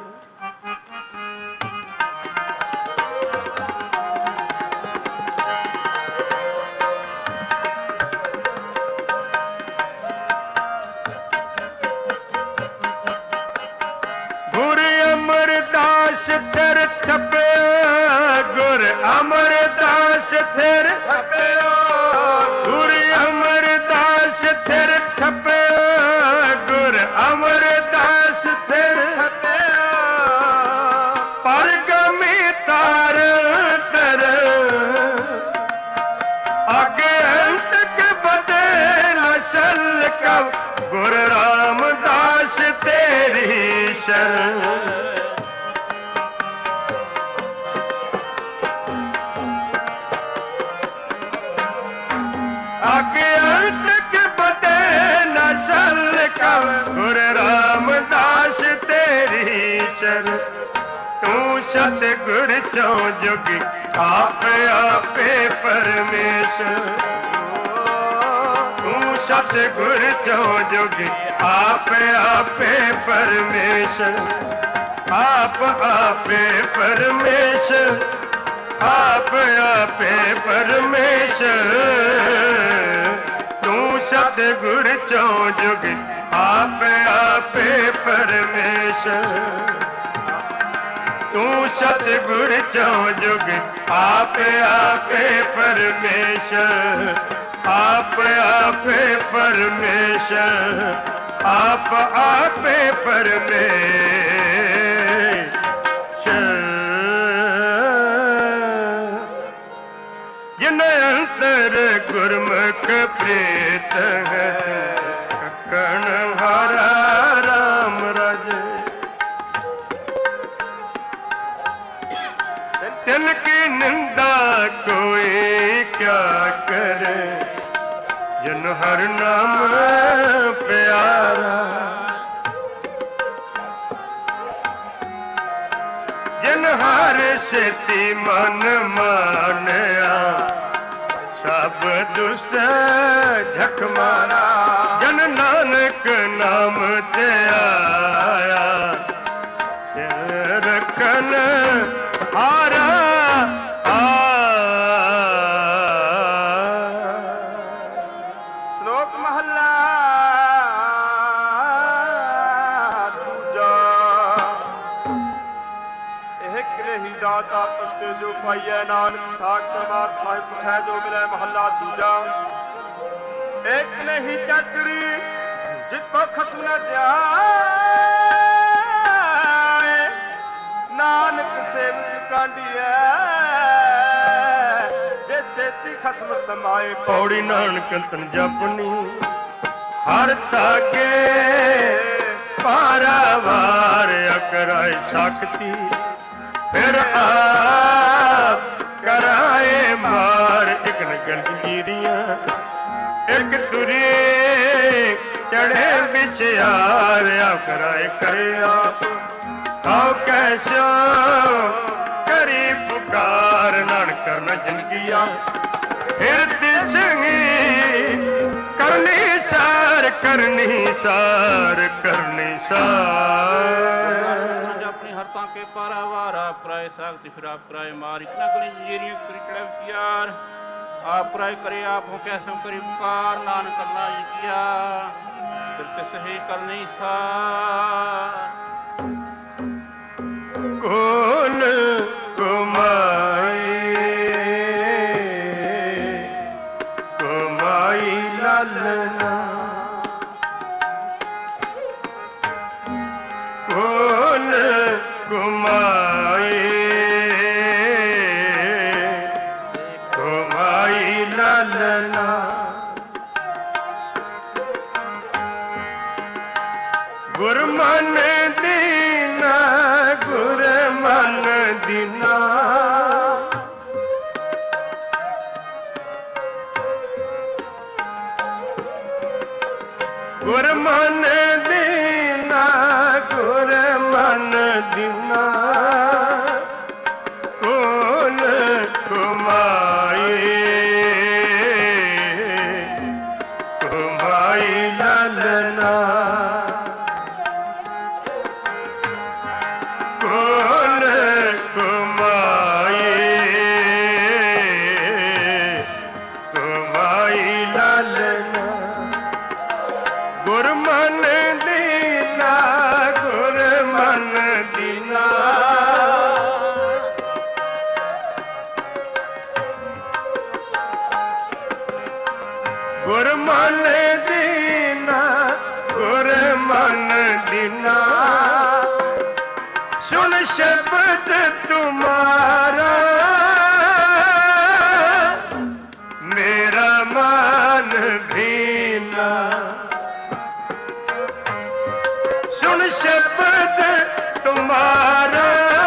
अमरदास सिर थपे गुर अमरदास सिर थपे गुर अमरदास सिर थपे गुर अमरदास सिर थपे परगमी तार तर आगे अंत के बदे नसल का गुर रामदास तेरी शरण आगे अंत के बदे नसल का गुर रामदास तेरी शरण तू सतगुर चो जुग आप आपे परमेश्वर तू सतगुर चो जुग आप आपे परमेश्वर आप आपे परमेश्वर आप आपे परमेश्वर तू सतगुर चो जुग आप आपे परमेश्वर तू सतगुर चो जुग आप आपे परमेश्वर आप आपे परमेश्वर आप आपे परमेश्वर अंतर गुरमुख प्रीत है कण हरा राम राज तिनकी निंदा कोई क्या करे जिन हर नाम प्यारा जिन हर सेती मन मानया सब ਸਭ ਦੁਸ਼ਟ ਝਕ ਮਾਰਾ, ਜਨ ਨਾਨਕ ਨਾਮ ਤੇ ਆਇਆ, ਰਖਨ ਹਾਰਾ ਸ਼ਲੋਕ ਮਹੱਲਾ ਦੂਜਾ। ਇਹ ਕਿਰਹੀ ਦਾਤਾ ਪਸਤੇ ਜੋ ਪਾਈਐ, ਨਾਨਕ ਸਾਖ ਪ੍ਰਵਾਦ ਸਾਹਿਬ ਪੁੱਠੈ ਜੋ ਮਿਲੈ। ਮਹੱਲਾ ਦੂਜਾ। ਇੱਕ ਨਹੀਂ ਚੱਕਰੀ ਜਿਤੋ ਖਸਮ ਨ ਜਾਏ, ਨਾਨਕ ਸੇਵਕ ਕਾਂਡੀਐ ਜੇ ਸੇਤੀ ਖਸਮ ਸਮਾਏ। ਪੌੜੀ ਨਾਨਕ ਤਨ ਜਪਨੀ ਹਰ ਤਾਕੇ, ਪਾਰਾਵਾਰ ਅਕਰਾਏ ਸ਼ਕਤੀ, ਫਿਰ ਆਪ ਕਰਾਏ ਮਾਰ। ਇੱਕ ਨਗਲ ਜੀਰੀਆਂ ਇੱਕ ਤੁਰੀ ਚੜੇ ਵਿਚਾਰ, ਆਪ ਕਰਾਏ ਕਰੇ ਆਪ ਆਓ ਕੈਸੋ ਕਰੀ ਪੁਕਾਰ। ਨਾਨਕ ਕਰਨਾ ਜਿੰਦਗੀਆਂ ਫਿਰ ਦਿਸਗੀ, ਕਰਨੀ ਸਾਰ ਕਰਨੀ ਸਾਰ ਕਰਨੀ ਸਾਰ। ਆਪਣੀ ਹਰਤਾਂ ਕੇ ਪਾਰਾਵਾਰਾ ਪ੍ਰਾਏ ਸਾਖਤੀ, ਫਿਰ ਆਪ ਕਰਾਏ ਮਾਰ। ਇਤਨਾ ਗਲੀ ਜੀਰੀਆਂ ਤੁਰੀ ਚੜੇ ਵਿਚਾਰ, ਆਪ ਕਰਾਏ ਕਰੇ ਆਪ ਹੋ ਕੈਸੋ ਕਰੀ ਪੁਕਾਰ। ਨਾਨਕ ਕਰਨਾ ਜਿੰਦਗੀਆਂ ਫਿਰ ਤਿਸ ਹੀ ਕਰਨੀ ਸਾਰ। ਕੋਨ ਕੁਮਾਈ ਕੁਮਾਈ ਲਾਲਨਾ, ਕੋਨ ਕੁਮਾਈ ਕੁਮਾਈ ਲਾਲਨਾ। ਗੁਰਮਨ ਦੀਨਾ ਗੁਰਮਨ ਦੀਨਾ, ਗੁਰਮਨ ਦੀਨਾ ਗੁਰਮਨ ਦੀਨਾ। ਕੋਨ ਕੁਮਾਈ ਕੁਮਾਈ ਲਾਲਨਾ, ਕੋਨ ਕੁਮਾਈ ਕੁਮਾਈ ਲਾਲਨਾ। ਗੁਰਮਨ ਦੀਨਾ ਗੁਰਮਨ ਦੀਨਾ, ਗੁਰਮਨ ਦੀਨਾ ਗੁਰਮਨ ਦੀਨਾ। ਸੁਣ ਸ਼ਬਦ ਤੁਮਾਰਾ ਮੇਰਾ ਮਨ ਭੀਨਾ, ਸੁਣ ਸ਼ਬਦ ਤੁਮਾਰਾ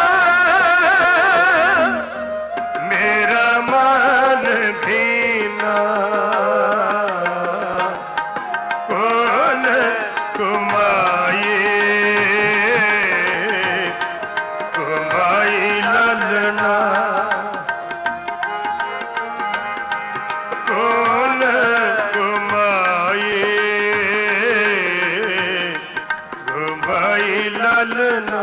ਮੇਰਾ ਮਨ ਭੀਨਾ। ਕੋਨ ਕੁਮਾਈ ਕੁਮਾਈ ਲਾਲਨਾ, ਕੋਨ ਕੁਮਾਈ ਕੁਮਾਈ ਲਾਲਨਾ।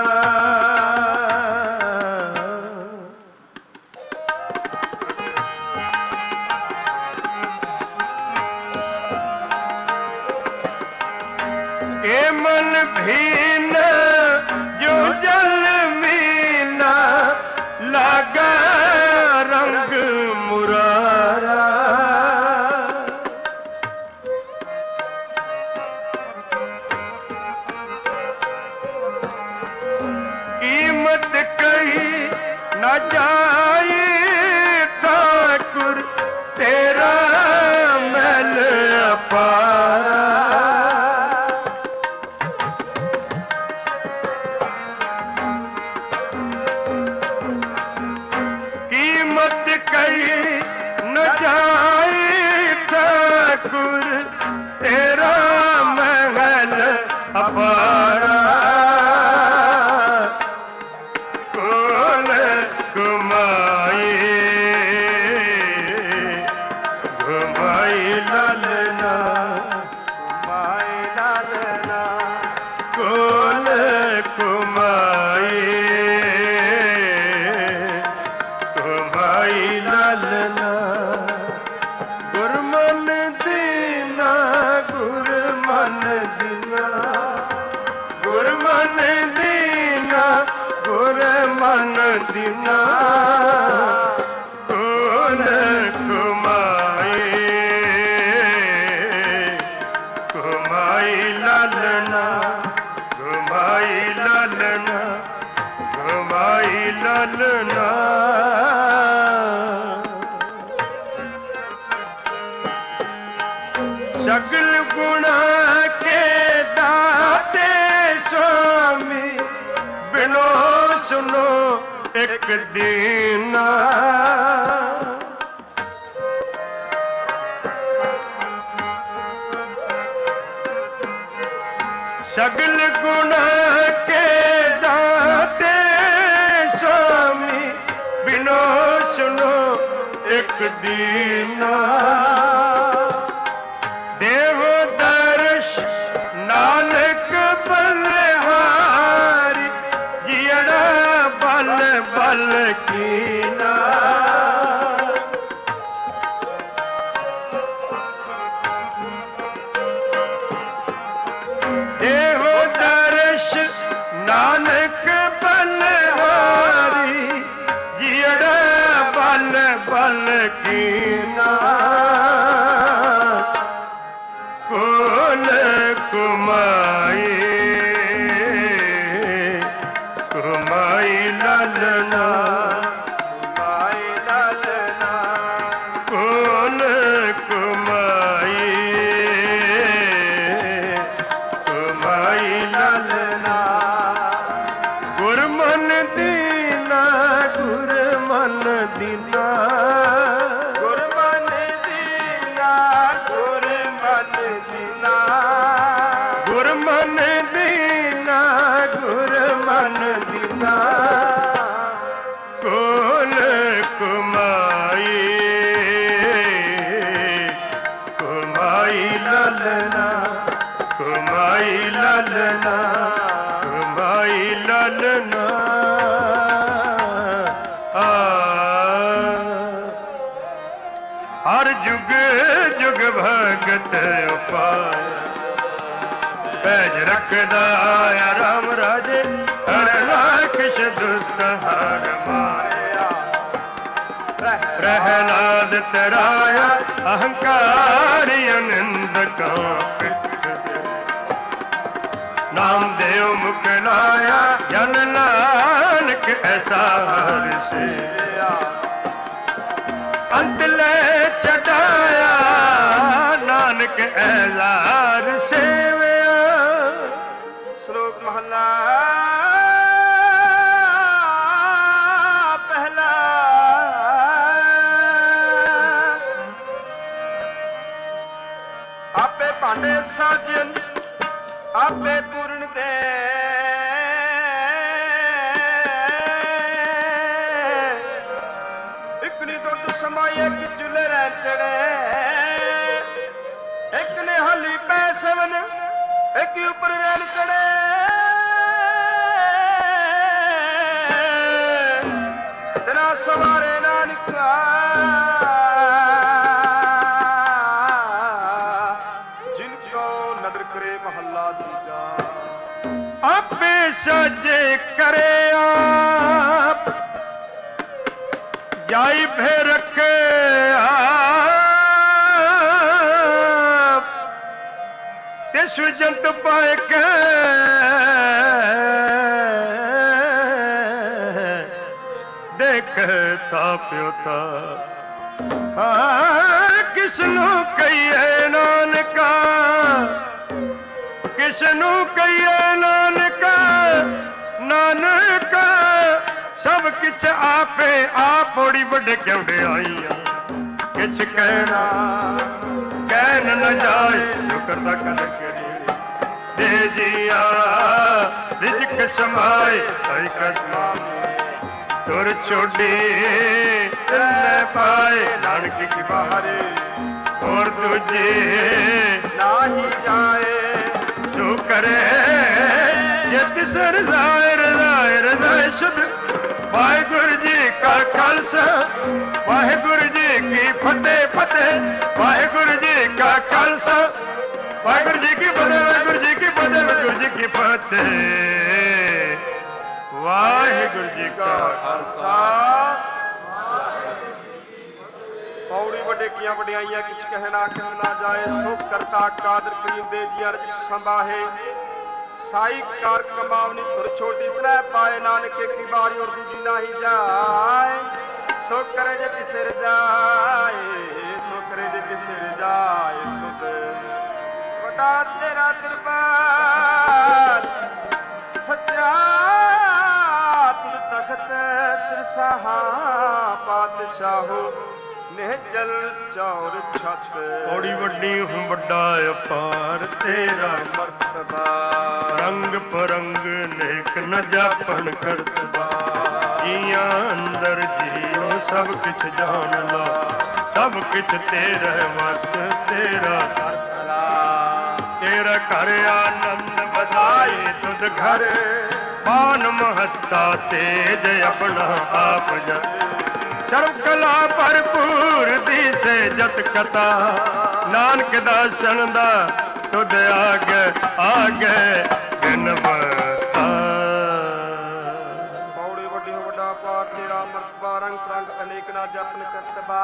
ਇਹ ਮਨ ਭੀਨ ਜੋ ਜਲ ਮੀਨਾ, ਲਾਗਾ ਰੰਗ ਮੁਰਾਰਾ। ਕੀਮਤ ਕਹੀ ਨਾ ਜਾਈ ਠਾਕੁਰ ਤੇਰਾ ਮਹਿਲ ਅਪਾਰਾ। ਕੀਮਤ ਕਹੀ ਨ ਜਾਈ ਠਾਕੁਰ ਤੇਰਾ ਮਹਿਲ ਅਪਾਰਾ। ਕੋਨ ਕੁਮਾਈ ਦੀਨਾ ਕੋਲ ਕੁਮਾਈ ਕੁਮਾਈ ਲਾਲਣਾ ਕੁਮਾਈ ਲਾਲਣਾ ਕੁਮਾਈ ਲਾਲਣਾ ਸਗਲ ਗੁਣਾ ਕੇ ਦਾਤੇ स्वामी बिनो सुनो एक दीना सगल गुना के दाते स्वामी बिनो सुनो एक दीना देव दर्श नानक बलहारी जियड़ा बल बल कीना देव दर्श नानक बलहारी जियड़ा बल बल कीना कोल कुमाई कुमाई लालना कुमाई लालना कोल कुमाई कुमाई लालना गुरमन दीना गुरमन दीना गुरमन दीना गुरमन दीना गुरमन दीना गुरमन दीना कोल कुमाई कुमाई लालना कुमाई लालना कुमाई लालना आ हर जुग जुग भगत उपाय पैज रखदा आया राम राजे हर राक्षस दुष्ट हर माया प्रहलाद तराया अहंकारी अनंद का नाम देव मुख लाया जन नानक ऐसा हर से अंत ले चढ़ाया नानक ऐलार सेवया श्लोक महला पहला आपे भांडे साजन आपे पूर्ण दे इकनी दुध समाये कि चुले रह चढ़े एक ने हली पै सवन एक ऊपर रैन चढ़े तेरा सवारे नानका जिनको नदर करे महला दूजा आपे सजे करे आप जाई फिर रखे आप तिस जंत पाए के देख था प्यो था हाँ किसनू कहिए नानका किसनू कहिए नानका नानका सब किछ आपे आप बड़ी बड़े क्योंडे आईया किछ कहना कहन न जाए शुक्र दा कर करी दे जिया रिजक समाए सही कटना तुर छोड़ी न पाए नानकी की बाहरे और तुझे नाही जाए सो करे ये तिसर जाए रजाए रजाए शुद्ध वाहिगुरु जी का खालसा वाहिगुरु जी की फतेह फतेह वाहिगुरु जी का खालसा वाहिगुरु जी की फतेह वाहिगुरु जी की फतेह वाहिगुरु जी की फतेह ਵਾਹਿਗੁਰੂ ਜੀ ਕਾ ਖਾਲਸਾ ਪੌੜੀ ਵੱਡੇ ਕੀਆਂ ਵਡਿਆਈਆਂ ਕਿਛ ਕਹਿਣਾ ਕਹਿਣਾ ਜਾਏ ਸੋ ਕਰਤਾ ਕਾਦਰ ਕਰੀਮ ਦੇ ਜੀ ਅਰਜ ਸੰਭਾਹੇ ਸਾਈ ਕਾਰ ਕਮਾਵਨੀ ਧੁਰ ਛੋਟੀ ਤਰੇ ਪਾਏ ਨਾਨਕੇ ਕੀ ਬਾਰੀ ਔਰ ਦੂਜੀ ਨਹੀਂ ਜਾਏ ਸੋ ਕਰੇ ਜੇ ਕਿਸੇ ਰਜਾਏ ਸੋ ਕਰੇ ਜੇ ਕਿਸੇ ਰਜਾਏ ਸੁਧ ਵਟਾ ਤੇਰਾ ਦਰਬਾਰ ਸੱਚਾ ਤੁਧ ਤਖਤ ਸਿਰਸਾਹਾ ਪਾਤਸ਼ਾਹੋ ਨਿਹਚਲ ਚੌਰ ਛੱਤ ਪੌੜੀ ਵੱਡੀ ਹੂੰ ਵੱਡਾ ਅਪਾਰ ਤੇਰਾ ਮਰਤਬਾ ਰੰਗ ਪਰੰਗ ਨੇਕ ਨ ਜਾਪਣ ਕਰਤਬਾ ਜੀਆਂ ਅੰਦਰ ਜੀਉ ਸਭ ਕਿਛ ਜਾਣ ਲਾ ਸਭ ਕਿਛ ਤੇਰਾ ਵਸ ਤੇਰਾ ਤੇਰਾ ਘਰ ਆਨੰਦ ਵਧਾਏ ਤੁਧ ਘਰ ਮਾਨ ਮਹੱਤਾ ਤੇਜ ਆਪਣਾ ਆਪ ਜਨ ਸਰਬ ਕਲਾ ਭਰਪੂਰ ਦੀਸੇ ਜਤ ਕਤਾ ਨਾਨਕ ਦਰਸ਼ਨ ਦਾ ਤੁਧ ਆਗੇ ਆਗੇ ਗਨਵਤਾ ਪੌੜੀ ਵੱਡੀ ਵੱਡਾ ਪਾਰ ਤੇਰਾ ਮਰਤਬਾ ਰੰਗ ਪ੍ਰੰਗ ਅਨੇਕ ਨਾ ਜਪਨ ਕਰਤਬਾ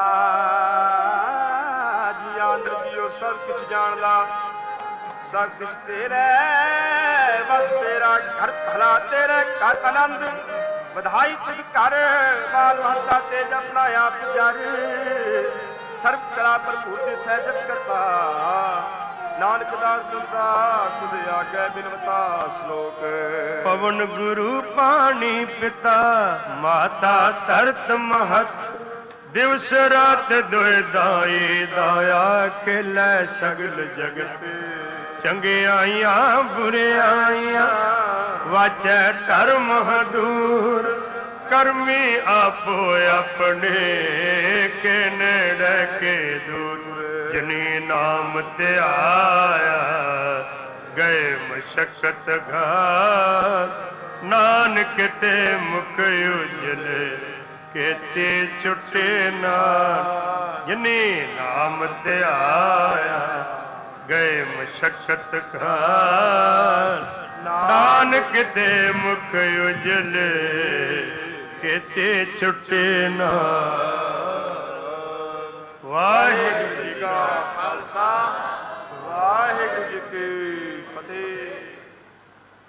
ਜੀ ਆਂਦਰ ਜੀਓ ਸਭ ਕੁਛ ਜਾਣਦਾ ਸਭ ਕੁਛ ਤੇਰੇ ਬਸ ਤੇਰਾ ਘਰ ਭਲਾ ਤੇਰੇ ਘਰ ਆਨੰਦ ਵਧਾਈ ਤੁਧ ਕਰ ਬਾਲ ਮਹੱਤਾ ਤੇ ਜਪਨਾ ਆਪ ਜਰ ਸਰਬ ਕਲਾ ਭਰਪੂਰ ਦੇ ਸਹਿਜਤ ਕਰਤਾ ਨਾਨਕ ਦਾ ਸੰਤਾ ਤੁਧ ਆਗੇ ਬਿਨਵਤਾ ਸ਼ਲੋਕ ਪਵਨ ਗੁਰੂ ਪਾਣੀ ਪਿਤਾ ਮਾਤਾ ਧਰਤ ਮਹਤ ਦਿਵਸ ਰਾਤ ਦੁਇ ਦਾਈ ਦਾਇਆ ਖੇਲੇ ਸਗਲ ਜਗਤ ਚੰਗਿਆਈਆਂ ਬੁਰਿਆਈਆਂ ਵਾਚੈ ਧਰਮ ਹਦੂਰ ਕਰਮੀ ਆਪੋ ਆਪਣੇ ਕੇ ਨੇੜੇ ਕੇ ਦੂਰ ਜਿਨੀ ਨਾਮ ਧਿਆਇਆ ਗਏ ਮਸ਼ਕਤ ਘਾਤ ਨਾਨਕ ਤੇ ਮੁਖ ਉਜਲੇ ਕੇਤੇ ਛੁਟੇ ਨਾ ਜਿਨੀ ਨਾਮ ਧਿਆਇਆ ਗਏ ਮਸ਼ਕਤ ਘਾਤ ਨਾਨਕ ਦੇ ਮੁਖ ਉਜਲੇ ਕੇਤੇ ਛੁਟੇ ਨਾ ਵਾਹਿਗੁਰੂ ਜੀ ਕਾ ਖਾਲਸਾ ਵਾਹਿਗੁਰੂ ਜੀ ਕੀ